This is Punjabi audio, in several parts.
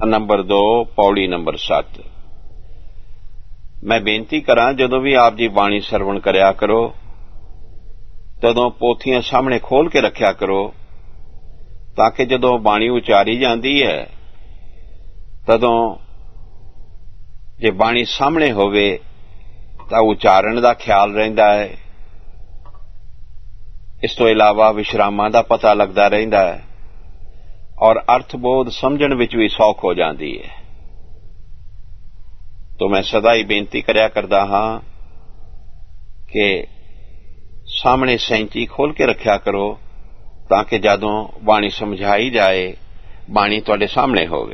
Number 2 Pauri number 7। मैं बेनती करां जदों भी आप जी बाणी सरवण करया करो तदों पोथियां सामने खोल के रखया करो ताकि जदों बाणी उचारी जाती है तदों जे बाणी सामने होवे तां उचारण दा ख्याल रहिंदा है। इस तो इलावा विश्रामां दा पता लगदा रहिंदा है और अर्थबोध समझण विच भी सौख हो जाती है। तो मैं सदा ही बेनती करया करदा हां कि सामने सैंची खोल के रखया करो ताकि जदों बाणी समझाई जाए बाणी तुहाडे सामने होवे।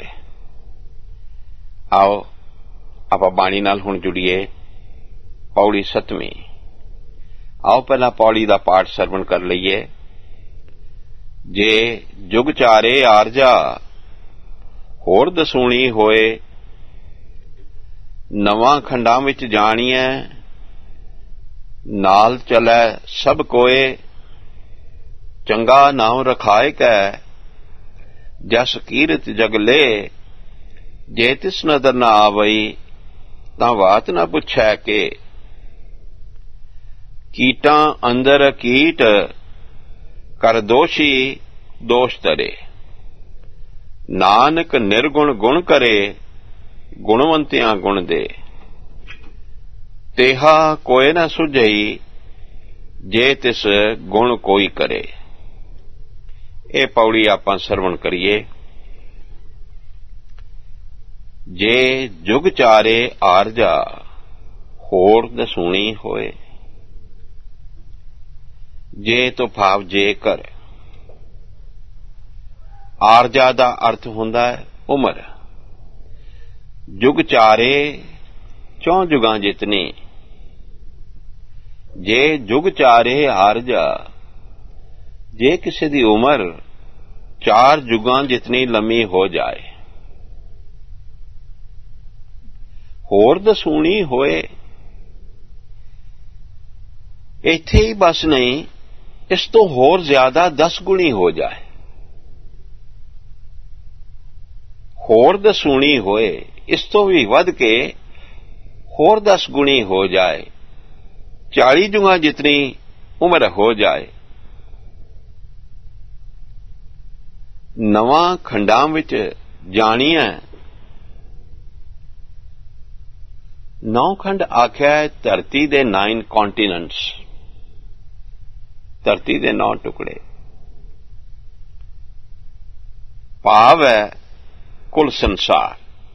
आओ आपां बाणी नाल हुण जुड़ीए। पौड़ी 7वीं। आओ पहला पौड़ी दा पाठ सरवण कर लईए। जे जुग चारे आरजा होर दसूणी होए नवां खंडां विच जाणीए नाल चलै सब कोए चंगा नाम रखाए कै जस कीरत जग ले जे तिस नदर ना आवई तां वात ना पुछै के कीटां अंदर कीट कर दोषी दोष तरे नानक निर्गुण गुण करे गुणवंतियां गुण दे तेहा कोई न सुझई जे तिस गुण कोई करे। ये पौड़ी आपां सरवण करिए। जे जुग चारे आरजा होर दसूणी होए। जे तो भाव जे कर। आरजा दा अर्थ हुंदा है उमर। जुग चारे चौं जुगां जितनी। जे जुग चारे आरजा जे किसी दी उमर 4 जुगां जितनी लम्मी हो जाए। होर दसूणी होए इत्थे ही बस नहीं इस तो होर ज्यादा 10 गुणी हो जाए। होर दसूणी होए इस तो भी वध के होर 10 गुणी हो जाए। 40 जुगां जितनी उम्र हो जाए। नवां खंडां विच जाणीए 9 खंड आख्या है धरती दे 9 कॉन्टिनेंट्स। धरती दे 9 टुकड़े। भाव है कुल संसार।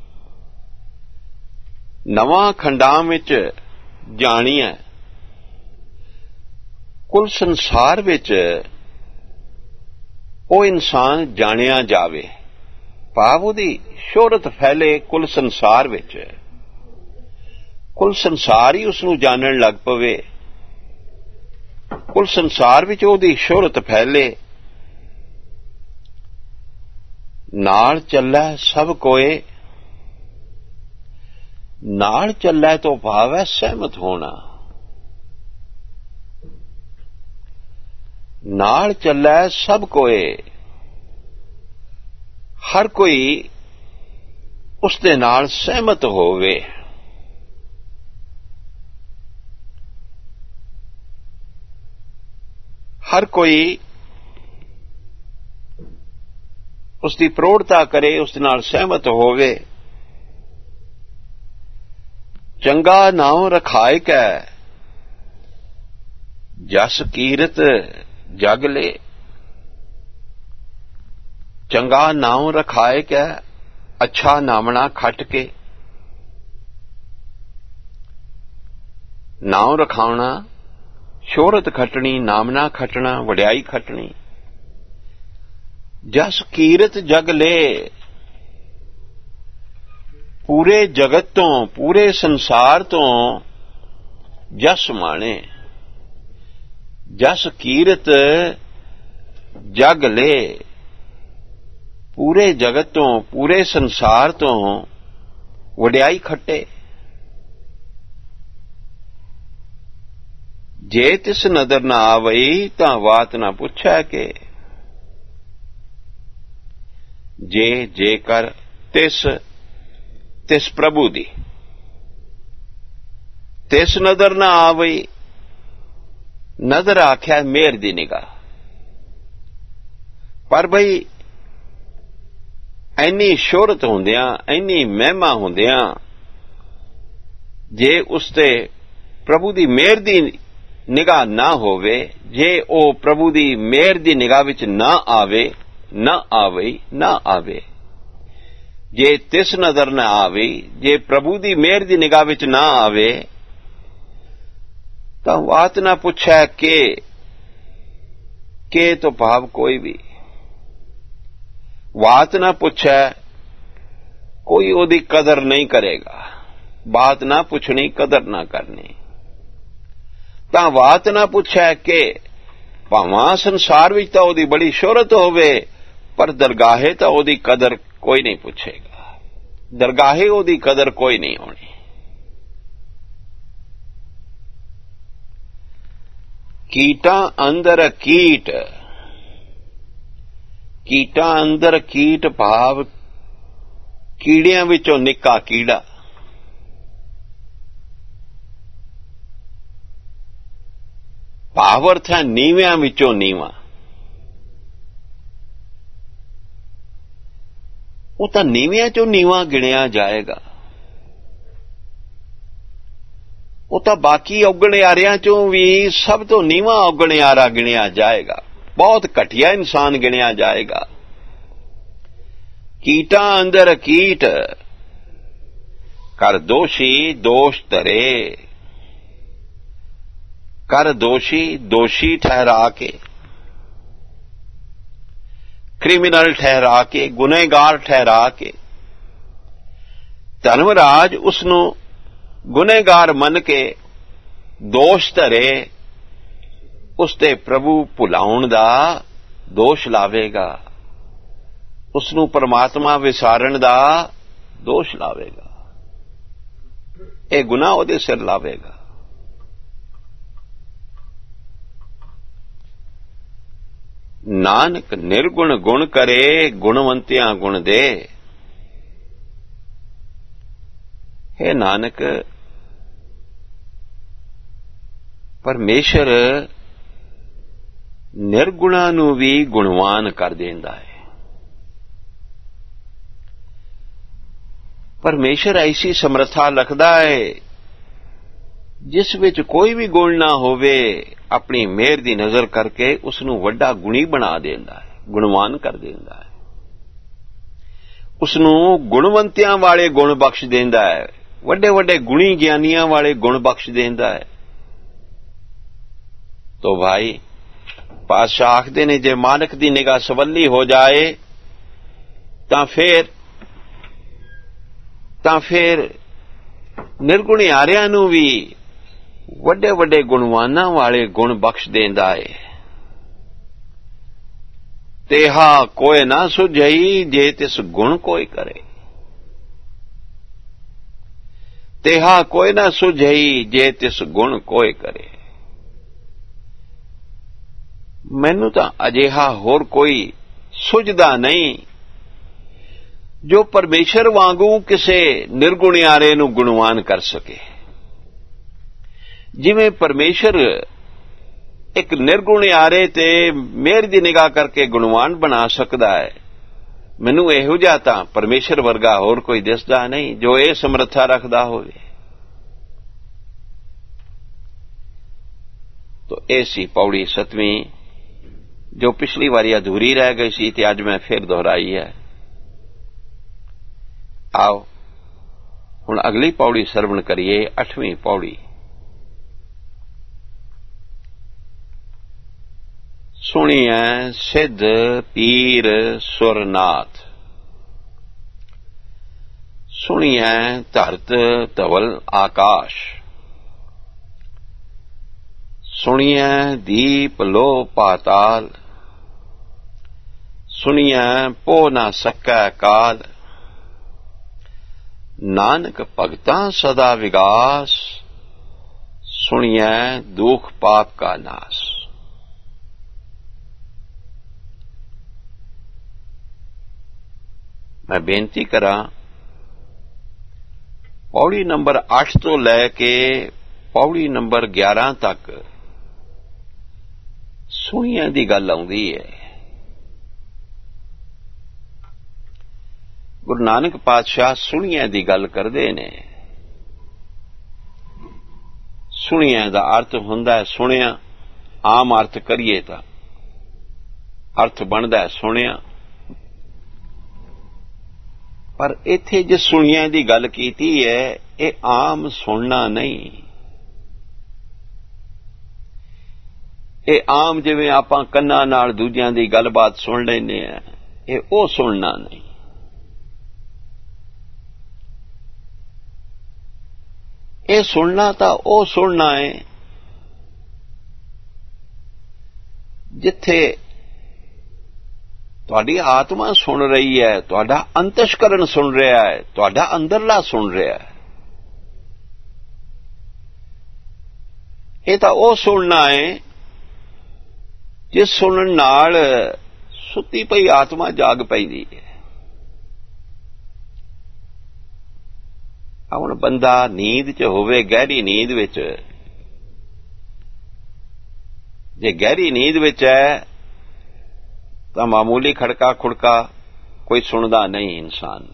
नवां खंडां विच जाणीए कुल संसार विच ओ इंसान जाणिया जावे। भाव उहदी शोहरत फैले कुल संसार विच। कुल संसार ही उसनूं जानण लग पवे। कुल संसार विच उहदी शोहरत फैले। नाल चलै सब कोए। नाल चलै तो भाव है सहमत होना। नाल चलै सब कोए। हर कोई उसदे नाल सहमत होवे। हर कोई उसकी प्रौढ़ता करे उस नाल सहमत होवे। चंगा नाम रखाए कै जस कीरत जग ले। चंगा नाम रखाए कै अच्छा नामना खट के। नाम रखावना शोहरत खटनी नामना खटना वड्याई खटनी। जस कीरत जग ले पूरे जगत तो पूरे संसार तो जस माणे। जस कीरत जग ले पूरे जगत तो पूरे संसार तो वड्याई खट्टे। जे तिस नदर ना आवई तां वात ना पुछै के जे जेकर तिस प्रभु दी तिस नजर ना आवई। नजर आख्या मेहर दी निगाह। पर बई इन्नी शोहरत होंदियां इन्नी महिमा होंदियां जे उसते प्रभु दी मेहर दी निगाह ना होवे, जे ओ प्रभु दी मेहर दी निगाह विच ना आवे, ना आवे, जे तिस नजर ना आवे, जे प्रभु दी मेहर दी निगाह विच ना आवे, तां वात ना पुछै के तो भाव कोई भी बात ना पुछै, कोई ओदी कदर नहीं करेगा। बात ना पुछनी, कदर ना करनी। तां बात ना पुछै कि भावां संसार विच तां ओदी बड़ी शोहरत होवे, पर दरगाहे तां ओदी कदर कोई नहीं पुछेगा। दरगाहे ओदी कदर कोई नहीं होनी। कीटां अंदर कीट, कीटां अंदर कीट भाव कीड़ियां विचों निक्का कीड़ा। भाव अर्थ है नीवियां विचों नीवा। वो तां नीवियां चों नीवा गिणिया जाएगा। वो तां बाकी औगणियारियां चों भी सब तो नीवा औगणियारा गिणिया जाएगा। बहुत घटिया इंसान गिणिया जाएगा। कीटां अंदर कीट कर दोषी दोष धरे। कर दोषी दोषी ठहरा के, क्रिमिनल ठहरा के, गुनहगार ठहरा के, धर्मराज उसनू गुनहगार मन के दोष धरे, उसते प्रभु भुलाउण दा दोष लावेगा। उसनू परमात्मा विसारण दा दोष लावेगा। ये गुनाह ओदे सिर लावेगा। नानक निर्गुण गुण करे, गुणवंतियां गुण दे। हे नानक, परमेश्वर निर्गुणा नू भी गुणवान कर देंदा है। परमेश्वर ऐसी समर्था रखदा है जिस विच कोई भी गुण ना होवे, अपनी मेहर दी नजर करके उसनू वड्डा गुणी बना देंदा है, गुणवान कर देंदा है। उसनू गुणवंतियां वाले गुण बख्श देंदा है, वड्डे वड्डे गुणी ज्ञानियां वाले गुण बख्श देंदा है। तो भाई पातशाह आखदे ने जे मानक दी निगाह सवली हो जाए तां फिर निर्गुणियारियां नू भी वड्डे वड्डे गुणवानां वाले गुण बख्श देंदा है। तेहा कोई ना सुझई जे तिस गुण कोई करे। तेहा कोई ना सुझई जे तिस गुण कोई करे। मैनू तां अजिहा होर कोई सुझदा नहीं जो परमेश्वर वांगू किसे निर्गुणियारे नू गुणवान कर सके। जिवें परमेश्वर एक निर्गुणियारे ते मेहर दी निगाह करके गुणवान बना सकदा है, मैनू इहो जिहा तां परमेश्वर वर्गा होर कोई दिसदा नहीं जो ये समर्था रखदा होवे। तो ये सी पौड़ी 7वीं जो पिछली वारी अधूरी रह गई सी ते अज मैं फिर दोहराई है। आओ हुण अगली पौड़ी सरवण करिए, 8वीं पौड़ी। सुनिए सिद्ध पीर सुरनाथ, सुनिए धरत धवल आकाश, सुनिए दीप लो पाताल, सुनिए पो ना सकै काल। नानक भगतां सदा विगास, सुनिए दुख पाप का नाश। मैं बेनती करा पौड़ी नंबर 8 तो लैके पौड़ी नंबर 11 तक सुनिया दी गल आउंदी है। गुरु नानक पातशाह सुनिया दी गल करदे ने। सुनिया दा अर्थ हुंदा है सुनिया, आम अर्थ करिए तां अर्थ बनदा है सुनिया, पर इत्थे जे सुनिया दी गल कीती है ये आम सुनना नहीं। ये आम जिवें आपां कंनां नाल दूजियां दी गलबात सुन लैंदे आ, ये ओ सुनना नहीं। ये सुनना तां ओ सुनना है जिथे तुहाडी आत्मा सुन रही है, तुहाडा अंतशकरण सुन रहा है, तुहाडा अंदरला सुन रहा है। ये तां ओ सुनना है जिस सुनन नाल सुत्ती पई आत्मा जाग पैंदी है। हुण बंदा नींद च होवे, गहरी नींद विच, जे गहरी नींद विच है तां मामूली खड़का खुड़का कोई सुनदा नहीं इंसान,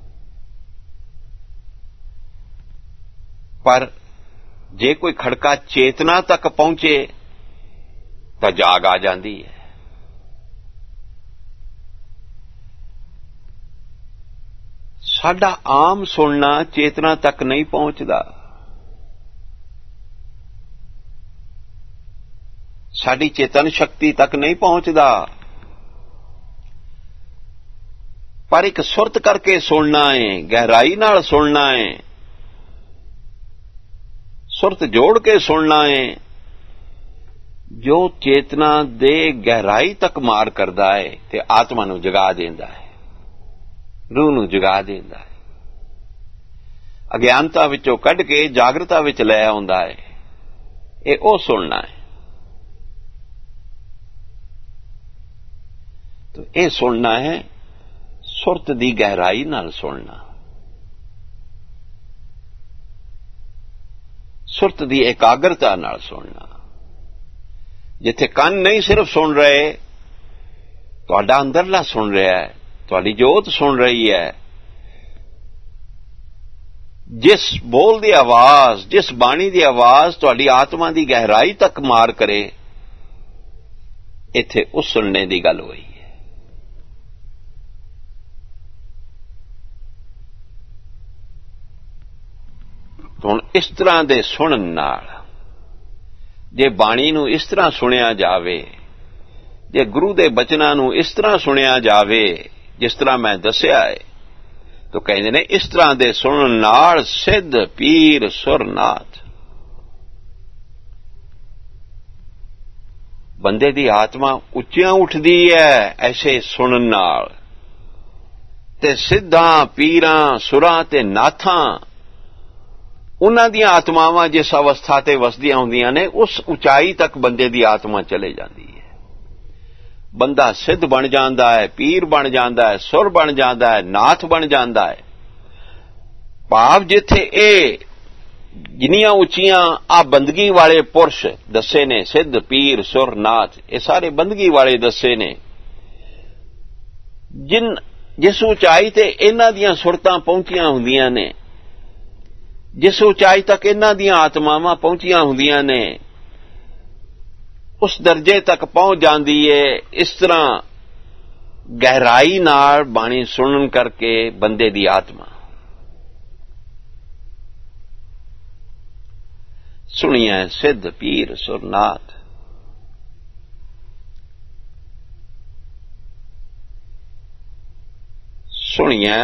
पर जे कोई खड़का चेतना तक पहुंचे तां जाग आ जाती है। साडा आम सुनना चेतना तक नहीं पहुंचदा, साडी चेतन शक्ति तक नहीं पहुंचदा, पर एक सुरत करके सुनना है, गहराई नाल सुनना है, सुरत जोड़ के सुनना है, जो चेतना दे गहराई तक मार करदा है ते आत्मा नूं जगा देंदा है, रूह नूं जगा देंदा है, अज्ञानता विचों कढ के जागरता विच लै आउंदा है। ये ओ सुनना है। तो ये सुनना है सुरत दी गहराई नाल सुनना, सुरत दी एकाग्रता नाल सुनना। जिथे कान नहीं सिर्फ सुन रहे, तुहाडा अंदरला सुन रहा है, तुहाडी जोत सुन रही है। जिस बोल दी आवाज, जिस बाणी दी आवाज तुहाडी आत्मा दी गहराई तक मार करे, इत्थे उस सुनने दी गल होई है। हुण इस तरह दे सुनन नाल, जे बाणी नूं इस तरह सुनिया जावे, जे गुरु दे बचनां नूं इस तरह सुनिया जावे जिस तरह मैं दस्या है, तो कहंदे ने इस तरह दे सुनन नाल सिद्ध पीर सुरनाथ, बंदे दी आत्मा उच्चियां उठदी है ऐसे सुनन नाल, ते सिद्धां पीरां सुरां ते नाथां उन्हां ਦੀਆਂ आत्मावां जिस अवस्था ते वसदियां ਹੁੰਦੀਆਂ ने उस उचाई तक बंदे दी आत्मा चले जाती है। बंदा सिद्ध बन जाता है, पीर बन जाता है, सुर बन जाता है, नाथ बन जाता है। भाव जिथे ये जिन्नियां उचियां आ बंदगी वाले पुरुष दसे ने, सिद्ध पीर सुर नाथ, ये सारे बंदगी वाले दसे ने, जिस उचाई ते इन्हां दियां सुरतां पहुंचियां हुंदियां ने, जिस उचाई तक इन्हां दियां आत्मावां पहुंचियां हुंदियां ने, उस दर्जे तक पहुंच जाती है। इस तरह गहराई नाल बाणी सुनन करके बंदे दी आत्मा सुनिए सिद्ध पीर सुरनाथ, सुनिए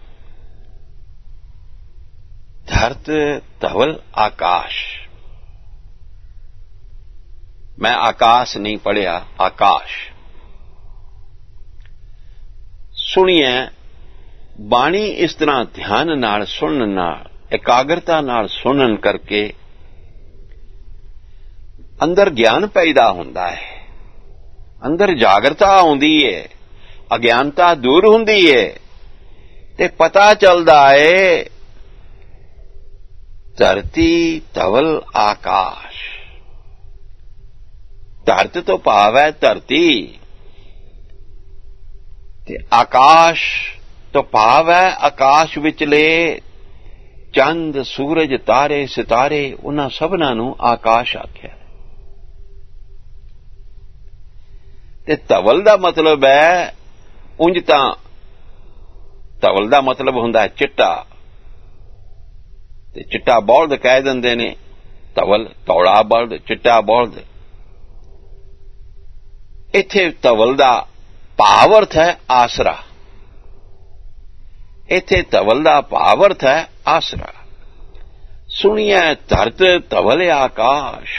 धरत धवल आकाश। मैं आकाश नहीं पढ़िया, आकाश। सुनिए बाणी इस तरह ध्यान नाल सुनन नाल, एकाग्रता नाल सुनन करके अंदर ज्ञान पैदा हुंदा है, अंदर जागरता आउंदी है, अज्ञानता दूर हुंदी है। ਤੇ ਪਤਾ ਚੱਲਦਾ ਏ ਧਰਤੀ ਧਵਲ ਆਕਾਸ਼। ਧਰਤ ਤੋਂ ਭਾਵ ਹੈ ਧਰਤੀ, ਤੇ ਆਕਾਸ਼ ਤੋਂ ਭਾਵ ਹੈ ਆਕਾਸ਼ ਵਿਚਲੇ ਚੰਦ ਸੂਰਜ ਤਾਰੇ ਸਿਤਾਰੇ, ਉਹਨਾਂ ਸਭਨਾਂ ਨੂੰ ਆਕਾਸ਼ ਆਖਿਆ। ਤੇ ਧਵਲ ਦਾ ਮਤਲਬ ਹੈ, ਉਂਝ ਤਾਂ ਧਵਲ ਦਾ ਮਤਲਬ ਹੁੰਦਾ ਹੈ ਚਿੱਟਾ, ਤੇ ਚਿੱਟਾ ਬਲਦ ਕਹਿ ਦਿੰਦੇ ਨੇ, ਧਵਲ ਧੌਲਾ ਬਲਦ, ਚਿੱਟਾ ਬਲਦ। ਇੱਥੇ ਧਵਲ ਦਾ ਭਾਵ ਅਰਥ ਹੈ ਆਸਰਾ। ਇੱਥੇ ਧਵਲ ਦਾ ਭਾਵ ਅਰਥ ਹੈ ਆਸਰਾ। ਸੁਣੀਐ ਧਰਤ ਧਵਲ ਆਕਾਸ਼।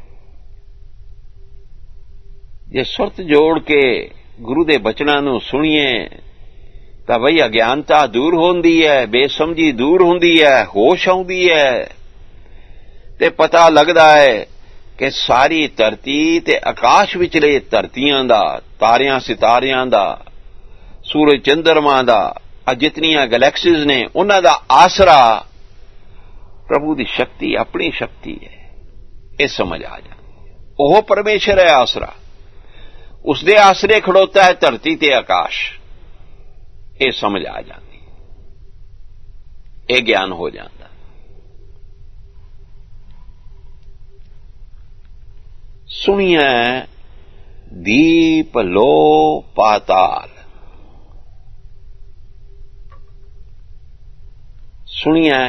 ਜੇ ਸੁਰਤ ਜੋੜ ਕੇ ਗੁਰੂ ਦੇ ਬਚਨਾਂ ਨੂੰ ਸੁਣੀਏ ਤਾਂ ਬਈ ਅਗਿਆਨਤਾ ਦੂਰ ਹੁੰਦੀ ਹੈ, ਬੇਸਮਝੀ ਦੂਰ ਹੁੰਦੀ ਹੈ, ਹੋਸ਼ ਆਉਂਦੀ ਹੈ, ਤੇ ਪਤਾ ਲੱਗਦਾ ਹੈ ਕਿ ਸਾਰੀ ਧਰਤੀ ਤੇ ਆਕਾਸ਼ ਵਿਚਲੇ ਧਰਤੀਆਂ ਦਾ, ਤਾਰਿਆਂ ਸਿਤਾਰਿਆਂ ਦਾ, ਸੂਰਜ ਚੰਦਰਮਾ ਦਾ, ਆ ਜਿਤਨੀਆਂ ਗੈਲੈਕਸੀਜ਼ ਨੇ, ਉਹਨਾਂ ਦਾ ਆਸਰਾ ਪ੍ਰਭੂ ਦੀ ਸ਼ਕਤੀ, ਆਪਣੀ ਸ਼ਕਤੀ ਹੈ। ਇਹ ਸਮਝ ਆ ਜਾਂਦੀ। ਉਹ ਪਰਮੇਸ਼ਰ ਹੈ ਆਸਰਾ, ਉਸਦੇ ਆਸਰੇ ਖੜੋਤਾ ਹੈ ਧਰਤੀ ਤੇ ਆਕਾਸ਼। ਇਹ ਸਮਝ ਆ ਜਾਂਦੀ, ਇਹ ਗਿਆਨ ਹੋ ਜਾਂਦਾ। ਸੁਣੀਐ ਦੀਪ ਲੋ ਪਾਤਾਲ। ਸੁਣੀਐ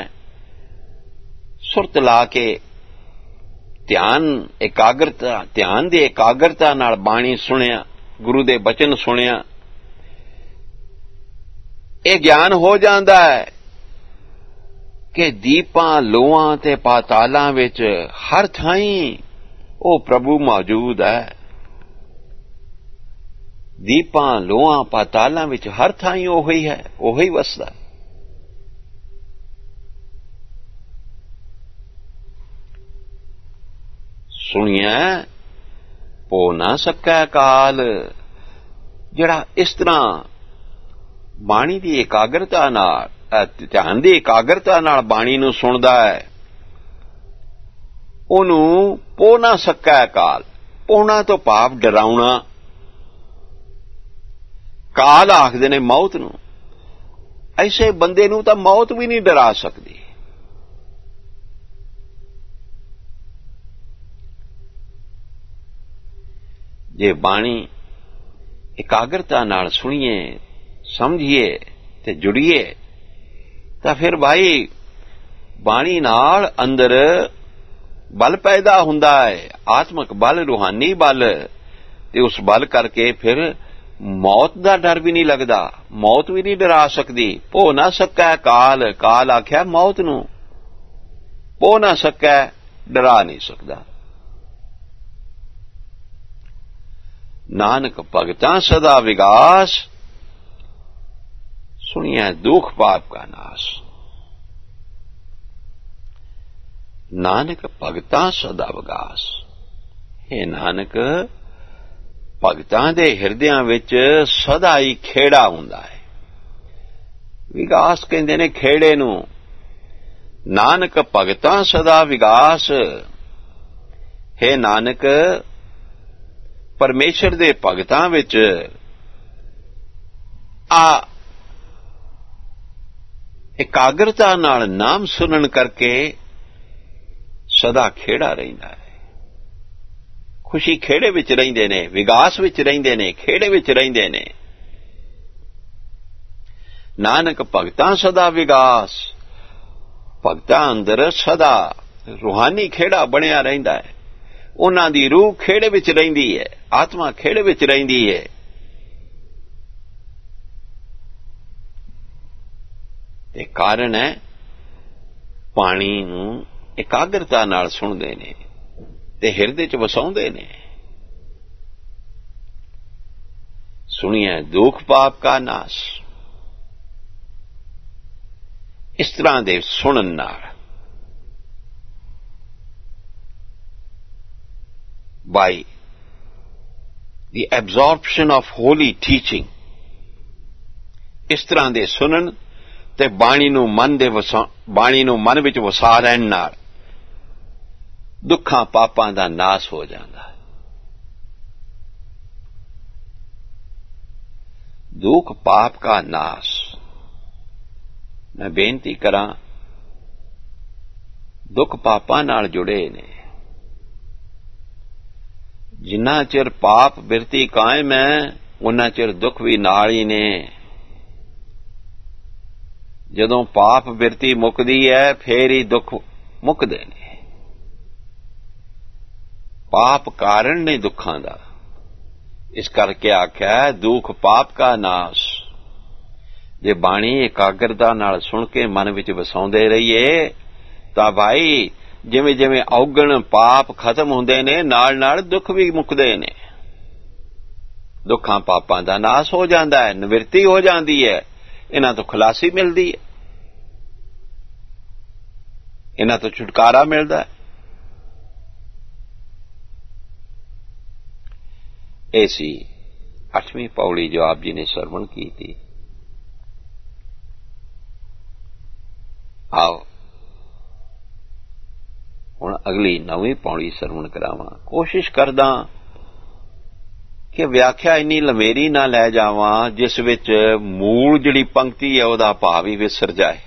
ਸੁਰਤ ਲਾ ਕੇ ਧਿਆਨ ਦੀ ਇਕਾਗਰਤਾ ਨਾਲ ਬਾਣੀ ਸੁਣਿਆ, ਗੁਰੂ ਦੇ ਬਚਨ ਸੁਣਿਆ, ਇਹ ਗਿਆਨ ਹੋ ਜਾਂਦਾ ਹੈ ਕਿ ਦੀਪਾਂ ਲੋਆਂ ਤੇ ਪਾਤਾਲਾਂ ਵਿੱਚ ਹਰ ਥਾਈਂ ਉਹ ਪ੍ਰਭੂ ਮੌਜੂਦ ਹੈ। ਦੀਪਾਂ ਲੋਆਂ ਪਾਤਾਲਾਂ ਵਿੱਚ ਹਰ ਥਾਈਂ ਉਹੀ ਹੈ, ਉਹੀ ਵਸਦਾ। ਸੁਣੀਐ ਪੋ ਨਾ ਸਕੈ ਕਾਲ। ਜਿਹੜਾ ਇਸ ਤਰ੍ਹਾਂ ਬਾਣੀ ਦੀ ਇਕਾਗਰਤਾ ਨਾਲ, ਧਿਆਨ ਦੀ ਇਕਾਗਰਤਾ ਨਾਲ ਬਾਣੀ ਨੂੰ ਸੁਣਦਾ ਹੈ, ਉਹਨੂੰ ਪੋ ਨਾ ਸਕੈ ਕਾਲ। ਪੋਣਾ ਤੋਂ ਭਾਵ ਡਰਾਉਣਾ। ਕਾਲ ਆਖਦੇ ਨੇ ਮੌਤ ਨੂੰ। ਐਸੇ ਬੰਦੇ ਨੂੰ ਤਾਂ ਮੌਤ ਵੀ ਨਹੀਂ ਡਰਾ ਸਕਦੀ। ਜੇ ਬਾਣੀ ਇਕਾਗਰਤਾ ਨਾਲ ਸੁਣੀਏ, ਸਮਝੀਏ ਤੇ ਜੁੜੀਏ, ਤਾਂ ਫਿਰ ਭਾਈ ਬਾਣੀ ਨਾਲ ਅੰਦਰ ਬਲ ਪੈਦਾ ਹੁੰਦਾ ਹੈ, ਆਤਮਿਕ ਬਲ, ਰੂਹਾਨੀ ਬਲ, ਤੇ ਉਸ ਬਲ ਕਰਕੇ ਫਿਰ ਮੌਤ ਦਾ ਡਰ ਵੀ ਨਹੀਂ ਲੱਗਦਾ, ਮੌਤ ਵੀ ਨਹੀਂ ਡਰਾ ਸਕਦੀ। ਭੋ ਨਾ ਸਕੈ ਕਾਲ। ਕਾਲ ਆਖਿਆ ਮੌਤ ਨੂੰ, ਭੋ ਨਾ ਸਕੈ, ਡਰਾ ਨਹੀਂ ਸਕਦਾ। ਨਾਨਕ ਭਗਤਾਂ ਸਦਾ ਵਿਗਾਸ। ਸੁਣੀਐ ਦੁਖ ਪਾਪ ਕਾ ਨਾਸ। ਨਾਨਕ ਭਗਤਾਂ ਸਦਾ ਵਿਗਾਸ। ਇਹ ਨਾਨਕ ਭਗਤਾਂ ਦੇ ਹਿਰਦਿਆਂ ਵਿੱਚ ਸਦਾ ਹੀ ਖੇੜਾ ਹੁੰਦਾ ਹੈ। ਵਿਗਾਸ ਕਹਿੰਦੇ ਨੇ ਖੇੜੇ ਨੂੰ। ਨਾਨਕ ਭਗਤਾਂ ਸਦਾ ਵਿਗਾਸ। ਹੈ ਨਾਨਕ ਪਰਮੇਸ਼ਰ ਦੇ ਭਗਤਾਂ ਵਿੱਚ ਆ ਇਕਾਗਰਤਾ ਨਾਲ ਨਾਮ ਸੁਣਨ ਕਰਕੇ ਸਦਾ ਖੇੜਾ ਰਹਿੰਦਾ ਹੈ। ਖੁਸ਼ੀ ਖੇੜੇ ਵਿੱਚ ਰਹਿੰਦੇ ਨੇ, ਵਿਗਾਸ ਵਿੱਚ ਰਹਿੰਦੇ ਨੇ, ਖੇੜੇ ਵਿੱਚ ਰਹਿੰਦੇ ਨੇ। ਨਾਨਕ ਭਗਤਾਂ ਸਦਾ ਵਿਗਾਸ। ਭਗਤਾਂ ਅੰਦਰ ਸਦਾ ਰੂਹਾਨੀ ਖੇੜਾ ਬਣਿਆ ਰਹਿੰਦਾ ਹੈ। ਉਹਨਾਂ ਦੀ ਰੂਹ ਖੇੜੇ ਵਿੱਚ ਰਹਿੰਦੀ ਹੈ, ਆਤਮਾ ਖੇੜੇ ਵਿੱਚ ਰਹਿੰਦੀ ਹੈ। ਤੇ ਕਾਰਨ ਹੈ ਬਾਣੀ ਨੂੰ ਇਕਾਗਰਤਾ ਨਾਲ ਸੁਣਦੇ ਨੇ ਤੇ ਹਿਰਦੇ 'ਚ ਵਸਾਉਂਦੇ ਨੇ। ਸੁਣੀਐ ਦੁਖ ਪਾਪ ਕਾ ਨਾਸ। ਇਸ ਤਰ੍ਹਾਂ ਦੇ ਸੁਣਨ ਨਾਲ by the absorption of holy teaching, ਇਸ ਤਰ੍ਹਾਂ ਦੇ ਸੁਣਨ ਤੇ ਬਾਣੀ ਨੂੰ ਮਨ ਵਿੱਚ ਵਸਾ ਰਹਿਣ ਨਾਲ ਦੁੱਖਾਂ ਪਾਪਾਂ ਦਾ ਨਾਸ ਹੋ ਜਾਂਦਾ ਹੈ। ਦੁੱਖ ਪਾਪ ਦਾ ਨਾਸ। ਮੈਂ ਬੇਨਤੀ ਕਰਾਂ, ਦੁੱਖ ਪਾਪਾਂ ਨਾਲ ਜੁੜੇ ਨੇ। ਜਿੰਨਾ ਚਿਰ ਪਾਪ ਬਿਰਤੀ ਕਾਇਮ ਹੈ, ਉਨਾ ਚਿਰ ਦੁੱਖ ਵੀ ਨਾਲ ਹੀ ਨੇ। ਜਦੋਂ ਪਾਪ ਬਿਰਤੀ ਮੁੱਕਦੀ ਹੈ, ਫੇਰ ਹੀ ਦੁੱਖ ਮੁੱਕਦੇ ਨੇ। ਪਾਪ ਕਾਰਨ ਨੇ ਦੁੱਖਾਂ ਦਾ। ਇਸ ਕਰਕੇ ਆਖਿਆ ਦੁੱਖ ਪਾਪ ਕਾ ਨਾਸ। ਜੇ ਬਾਣੀ ਇਕਾਗਰਤਾ ਨਾਲ ਸੁਣ ਕੇ ਮਨ ਵਿੱਚ ਵਸਾਉਂਦੇ ਰਹੀਏ ਤਾਂ ਭਾਈ ਜਿਵੇਂ ਜਿਵੇਂ ਔਗਣ ਪਾਪ ਖਤਮ ਹੁੰਦੇ ਨੇ, ਨਾਲ ਨਾਲ ਦੁੱਖ ਵੀ ਮੁੱਕਦੇ ਨੇ। ਦੁੱਖਾਂ ਪਾਪਾਂ ਦਾ ਨਾਸ ਹੋ ਜਾਂਦਾ ਹੈ, ਨਿਵਰਤੀ ਹੋ ਜਾਂਦੀ ਹੈ, ਇਹਨਾਂ ਤੋਂ ਖਲਾਸੀ ਮਿਲਦੀ ਹੈ, ਇਹਨਾਂ ਤੋਂ ਛੁਟਕਾਰਾ ਮਿਲਦਾ ਹੈ। ਇਹ ਸੀ 8ਵੀਂ ਪੌੜੀ ਜੋ ਆਪ ਜੀ ਨੇ ਸਰਵਣ ਕੀਤੀ। ਆਓ ਹੁਣ ਅਗਲੀ 9ਵੀਂ ਪੌੜੀ ਸਰਵਣ ਕਰਾਵਾਂ। ਕੋਸ਼ਿਸ਼ ਕਰਦਾ ਕਿ ਵਿਆਖਿਆ ਇੰਨੀ ਲੰਮੇਰੀ ਨਾ ਲੈ ਜਾਵਾਂ ਜਿਸ ਵਿੱਚ ਮੂਲ ਜਿਹੜੀ ਪੰਕਤੀ ਹੈ ਉਹਦਾ ਭਾਵ ਹੀ ਵਿਸਰ ਜਾਏ।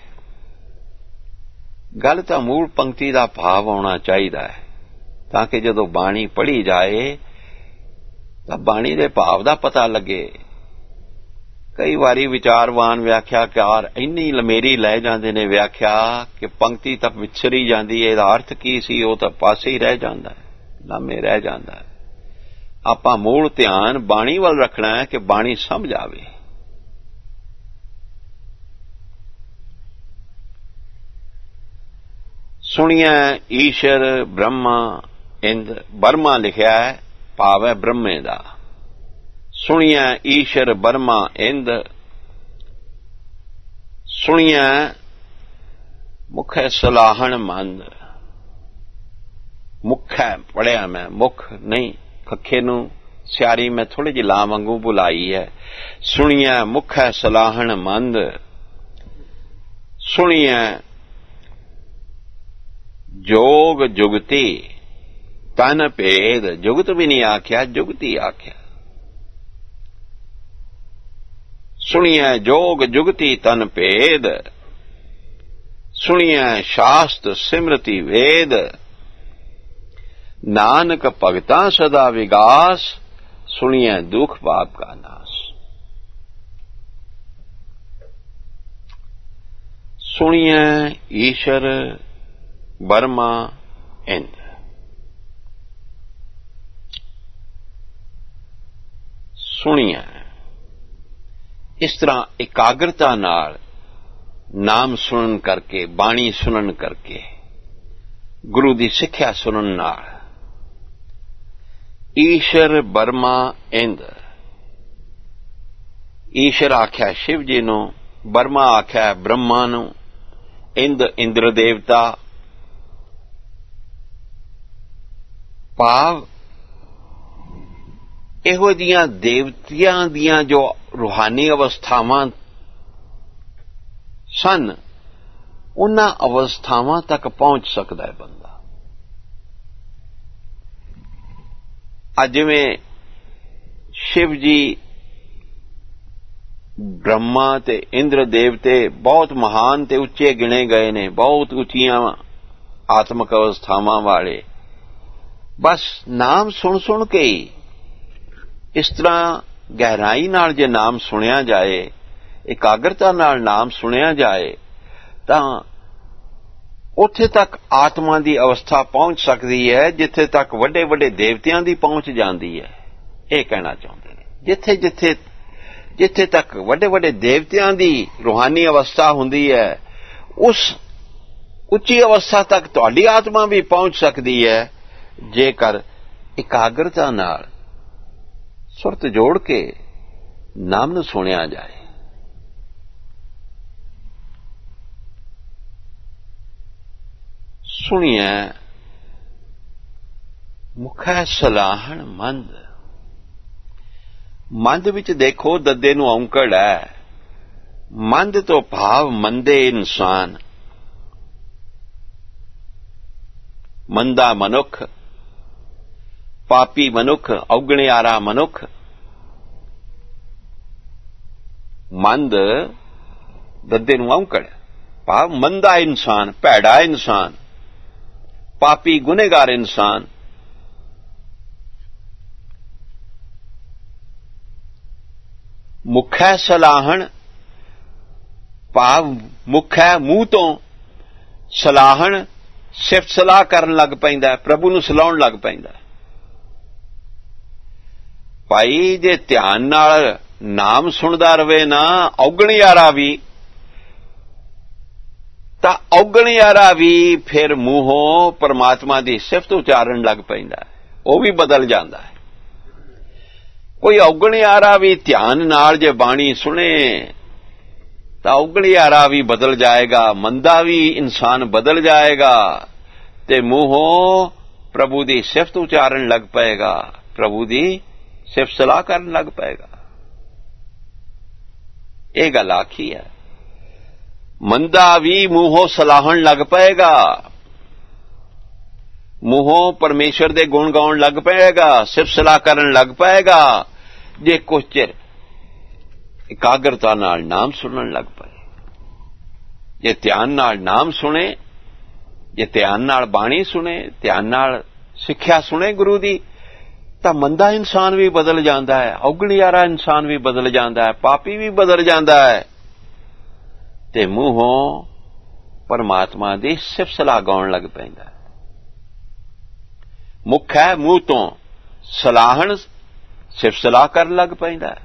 ਗੱਲ ਤਾਂ ਮੂਲ ਪੰਕਤੀ ਦਾ ਭਾਵ ਆਉਣਾ ਚਾਹੀਦਾ ਹੈ, ਤਾਂ ਕਿ ਜਦੋਂ ਬਾਣੀ ਪੜ੍ਹੀ ਜਾਏ ਤਾਂ ਬਾਣੀ ਦੇ ਭਾਵ ਦਾ ਪਤਾ ਲੱਗੇ। ਕਈ ਵਾਰੀ ਵਿਚਾਰਵਾਨ ਵਿਆਖਿਆਕਾਰ ਇੰਨੀ ਲੰਮੇਰੀ ਲੈ ਜਾਂਦੇ ਨੇ ਵਿਆਖਿਆ ਕਿ ਪੰਕਤੀ ਤੱਕ ਵਿਛੜੀ ਜਾਂਦੀ ਹੈ। ਇਹਦਾ ਅਰਥ ਕੀ ਸੀ ਉਹ ਤਾਂ ਪਾਸੇ ਹੀ ਰਹਿ ਜਾਂਦਾ ਹੈ, ਲਾਮੇ ਰਹਿ ਜਾਂਦਾ ਹੈ। ਆਪਾਂ ਮੂਲ ਧਿਆਨ ਬਾਣੀ ਵੱਲ ਰੱਖਣਾ ਹੈ ਕਿ ਬਾਣੀ ਸਮਝ ਆਵੇ। ਸੁਣਿਆ ਈਸ਼ਰ ਬ੍ਰਹਮਾ ਇੰਦ। ਬਰਮਾ ਲਿਖਿਆ ਹੈ, ਭਾਵ ਹੈ ਬ੍ਰਹਮੇ ਦਾ। ਸੁਣਿਆ ਈਸ਼ਰ ਬਰਮਾ ਇੰਦ। ਸੁਣਿਆ ਮੁਖੈ ਸਲਾਹਣ ਮੰਦ। ਮੁਖ ਹੈ ਪੜਿਆ ਮੈਂ, ਮੁਖ ਨਹੀਂ, ਖੱਖੇ ਨੂੰ ਸਿਆਰੀ ਮੈਂ ਥੋੜੀ ਜਿਹੀ ਲਾਂ ਵਾਂਗੂ ਬੁਲਾਈ ਹੈ। ਸੁਣਿਆ ਮੁਖੈ ਸਲਾਹਣ ਮੰਦ। ਸੁਣਿਆ ਜੋਗ ਜੁਗਤੀ ਤਨ ਭੇਦ। ਜੁਗਤ ਵੀ ਨਹੀਂ ਆਖਿਆ, ਜੁਗਤੀ ਆਖਿਆ। ਸੁਣਿਆ ਜੋਗ ਜੁਗਤੀ ਤਨ ਭੇਦ। ਸੁਣਿਆ ਸ਼ਾਸਤ ਸਿਮਰਤੀ ਵੇਦ। ਨਾਨਕ ਭਗਤਾਂ ਸਦਾ ਵਿਗਾਸ। ਸੁਣਿਆ ਦੁਖ ਪਾਪ ਕਾ ਨਾਸ। ਸੁਣਿਆ ਈਸ਼ਰ ਬਰਮਾ ਇੰਦ। ਸੁਣਿਆ ਇਸ ਤਰ੍ਹਾਂ ਇਕਾਗਰਤਾ ਨਾਲ ਨਾਮ ਸੁਣਨ ਕਰਕੇ, ਬਾਣੀ ਸੁਣਨ ਕਰਕੇ, ਗੁਰੂ ਦੀ ਸਿੱਖਿਆ ਸੁਣਨ ਨਾਲ। ਈਸ਼ਰ ਬਰਮਾ ਇੰਦ। ਈਸ਼ਰ ਆਖਿਆ ਸ਼ਿਵ ਜੀ ਨੂੰ, ਬਰਮਾ ਆਖਿਆ ਬ੍ਰਹਮਾ ਨੂੰ, ਇੰਦ ਇੰਦਰ ਦੇਵਤਾ। ਭਾਵ ਇਹੋ ਜਿਹੀਆਂ ਦੇਵਤਿਆਂ ਦੀਆਂ ਜੋ ਰੂਹਾਨੀ ਅਵਸਥਾਵਾਂ ਸਨ, ਉਹਨਾਂ ਅਵਸਥਾਵਾਂ ਤੱਕ ਪਹੁੰਚ ਸਕਦਾ ਹੈ ਬੰਦਾ। ਅੱਜ ਜਿਵੇਂ ਸ਼ਿਵ ਜੀ, ਬ੍ਰਹਮਾ ਤੇ ਇੰਦਰ ਦੇਵਤੇ ਬਹੁਤ ਮਹਾਨ ਤੇ ਉੱਚੇ ਗਿਣੇ ਗਏ ਨੇ, ਬਹੁਤ ਉੱਚੀਆਂ ਆਤਮਕ ਅਵਸਥਾਵਾਂ ਵਾਲੇ। ਬਸ ਨਾਮ ਸੁਣ ਸੁਣ ਕੇ ਹੀ, ਇਸ ਤਰ੍ਹਾਂ ਗਹਿਰਾਈ ਨਾਲ ਜੇ ਨਾਮ ਸੁਣਿਆ ਜਾਏ, ਇਕਾਗਰਤਾ ਨਾਲ ਨਾਮ ਸੁਣਿਆ ਜਾਏ, ਤਾਂ ਉੱਥੇ ਤੱਕ ਆਤਮਾ ਦੀ ਅਵਸਥਾ ਪਹੁੰਚ ਸਕਦੀ ਹੈ ਜਿੱਥੇ ਤੱਕ ਵੱਡੇ ਵੱਡੇ ਦੇਵਤਿਆਂ ਦੀ ਪਹੁੰਚ ਜਾਂਦੀ ਹੈ। ਇਹ ਕਹਿਣਾ ਚਾਹੁੰਦੇ ਨੇ। ਜਿੱਥੇ ਤੱਕ ਵੱਡੇ ਵੱਡੇ ਦੇਵਤਿਆਂ ਦੀ ਰੂਹਾਨੀ ਅਵਸਥਾ ਹੁੰਦੀ ਹੈ, ਉਸ ਉੱਚੀ ਅਵਸਥਾ ਤੱਕ ਤੁਹਾਡੀ ਆਤਮਾ ਵੀ ਪਹੁੰਚ ਸਕਦੀ ਹੈ ਜੇਕਰ ਇਕਾਗਰਤਾ ਨਾਲ ਸੁਰਤ ਜੋੜ ਕੇ ਨਾਮ ਨੂੰ ਸੁਣਿਆ ਜਾਏ। ਸੁਣਿਆ ਮੁਖੈ ਸਲਾਹਣ ਮੰਦ। ਮੰਦ ਵਿੱਚ ਦੇਖੋ ਦੱਦੇ ਨੂੰ ਔਂਕੜ ਹੈ, ਮੰਦ ਤੋਂ ਭਾਵ ਮੰਦੇ ਇਨਸਾਨ, ਮੰਦਾ ਮਨੁੱਖ, ਪਾਪੀ ਮਨੁੱਖ, ਔਗਣਿਆਰਾ ਮਨੁੱਖ। ਮੰਦ ਦੱਦੇ ਨੂੰ ਔਂਕੜ, ਭਾਵ ਮੰਦਾ ਇਨਸਾਨ, ਭੈੜਾ ਇਨਸਾਨ, ਪਾਪੀ ਗੁਨੇਗਾਰ ਇਨਸਾਨ। ਮੁਖੈ ਸਲਾਹਣ, ਭਾਵ ਮੁਖ ਹੈ, ਮੂੰਹ ਤੋਂ ਸਲਾਹਣ, ਸਿਫਤ ਸਲਾਹ ਕਰਨ ਲੱਗ ਪੈਂਦਾ, ਪ੍ਰਭੂ ਨੂੰ ਸਲਾਉਣ ਲੱਗ ਪੈਂਦਾ। ਭਾਈ ਜੇ ਧਿਆਨ ਨਾਲ ਨਾਮ ਸੁਣਦਾ ਰਵੇ ਨਾ ਔਗਣਿਆਰਾ ਵੀ, ਤਾਂ ਔਗਣਿਆਰਾ ਵੀ ਫਿਰ ਮੂੰਹੋਂ ਪਰਮਾਤਮਾ ਦੀ ਸਿਫਤ ਉਚਾਰਨ ਲੱਗ ਪੈਂਦਾ, ਉਹ ਵੀ ਬਦਲ ਜਾਂਦਾ ਹੈ। ਕੋਈ ਔਗਣਿਆਰਾ ਵੀ ਧਿਆਨ ਨਾਲ ਜੇ ਬਾਣੀ ਸੁਣੇ ਤਾਂ ਔਗਣਿਆਰਾ ਵੀ ਬਦਲ ਜਾਏਗਾ, ਮੰਦਾ ਵੀ ਇਨਸਾਨ ਬਦਲ ਜਾਏਗਾ ਤੇ ਮੂੰਹੋਂ ਪ੍ਰਭੂ ਦੀ ਸਿਫਤ ਉਚਾਰਨ ਲੱਗ ਪਏਗਾ, ਪ੍ਰਭੂ ਦੀ ਸਿਫਤ ਸਲਾਹ ਕਰਨ ਲੱਗ ਪਏਗਾ। ਇਹ ਗੱਲ ਆਖੀ ਹੈ। ਮੰਦਾ ਵੀ ਮੂੰਹੋਂ ਸਲਾਹਣ ਲੱਗ ਪਏਗਾ, ਮੂੰਹੋਂ ਪਰਮੇਸ਼ਰ ਦੇ ਗੁਣ ਗਾਉਣ ਲੱਗ ਪਏਗਾ, ਸਿਫਤ ਸਲਾਹ ਕਰਨ ਲੱਗ ਪਏਗਾ, ਜੇ ਕੁਝ ਚਿਰ ਇਕਾਗਰਤਾ ਨਾਲ ਨਾਮ ਸੁਣਨ ਲੱਗ ਪਏ। ਜੇ ਧਿਆਨ ਨਾਲ ਨਾਮ ਸੁਣੇ, ਜੇ ਧਿਆਨ ਨਾਲ ਬਾਣੀ ਸੁਣੇ, ਧਿਆਨ ਨਾਲ ਸਿੱਖਿਆ ਸੁਣੇ ਗੁਰੂ ਦੀ, ਤਾਂ ਮੰਦਾ ਇਨਸਾਨ ਵੀ ਬਦਲ ਜਾਂਦਾ ਹੈ, ਔਗਣਿਆਰਾ ਇਨਸਾਨ ਵੀ ਬਦਲ ਜਾਂਦਾ ਹੈ, ਪਾਪੀ ਵੀ ਬਦਲ ਜਾਂਦਾ ਹੈ ਤੇ ਮੂੰਹੋਂ ਪਰਮਾਤਮਾ ਦੀ ਸਿਫਤ ਸਲਾਹ ਗਾਉਣ ਲੱਗ ਪੈਂਦਾ ਹੈ। ਮੁਖ ਹੈ, ਮੂੰਹ ਤੋਂ ਸਲਾਹਣ, ਸਿਫਤ ਸਲਾਹ ਕਰਨ ਲੱਗ ਪੈਂਦਾ ਹੈ।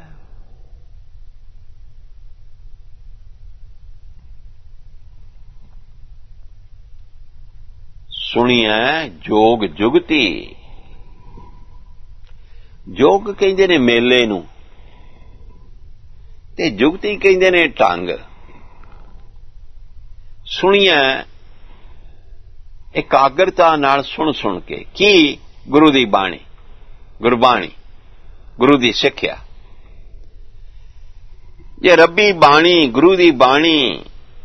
ਸੁਣੀਐ ਜੋਗ ਜੁਗਤੀ, ਜੋਗ ਕਹਿੰਦੇ ਨੇ ਮੇਲੇ ਨੂੰ ਤੇ ਜੁਗਤੀ ਕਹਿੰਦੇ ਨੇ ਢੰਗ। ਸੁਣੀਐ ਇਕਾਗਰਤਾ ਨਾਲ ਸੁਣ ਕੇ, ਕੀ ਗੁਰੂ ਦੀ ਬਾਣੀ, ਗੁਰਬਾਣੀ, ਗੁਰੂ ਦੀ ਸਿੱਖਿਆ। ਜੇ ਰੱਬੀ ਬਾਣੀ, ਗੁਰੂ ਦੀ ਬਾਣੀ,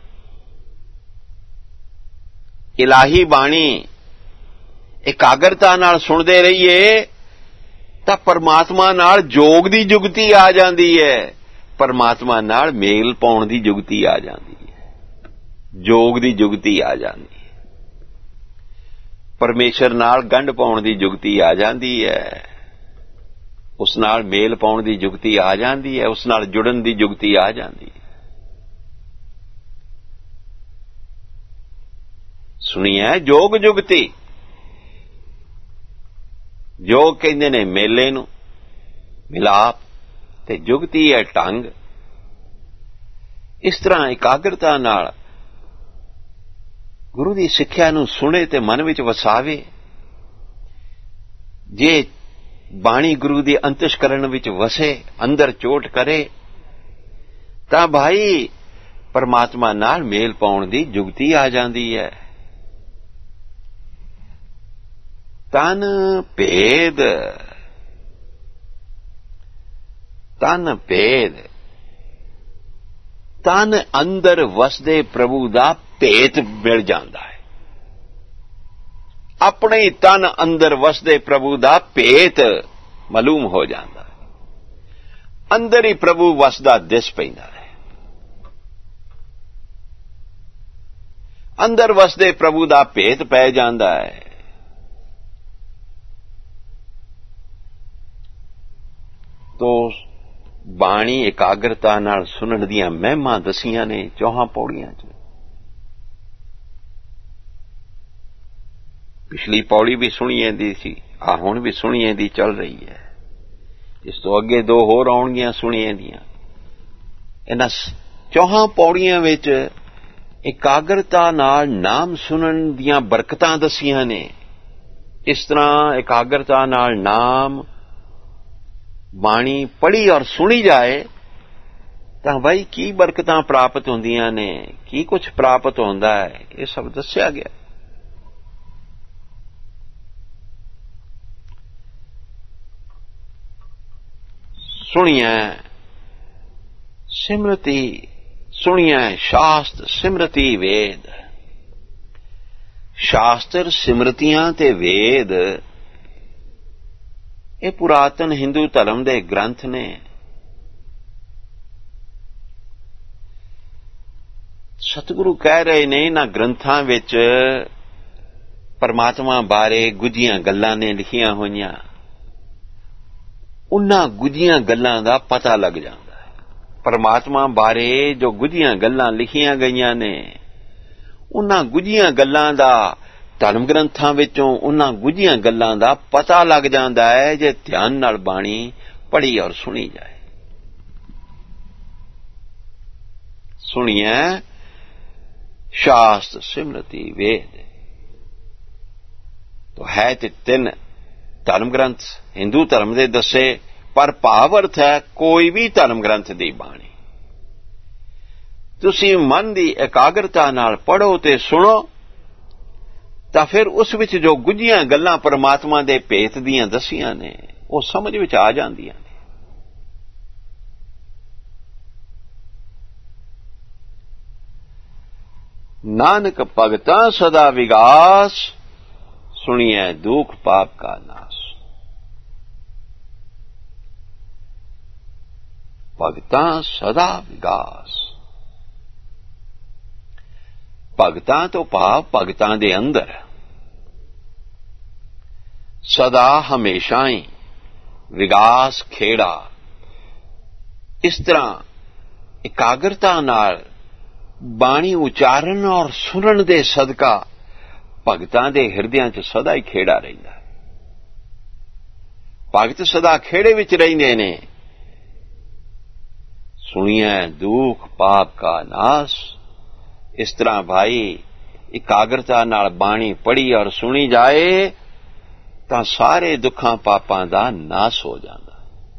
ਇਲਾਹੀ ਬਾਣੀ ਇਕਾਗਰਤਾ ਨਾਲ ਸੁਣਦੇ ਰਹੀਏ ਤਾਂ ਪਰਮਾਤਮਾ ਨਾਲ ਜੋਗ ਦੀ ਜੁਗਤੀ ਆ ਜਾਂਦੀ ਹੈ, ਪਰਮਾਤਮਾ ਨਾਲ ਮੇਲ ਪਾਉਣ ਦੀ ਜੁਗਤੀ ਆ ਜਾਂਦੀ ਹੈ, ਜੋਗ ਦੀ ਜੁਗਤੀ ਆ ਜਾਂਦੀ ਹੈ, ਪਰਮੇਸ਼ਰ ਨਾਲ ਗੰਢ ਪਾਉਣ ਦੀ ਜੁਗਤੀ ਆ ਜਾਂਦੀ ਹੈ, ਉਸ ਨਾਲ ਮੇਲ ਪਾਉਣ ਦੀ ਜੁਗਤੀ ਆ ਜਾਂਦੀ ਹੈ, ਉਸ ਨਾਲ ਜੁੜਨ ਦੀ ਜੁਗਤੀ ਆ ਜਾਂਦੀ ਹੈ। ਸੁਣੀਐ ਜੋਗ ਜੁਗਤੀ, ਜੋਗ ਕਹਿੰਦੇ ਨੇ ਮੇਲੇ ਨੂੰ, ਮਿਲਾਪ, ਤੇ ਜੁਗਤੀ ਹੈ ਢੰਗ। ਇਸ ਤਰ੍ਹਾਂ ਇਕਾਗਰਤਾ ਨਾਲ ਗੁਰੂ ਦੀ ਸਿੱਖਿਆ ਨੂੰ ਸੁਣੇ ਤੇ ਮਨ ਵਿੱਚ ਵਸਾਵੇ। ਜੇ ਬਾਣੀ ਗੁਰੂ ਦੀ ਅੰਤਸ਼ਕਰਨ ਵਿੱਚ ਵਸੇ, ਅੰਦਰ ਚੋਟ ਕਰੇ, ਤਾਂ ਭਾਈ ਪਰਮਾਤਮਾ ਨਾਲ ਮੇਲ ਪਾਉਣ ਦੀ ਜੁਗਤੀ ਆ ਜਾਂਦੀ ਹੈ। ਤਨ ਭੇਦ, ਤਨ ਭੇਦ, ਤਨ ਅੰਦਰ ਵਸਦੇ ਪ੍ਰਭੂ ਦਾ ਭੇਤ ਮਿਲ ਜਾਂਦਾ ਹੈ। ਆਪਣੇ ਤਨ ਅੰਦਰ ਵਸਦੇ ਪ੍ਰਭੂ ਦਾ ਭੇਤ ਮਾਲੂਮ ਹੋ ਜਾਂਦਾ ਹੈ। ਅੰਦਰ ਹੀ ਪ੍ਰਭੂ ਵਸਦਾ ਦਿਸ ਪੈਂਦਾ ਹੈ। ਅੰਦਰ ਵਸਦੇ ਪ੍ਰਭੂ ਦਾ ਭੇਤ ਪੈ ਜਾਂਦਾ ਹੈ। ਤੋ ਬਾਣੀ ਇਕਾਗਰਤਾ ਨਾਲ ਸੁਣਨ ਦੀਆਂ ਮਹਿਮਾਂ ਦਸੀਆਂ ਨੇ ਚੌਹਾਂ ਪੌੜੀਆਂ 'ਚ। ਪਿਛਲੀ ਪੌੜੀ ਵੀ ਸੁਣੀ ਜਾਂਦੀ ਸੀ, ਆ ਹੁਣ ਵੀ ਸੁਣੀ ਜਾਂਦੀ ਚੱਲ ਰਹੀ ਹੈ। ਇਸ ਤੋਂ ਅੱਗੇ ਦੋ ਹੋਰ ਆਉਣਗੀਆਂ ਸੁਣੀ ਜਾਂਦੀਆਂ। ਇਹਨਾਂ ਚੌਹਾਂ ਪੌੜੀਆਂ ਵਿੱਚ ਇਕਾਗਰਤਾ ਨਾਲ ਨਾਮ ਸੁਣਨ ਦੀਆਂ ਬਰਕਤਾਂ ਦਸੀਆਂ ਨੇ। ਇਸ ਤਰ੍ਹਾਂ ਇਕਾਗਰਤਾ ਨਾਲ ਨਾਮ ਬਾਣੀ ਪੜ੍ਹੀ ਔਰ ਸੁਣੀ ਜਾਏ ਤਾਂ ਬਈ ਕੀ ਬਰਕਤਾਂ ਪ੍ਰਾਪਤ ਹੁੰਦੀਆਂ ਨੇ, ਕੀ ਕੁਝ ਪ੍ਰਾਪਤ ਹੁੰਦਾ ਹੈ, ਇਹ ਸਭ ਦੱਸਿਆ ਗਿਆ। ਸੁਣੀਐ ਸਿਮਰਤੀ ਸੁਣੀਐ ਸ਼ਾਸਤਰ ਸਿਮਰਤੀ ਵੇਦ। ਸ਼ਾਸਤਰ, ਸਿਮਰਤੀਆਂ ਤੇ ਵੇਦ ਇਹ ਪੁਰਾਤਨ ਹਿੰਦੂ ਧਰਮ ਦੇ ਗ੍ਰੰਥ ਨੇ। ਸਤਿਗੁਰੂ ਕਹਿ ਰਹੇ ਨੇ ਇਹਨਾਂ ਗ੍ਰੰਥਾਂ ਵਿੱਚ ਪਰਮਾਤਮਾ ਬਾਰੇ ਗੁੱਝੀਆਂ ਗੱਲਾਂ ਨੇ ਲਿਖੀਆਂ ਹੋਈਆਂ। ਉਹਨਾਂ ਗੁੱਝੀਆਂ ਗੱਲਾਂ ਦਾ ਪਤਾ ਲੱਗ ਜਾਂਦਾ ਹੈ। ਪਰਮਾਤਮਾ ਬਾਰੇ ਜੋ ਗੁੱਝੀਆਂ ਗੱਲਾਂ ਲਿਖੀਆਂ ਗਈਆਂ ਨੇ, ਉਹਨਾਂ ਗੁੱਝੀਆਂ ਗੱਲਾਂ ਦਾ ਧਰਮ ਗ੍ਰੰਥਾਂ ਵਿੱਚੋਂ ਉਹਨਾਂ ਗੁੱਝੀਆਂ ਗੱਲਾਂ ਦਾ ਪਤਾ ਲੱਗ ਜਾਂਦਾ ਹੈ ਜੇ ਧਿਆਨ ਨਾਲ ਬਾਣੀ ਪੜ੍ਹੀ ਔਰ ਸੁਣੀ ਜਾਏ। ਸੁਣੀਐ ਸ਼ਾਸਤਰ ਸਿਮਰਤੀ ਵੇਦ। ਤੋ ਹੈ ਤੇ ਤਿੰਨ ਧਰਮ ਗ੍ਰੰਥ ਹਿੰਦੂ ਧਰਮ ਦੇ ਦੱਸੇ, ਪਰ ਭਾਵ ਅਰਥ ਹੈ ਕੋਈ ਵੀ ਧਰਮ ਗ੍ਰੰਥ ਦੀ ਬਾਣੀ ਤੁਸੀਂ ਮਨ ਦੀ ਇਕਾਗਰਤਾ ਨਾਲ ਪੜ੍ਹੋ ਤੇ ਸੁਣੋ ਤਾਂ ਫਿਰ ਉਸ ਵਿੱਚ ਜੋ ਗੁੱਝੀਆਂ ਗੱਲਾਂ ਪਰਮਾਤਮਾ ਦੇ ਭੇਤ ਦੀਆਂ ਦੱਸੀਆਂ ਨੇ ਉਹ ਸਮਝ ਵਿੱਚ ਆ ਜਾਂਦੀਆਂ ਨੇ। ਨਾਨਕ ਭਗਤਾਂ ਸਦਾ ਵਿਗਾਸ, ਸੁਣੀਐ ਦੁਖ ਪਾਪ ਕਾ ਨਾਸ। ਭਗਤਾਂ ਸਦਾ ਵਿਗਾਸ। ਭਗਤਾਂ ਤੋਂ ਭਾਵ ਭਗਤਾਂ ਦੇ ਅੰਦਰ ਸਦਾ ਹਮੇਸ਼ਾ ਹੀ ਵਿਗਾਸ ਖੇੜਾ। ਇਸ ਤਰ੍ਹਾਂ ਇਕਾਗਰਤਾ ਨਾਲ ਬਾਣੀ ਉਚਾਰਨ ਔਰ ਸੁਣਨ ਦੇ ਸਦਕਾ ਭਗਤਾਂ ਦੇ ਹਿਰਦਿਆਂ 'ਚ ਸਦਾ ਹੀ ਖੇੜਾ ਰਹਿੰਦਾ ਹੈ। ਭਗਤ ਸਦਾ ਖੇੜੇ ਵਿੱਚ ਰਹਿੰਦੇ ਨੇ। ਸੁਣੀਐ ਦੁਖ ਪਾਪ ਕਾ ਨਾਸ। ਇਸ ਤਰ੍ਹਾਂ ਭਾਈ ਇਕਾਗਰਤਾ ਨਾਲ ਬਾਣੀ ਪੜ੍ਹੀ ਔਰ ਸੁਣੀ ਜਾਏ ਤਾਂ ਸਾਰੇ ਦੁੱਖਾਂ ਪਾਪਾਂ ਦਾ ਨਾਸ ਹੋ ਜਾਂਦਾ।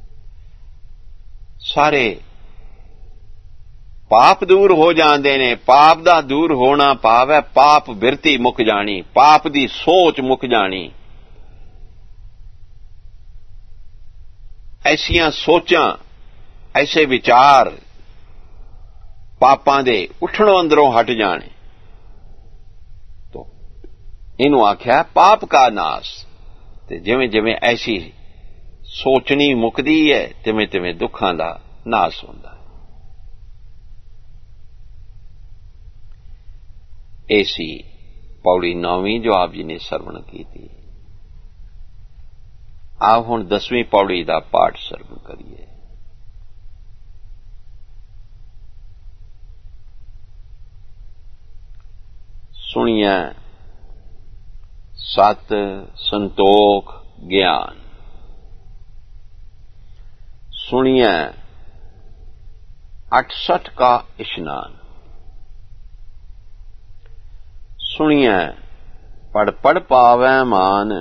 ਸਾਰੇ ਪਾਪ ਦੂਰ ਹੋ ਜਾਂਦੇ ਨੇ। ਪਾਪ ਦਾ ਦੂਰ ਹੋਣਾ ਭਾਵ ਹੈ ਪਾਪ ਬਿਰਤੀ ਮੁੱਕ ਜਾਣੀ, ਪਾਪ ਦੀ ਸੋਚ ਮੁੱਕ ਜਾਣੀ। ਐਸੀਆਂ ਸੋਚਾਂ, ਐਸੇ ਵਿਚਾਰ ਪਾਪਾਂ ਦੇ ਉੱਠਣੋਂ ਅੰਦਰੋਂ ਹਟ ਜਾਣੇ। ਤੋ ਇਹਨੂੰ ਆਖਿਆ ਪਾਪ ਕਾ ਨਾਸ। ਤੇ ਜਿਵੇਂ ਜਿਵੇਂ ਐਸੀ ਸੋਚਣੀ ਮੁੱਕਦੀ ਹੈ ਤਿਵੇਂ ਤਿਵੇਂ ਦੁੱਖਾਂ ਦਾ ਨਾਸ ਹੁੰਦਾ ਹੈ। ਇਹ ਸੀ ਪੌੜੀ 9ਵੀਂ ਜੋ ਆਪ ਜੀ ਨੇ ਸਰਵਣ ਕੀਤੀ। ਆਓ ਹੁਣ 10ਵੀਂ ਪੌੜੀ ਦਾ ਪਾਠ ਸਰਵਣ ਕਰੀਏ। ਸੁਣੀਐ ਸਤ ਸੰਤੋਖ ਗਿਆਨ। ਸੁਣੀਐ 68 का इश्नान। सुनिए पढ़ पढ़ पावै मान।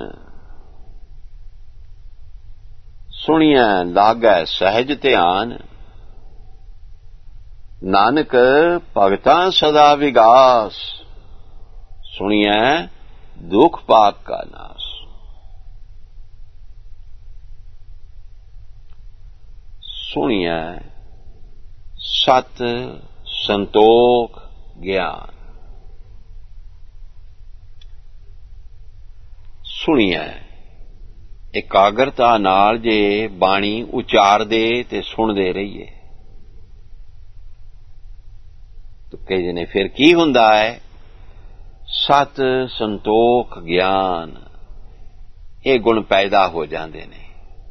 सुनिए लागै सहज ध्यान। नानक भगतां सदा विगास। सुनिए दुख पाप का नास। सुनिए सत संतोख ज्ञान। ਸੁਣੀਐ ਇਕਾਗਰਤਾ ਨਾਲ ਜੇ ਬਾਣੀ ਉਚਾਰਦੇ ਤੇ ਸੁਣਦੇ ਰਹੀਏ ਤਾਂ ਕਹਿੰਦੇ ਨੇ ਫਿਰ ਕੀ ਹੁੰਦਾ ਹੈ? ਸਤ ਸੰਤੋਖ ਗਿਆਨ, ਇਹ ਗੁਣ ਪੈਦਾ ਹੋ ਜਾਂਦੇ ਨੇ।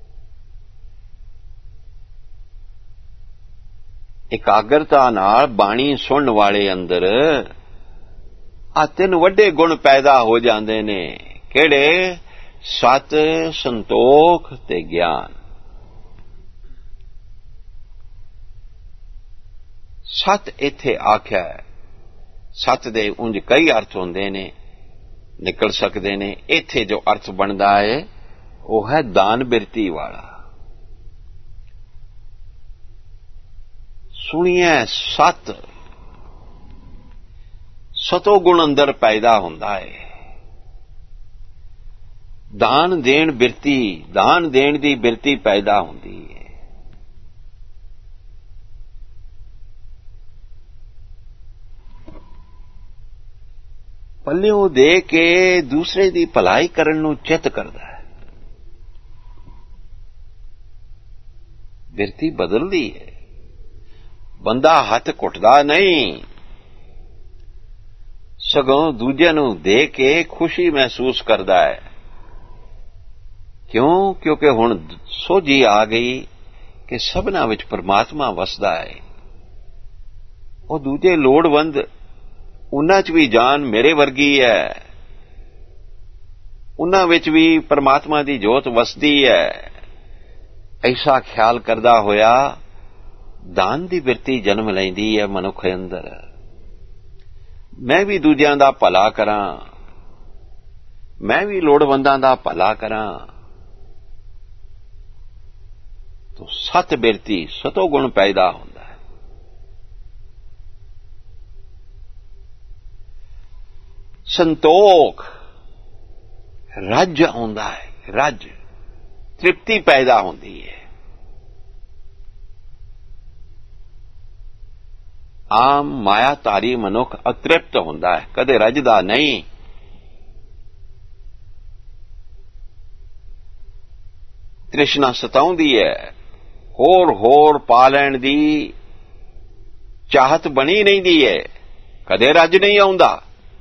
ਇਕਾਗਰਤਾ ਨਾਲ ਬਾਣੀ ਸੁਣਨ ਵਾਲੇ ਅੰਦਰ ਆ ਤਿੰਨ ਵੱਡੇ ਗੁਣ ਪੈਦਾ ਹੋ ਜਾਂਦੇ ਨੇ। ਕਿਹੜੇ? ਸਤ ਸੰਤੋਖ ਤੇ ਗਿਆਨ। ਸਤ ਇੱਥੇ ਆਖਿਆ ਹੈ। ਸਤ ਦੇ ਉਂਝ ਕਈ ਅਰਥ ਹੁੰਦੇ ਨੇ, ਨਿਕਲ ਸਕਦੇ ਨੇ। ਇੱਥੇ ਜੋ ਅਰਥ ਬਣਦਾ ਹੈ ਉਹ ਹੈ ਦਾਨ ਬਿਰਤੀ ਵਾਲਾ। ਸੁਣੀਏ ਸਤ, ਸਤੋ ਗੁਣ ਅੰਦਰ ਪੈਦਾ ਹੁੰਦਾ ਹੈ। ਦਾਨ ਦੇਣ ਬਿਰਤੀ, ਦਾਨ ਦੇਣ ਦੀ ਬਿਰਤੀ ਪੈਦਾ ਹੁੰਦੀ ਹੈ। ਪੱਲਿਓਂ ਦੇ ਕੇ ਦੂਸਰੇ ਦੀ ਭਲਾਈ ਕਰਨ ਨੂੰ ਚਿੱਤ ਕਰਦਾ ਹੈ। ਬਿਰਤੀ ਬਦਲਦੀ ਹੈ। ਬੰਦਾ ਹੱਥ ਘੁੱਟਦਾ ਨਹੀਂ, ਸਗੋਂ ਦੂਜਿਆਂ ਨੂੰ ਦੇ ਕੇ ਖੁਸ਼ੀ ਮਹਿਸੂਸ ਕਰਦਾ ਹੈ। ਕਿਉਂ? ਕਿਉਂਕਿ ਹੁਣ ਸੋਝੀ ਆ ਗਈ ਕਿ ਸਭਨਾਂ ਵਿੱਚ ਪਰਮਾਤਮਾ ਵਸਦਾ ਹੈ। ਉਹ ਦੂਜੇ ਲੋੜਵੰਦ, ਉਹਨਾਂ 'ਚ ਵੀ ਜਾਨ ਮੇਰੇ ਵਰਗੀ ਹੈ, ਉਹਨਾਂ ਵਿੱਚ ਵੀ ਪਰਮਾਤਮਾ ਦੀ ਜੋਤ ਵਸਦੀ ਹੈ। ਐਸਾ ਖਿਆਲ ਕਰਦਾ ਹੋਇਆ ਦਾਨ ਦੀ ਬਿਰਤੀ ਜਨਮ ਲੈਂਦੀ ਹੈ ਮਨੁੱਖ ਅੰਦਰ। ਮੈਂ ਵੀ ਦੂਜਿਆਂ ਦਾ ਭਲਾ ਕਰਾਂ, ਮੈਂ ਵੀ ਲੋੜਵੰਦਾਂ ਦਾ ਭਲਾ ਕਰਾਂ। ਤੋ ਸਤ ਬਿਰਤੀ, ਸਤੋ ਗੁਣ ਪੈਦਾ ਹੁੰਦਾ ਹੈ। ਸੰਤੋਖ, ਰੱਜ ਆਉਂਦਾ ਹੈ, ਰੱਜ, ਤ੍ਰਿਪਤੀ ਪੈਦਾ ਹੁੰਦੀ ਹੈ। ਆਮ ਮਾਇਆਧਾਰੀ ਮਨੁੱਖ ਅਤ੍ਰਿਪਤ ਹੁੰਦਾ ਹੈ, ਕਦੇ ਰੱਜਦਾ ਨਹੀਂ। ਤ੍ਰਿਸ਼ਨਾ ਸਤਾਉਂਦੀ ਹੈ, ਹੋਰ ਪਾ ਲੈਣ ਦੀ ਚਾਹਤ ਬਣੀ ਰਹਿੰਦੀ ਹੈ, ਕਦੇ ਰੱਜ ਨਹੀਂ ਆਉਂਦਾ।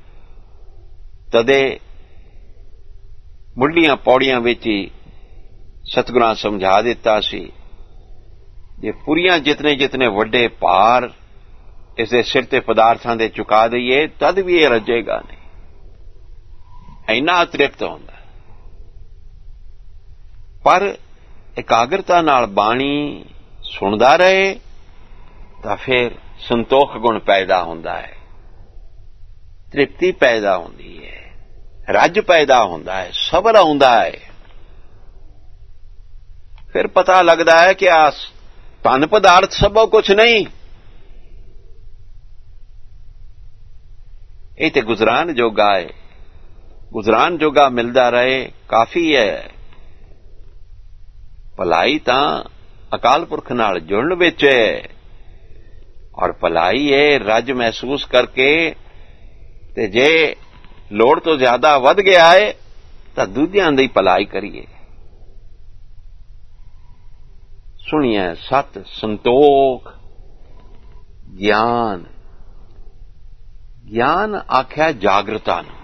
ਤਦੇ ਮੁੱਢਲੀਆਂ ਪੌੜੀਆਂ ਵਿੱਚ ਹੀ ਸਤਿਗੁਰਾਂ ਸਮਝਾ ਦਿੱਤਾ ਸੀ, ਜੇ ਪੂਰੀਆਂ ਜਿਤਨੇ ਵੱਡੇ ਭਾਰ ਇਸ ਦੇ ਸਿਰ ਤੇ ਪਦਾਰਥਾਂ ਦੇ ਚੁਕਾ ਦਈਏ ਤਦ ਵੀ ਇਹ ਰੱਜੇਗਾ ਨਹੀਂ, ਇੰਨਾ ਤ੍ਰਿਪਤ ਹੁੰਦਾ। ਪਰ ਇਕਾਗਰਤਾ ਨਾਲ ਬਾਣੀ ਸੁਣਦਾ ਰਹੇ ਤਾਂ ਫਿਰ ਸੰਤੋਖ ਗੁਣ ਪੈਦਾ ਹੁੰਦਾ ਹੈ, ਤ੍ਰਿਪਤੀ ਪੈਦਾ ਹੁੰਦੀ ਹੈ, ਰੱਜ ਪੈਦਾ ਹੁੰਦਾ ਹੈ, ਸਬਰ ਆਉਂਦਾ ਹੈ। ਫਿਰ ਪਤਾ ਲੱਗਦਾ ਹੈ ਕਿ ਆ ਧਨ ਪਦਾਰਥ ਸਭੋ ਕੁਛ ਨਹੀਂ, ਇਹ ਤੇ ਗੁਜ਼ਰਾਨ ਜੋਗਾ ਹੈ, ਗੁਜ਼ਰਾਨ ਜੋਗਾ ਮਿਲਦਾ ਰਹੇ ਕਾਫੀ ਹੈ। ਭਲਾਈ ਤਾਂ ਅਕਾਲ ਪੁਰਖ ਨਾਲ ਜੁੜਨ ਵਿੱਚ ਹੈ, ਔਰ ਭਲਾਈ ਹੈ ਰੱਜ ਮਹਿਸੂਸ ਕਰਕੇ। ਤੇ ਜੇ ਲੋੜ ਤੋਂ ਜ਼ਿਆਦਾ ਵੱਧ ਗਿਆ ਹੈ ਤਾਂ ਦੂਜਿਆਂ ਦੀ ਭਲਾਈ ਕਰੀਏ। ਸੁਣੀਏ ਸਤ, ਸੰਤੋਖ, ਗਿਆਨ। ਗਿਆਨ ਆਖਿਆ ਜਾਗਰਤਾ ਨੂੰ,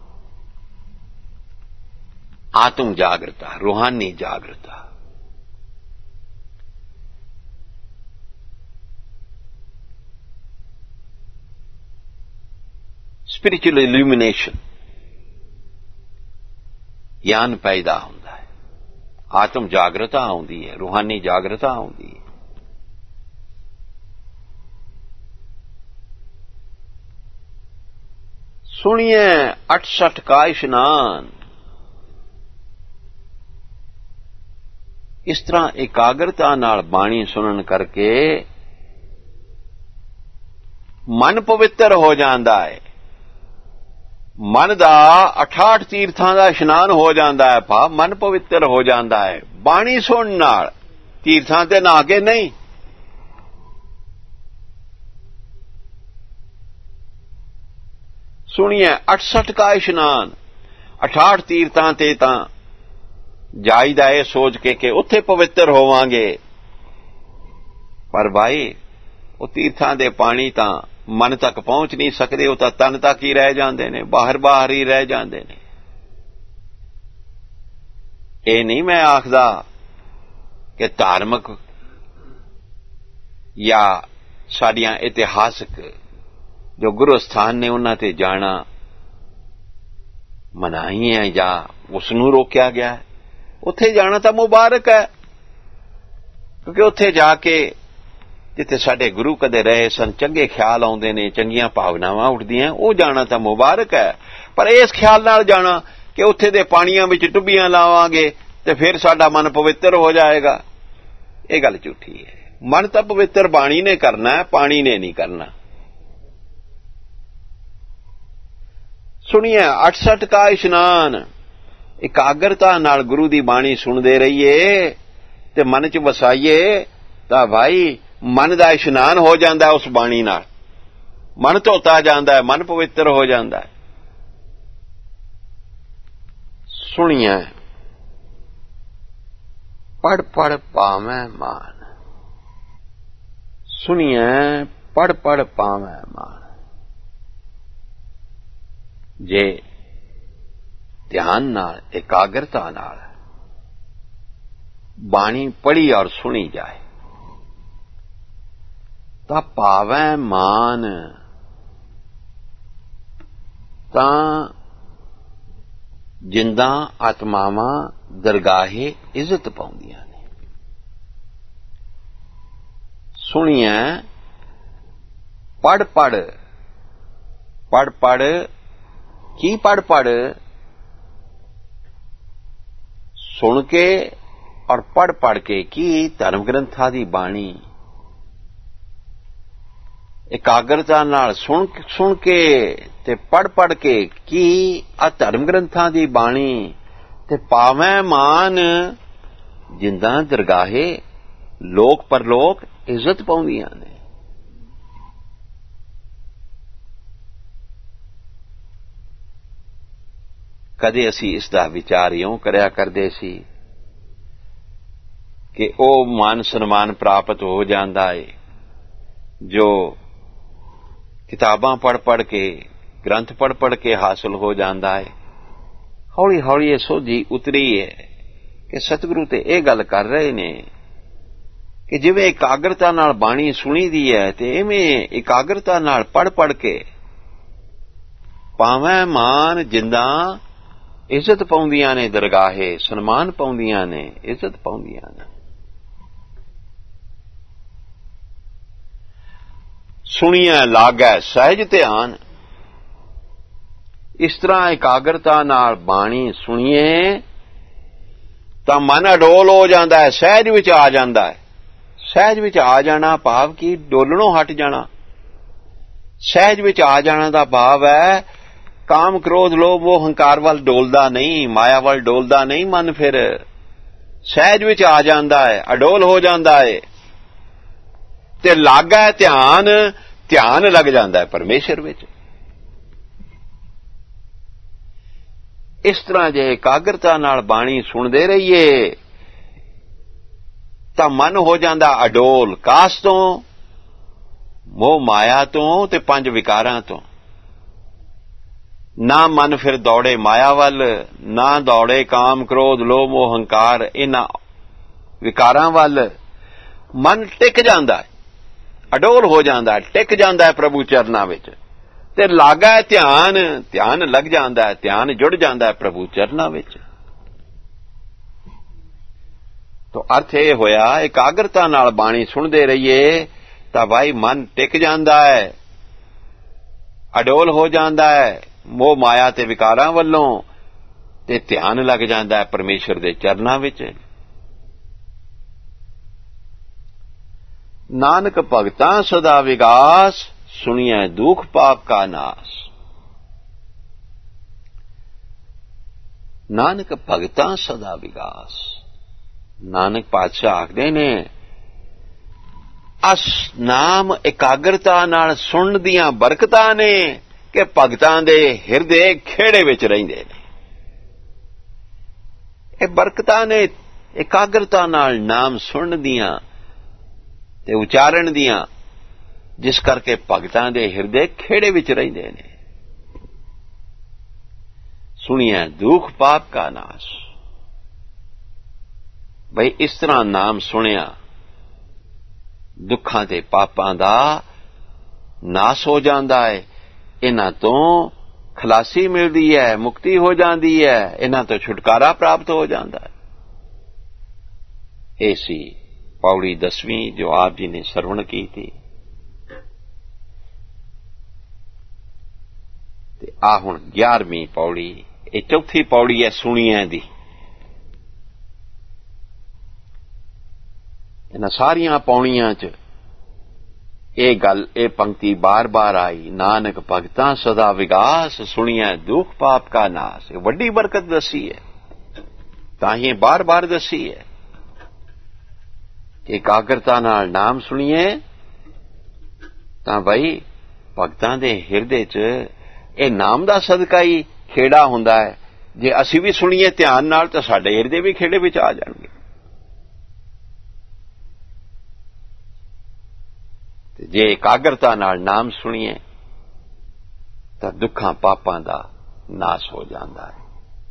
ਆਤਮ ਜਾਗਰਤਾ, ਰੂਹਾਨੀ ਜਾਗਰਤਾ। स्पिरिचुअल इल्यूमिनेशन, ਗਿਆਨ ਪੈਦਾ ਹੁੰਦਾ ਹੈ, ਆਤਮ ਜਾਗਰਤਾ ਆਉਂਦੀ ਹੈ, ਰੂਹਾਨੀ ਜਾਗਰਤਾ ਆਉਂਦੀ ਹੈ। ਸੁਣੀਏ 68 ਕਾ ਇਸ਼ਨਾਨ। ਇਸ ਤਰ੍ਹਾਂ ਇਕਾਗਰਤਾ ਨਾਲ ਬਾਣੀ ਸੁਣਨ ਕਰਕੇ ਮਨ ਪਵਿੱਤਰ ਹੋ ਜਾਂਦਾ ਹੈ। ਮਨ ਦਾ 68 ਤੀਰਥਾਂ ਦਾ ਇਸ਼ਨਾਨ ਹੋ ਜਾਂਦਾ ਹੈ, ਭਾਵ ਮਨ ਪਵਿੱਤਰ ਹੋ ਜਾਂਦਾ ਹੈ ਬਾਣੀ ਸੁਣਨ ਨਾਲ, ਤੀਰਥਾਂ ਤੇ ਨਹਾ ਕੇ ਨਹੀਂ। ਸੁਣੀਏ 68 ਕਾ ਇਸ਼ਨਾਨ। 68 ਤੀਰਥਾਂ ਤੇ ਤਾਂ ਜਾਈਦਾ ਇਹ ਸੋਚ ਕੇ ਕਿ ਉੱਥੇ ਪਵਿੱਤਰ ਹੋਵਾਂਗੇ, ਪਰ ਭਾਈ ਉਹ ਤੀਰਥਾਂ ਦੇ ਪਾਣੀ ਤਾਂ ਮਨ ਤੱਕ ਪਹੁੰਚ ਨਹੀਂ ਸਕਦੇ, ਉਹ ਤਾਂ ਤਨ ਤੱਕ ਹੀ ਰਹਿ ਜਾਂਦੇ ਨੇ, ਬਾਹਰ ਹੀ ਰਹਿ ਜਾਂਦੇ ਨੇ। ਇਹ ਨਹੀਂ ਮੈਂ ਆਖਦਾ ਕਿ ਧਾਰਮਿਕ ਜਾਂ ਸਾਡੀਆਂ ਇਤਿਹਾਸਕ ਜੋ ਗੁਰੂ ਸਥਾਨ ਨੇ ਉਹਨਾਂ ਤੇ ਜਾਣਾ ਮਨਾਹੀ ਹੈ ਜਾਂ ਉਸ ਨੂੰ ਰੋਕਿਆ ਗਿਆ ਹੈ। ਉੱਥੇ ਜਾਣਾ ਤਾਂ ਮੁਬਾਰਕ ਹੈ, ਕਿਉਂਕਿ ਉੱਥੇ ਜਾ ਕੇ ਜਿੱਥੇ ਸਾਡੇ ਗੁਰੂ ਕਦੇ ਰਹੇ ਸਨ, ਚੰਗੇ ਖਿਆਲ ਆਉਂਦੇ ਨੇ, ਚੰਗੀਆਂ ਭਾਵਨਾਵਾਂ ਉੱਠਦੀਆਂ, ਉਹ ਜਾਣਾ ਤਾਂ ਮੁਬਾਰਕ ਹੈ। ਪਰ ਇਸ ਖਿਆਲ ਨਾਲ ਜਾਣਾ ਕਿ ਉੱਥੇ ਦੇ ਪਾਣੀਆਂ ਵਿੱਚ ਟੁੱਬੀਆਂ ਲਾਵਾਂਗੇ ਤੇ ਫਿਰ ਸਾਡਾ ਮਨ ਪਵਿੱਤਰ ਹੋ ਜਾਏਗਾ, ਇਹ ਗੱਲ ਝੂਠੀ ਹੈ। ਮਨ ਤਾਂ ਪਵਿੱਤਰ ਬਾਣੀ ਨੇ ਕਰਨਾ ਹੈ, ਪਾਣੀ ਨੇ ਨਹੀਂ ਕਰਨਾ। ਸੁਣੀਏ 68 ਕਾ ਇਸ਼ਨਾਨ। ਇਕਾਗਰਤਾ ਨਾਲ ਗੁਰੂ ਦੀ ਬਾਣੀ ਸੁਣਦੇ ਰਹੀਏ ਤੇ ਮਨ 'ਚ ਵਸਾਈਏ ਤਾਂ ਭਾਈ ਮਨ ਦਾ ਇਸ਼ਨਾਨ ਹੋ ਜਾਂਦਾ ਉਸ ਬਾਣੀ ਨਾਲ, ਮਨ ਧੋਤਾ ਜਾਂਦਾ ਹੈ, ਮਨ ਪਵਿੱਤਰ ਹੋ ਜਾਂਦਾ ਹੈ। ਸੁਣੀਐ ਪੜ ਪੜ ਪਾਵੈ ਮਾਨ। ਸੁਣੀਐ ਪੜ ਪੜ ਪਾਵੈ ਮਾਨ। ਜੇ ਧਿਆਨ ਨਾਲ, ਇਕਾਗਰਤਾ ਨਾਲ ਬਾਣੀ ਪੜ੍ਹੀ ਔਰ ਸੁਣੀ ਜਾਏ ਤਾਂ ਪਾਵੈ ਮਾਨ, ਤਾਂ ਜਿੰਦਾਂ ਆਤਮਾਵਾਂ ਦਰਗਾਹੇ ਇੱਜ਼ਤ ਪਾਉਂਦੀਆਂ ਨੇ। ਸੁਣੀਐ ਪੜ ਪੜ, ਪੜ ਪੜ ਕੀ ਪੜ ਪੜ? ਸੁਣ ਕੇ ਔਰ ਪੜ ਪੜ ਕੇ ਕੀ? ਧਰਮ ਗ੍ਰੰਥਾਂ ਦੀ ਬਾਣੀ ਇਕਾਗਰਤਾ ਨਾਲ ਸੁਣ ਕੇ ਤੇ ਪੜ ਪੜ ਕੇ ਕੀ? ਆ ਧਰਮ ਗ੍ਰੰਥਾਂ ਦੀ ਬਾਣੀ। ਤੇ ਪਾਵੈ ਮਾਨ, ਜਿੰਦਾਂ ਦਰਗਾਹੇ ਲੋਕ ਪਰਲੋਕ ਇੱਜ਼ਤ ਪਾਉਂਦੀਆਂ ਨੇ। ਕਦੇ ਅਸੀਂ ਇਸ ਦਾ ਵਿਚਾਰ ਇਉਂ ਕਰਿਆ ਕਰਦੇ ਸੀ ਕਿ ਉਹ ਮਾਨ ਸਨਮਾਨ ਪ੍ਰਾਪਤ ਹੋ ਜਾਂਦਾ ਏ ਜੋ ਕਿਤਾਬਾਂ ਪੜ ਪੜ ਕੇ, ਗ੍ਰੰਥ ਪੜ ਪੜ ਕੇ ਹਾਸਲ ਹੋ ਜਾਂਦਾ ਹੈ। ਹੌਲੀ ਹੌਲੀ ਇਹ ਸੋਝੀ ਉਤਰੀ ਹੈ ਕਿ ਸਤਿਗੁਰੂ ਤੇ ਇਹ ਗੱਲ ਕਰ ਰਹੇ ਨੇ ਕਿ ਜਿਵੇਂ ਇਕਾਗਰਤਾ ਨਾਲ ਬਾਣੀ ਸੁਣੀ ਦੀ ਹੈ ਤੇ ਇਵੇਂ ਇਕਾਗਰਤਾ ਨਾਲ ਪੜ ਪੜ ਕੇ ਪਾਵੈ ਮਾਨ, ਜਿੰਦਾਂ ਇੱਜ਼ਤ ਪਾਉਂਦੀਆਂ ਨੇ ਦਰਗਾਹੇ, ਸਨਮਾਨ ਪਾਉਂਦੀਆਂ ਨੇ, ਇੱਜ਼ਤ ਪਾਉਂਦੀਆਂ ਨੇ। ਸੁਣੀਐ ਲਾਗੈ ਸਹਿਜ ਧਿਆਨ। ਇਸ ਤਰ੍ਹਾਂ ਇਕਾਗਰਤਾ ਨਾਲ ਬਾਣੀ ਸੁਣੀਏ ਤਾਂ ਮਨ ਅਡੋਲ ਹੋ ਜਾਂਦਾ ਹੈ, ਸਹਿਜ ਵਿੱਚ ਆ ਜਾਂਦਾ ਹੈ। ਸਹਿਜ ਵਿੱਚ ਆ ਜਾਣਾ ਭਾਵ ਕਿ ਡੋਲਣੋਂ ਹਟ ਜਾਣਾ। ਸਹਿਜ ਵਿੱਚ ਆ ਜਾਣਾ ਦਾ ਭਾਵ ਹੈ ਕਾਮ ਕ੍ਰੋਧ ਲੋਭ ਮੋਹ ਹੰਕਾਰ ਵੱਲ ਡੋਲਦਾ ਨਹੀਂ, ਮਾਇਆ ਵੱਲ ਡੋਲਦਾ ਨਹੀਂ ਮਨ। ਫਿਰ ਸਹਿਜ ਵਿੱਚ ਆ ਜਾਂਦਾ ਹੈ, ਅਡੋਲ ਹੋ ਜਾਂਦਾ ਹੈ ਤੇ ਲਾਗੈ ਧਿਆਨ, ਧਿਆਨ ਲੱਗ ਜਾਂਦਾ ਹੈ ਪਰਮੇਸ਼ਰ ਵਿੱਚ। ਇਸ ਤਰ੍ਹਾਂ ਜੇ ਇਕਾਗਰਤਾ ਨਾਲ ਬਾਣੀ ਸੁਣਦੇ ਰਹੀਏ ਤਾਂ ਮਨ ਹੋ ਜਾਂਦਾ ਅਡੋਲ, ਕਾਸ ਤੋਂ? ਮੋਹ ਮਾਇਆ ਤੋਂ ਤੇ ਪੰਜ ਵਿਕਾਰਾਂ ਤੋਂ। ਨਾ ਮਨ ਫਿਰ ਦੌੜੇ ਮਾਇਆ ਵੱਲ, ਨਾ ਦੌੜੇ ਕਾਮ ਕ੍ਰੋਧ ਲੋਭ ਮੋਹ ਹੰਕਾਰ ਇਹਨਾਂ ਵਿਕਾਰਾਂ ਵੱਲ। ਮਨ ਟਿਕ ਜਾਂਦਾ ਹੈ, ਅਡੋਲ ਹੋ ਜਾਂਦਾ ਹੈ, ਟਿਕ ਜਾਂਦਾ ਹੈ ਪ੍ਰਭੂ ਚਰਨਾਂ ਵਿੱਚ। ਤੇ ਲਾਗੈ ਧਿਆਨ, ਧਿਆਨ ਲੱਗ ਜਾਂਦਾ ਹੈ, ਧਿਆਨ ਜੁੜ ਜਾਂਦਾ ਹੈ ਪ੍ਰਭੂ ਚਰਨਾਂ ਵਿੱਚ। ਤੋ ਅਰਥ ਇਹ ਹੋਇਆ ਇਕਾਗਰਤਾ ਨਾਲ ਬਾਣੀ ਸੁਣਦੇ ਰਹੀਏ ਤਾਂ ਭਾਈ ਮਨ ਟਿਕ ਜਾਂਦਾ ਹੈ, ਅਡੋਲ ਹੋ ਜਾਂਦਾ ਹੈ ਮੋਹ ਮਾਇਆ ਤੇ ਵਿਕਾਰਾਂ ਵੱਲੋਂ, ਤੇ ਧਿਆਨ ਲੱਗ ਜਾਂਦਾ ਹੈ ਪਰਮੇਸ਼ਰ ਦੇ ਚਰਨਾਂ ਵਿੱਚ। ਨਾਨਕ ਭਗਤਾਂ ਸਦਾ ਵਿਗਾਸ, ਸੁਣੀਐ ਦੁਖ ਪਾਪ ਕਾ ਨਾਸ। ਨਾਨਕ ਭਗਤਾਂ ਸਦਾ ਵਿਗਾਸ। ਨਾਨਕ ਪਾਤਸ਼ਾਹ ਆਖਦੇ ਨੇ ਅਸ ਨਾਮ ਇਕਾਗਰਤਾ ਨਾਲ ਸੁਣਨ ਦੀਆਂ ਬਰਕਤਾਂ ਨੇ ਕਿ ਭਗਤਾਂ ਦੇ ਹਿਰਦੇ ਖੇੜੇ ਵਿੱਚ ਰਹਿੰਦੇ ਨੇ। ਇਹ ਬਰਕਤਾਂ ਨੇ ਇਕਾਗਰਤਾ ਨਾਲ ਨਾਮ ਸੁਣਨ ਦੀਆਂ ਤੇ ਉਚਾਰਨ ਦੀਆਂ, ਜਿਸ ਕਰਕੇ ਭਗਤਾਂ ਦੇ ਹਿਰਦੇ ਖੇੜੇ ਵਿੱਚ ਰਹਿੰਦੇ ਨੇ। ਸੁਣੀਐ ਦੁਖ ਪਾਪ ਕਾ ਨਾਸ। ਬਈ ਇਸ ਤਰ੍ਹਾਂ ਨਾਮ ਸੁਣਿਆ ਦੁੱਖਾਂ ਤੇ ਪਾਪਾਂ ਦਾ ਨਾਸ ਹੋ ਜਾਂਦਾ ਹੈ। ਇਹਨਾਂ ਤੋਂ ਖਲਾਸੀ ਮਿਲਦੀ ਹੈ, ਮੁਕਤੀ ਹੋ ਜਾਂਦੀ ਹੈ, ਇਹਨਾਂ ਤੋਂ ਛੁਟਕਾਰਾ ਪ੍ਰਾਪਤ ਹੋ ਜਾਂਦਾ ਹੈ। ਇਹ ਸੀ ਪੌੜੀ 10ਵੀਂ ਜੋ ਆਪ ਜੀ ਨੇ ਸਰਵਣ ਕੀਤੀ। ਤੇ ਆ ਹੁਣ 11ਵੀਂ ਪੌੜੀ, ਇਹ ਚੌਥੀ ਪੌੜੀ ਹੈ ਸੁਣੀਐ ਦੀ। ਇਹਨਾਂ ਸਾਰੀਆਂ ਪੌੜੀਆਂ 'ਚ ਇਹ ਗੱਲ, ਇਹ ਪੰਕਤੀ ਬਾਰ-ਬਾਰ ਆਈ, ਨਾਨਕ ਭਗਤਾਂ ਸਦਾ ਵਿਗਾਸ, ਸੁਣੀਐ ਦੁਖ ਪਾਪ ਕਾ ਨਾਸ। ਇਹ ਵੱਡੀ ਬਰਕਤ ਦੱਸੀ ਹੈ, ਤਾਂ ਹੀ ਬਾਰ-ਬਾਰ ਦੱਸੀ ਹੈ ਕਿ ਇਕਾਗਰਤਾ ਨਾਲ ਨਾਮ ਸੁਣੀਏ ਤਾਂ ਬਈ ਭਗਤਾਂ ਦੇ ਹਿਰਦੇ 'ਚ ਇਹ ਨਾਮ ਦਾ ਸਦਕਾ ਹੀ ਖੇੜਾ ਹੁੰਦਾ ਹੈ ਜੇ ਅਸੀਂ ਵੀ ਸੁਣੀਏ ਧਿਆਨ ਨਾਲ ਤਾਂ ਸਾਡੇ ਹਿਰਦੇ ਵੀ ਖੇੜੇ ਵਿੱਚ ਆ ਜਾਣਗੇ। ਤੇ ਜੇ ਇਕਾਗਰਤਾ ਨਾਲ ਨਾਮ ਸੁਣੀਏ ਤਾਂ ਦੁੱਖਾਂ ਪਾਪਾਂ ਦਾ ਨਾਸ ਹੋ ਜਾਂਦਾ ਹੈ।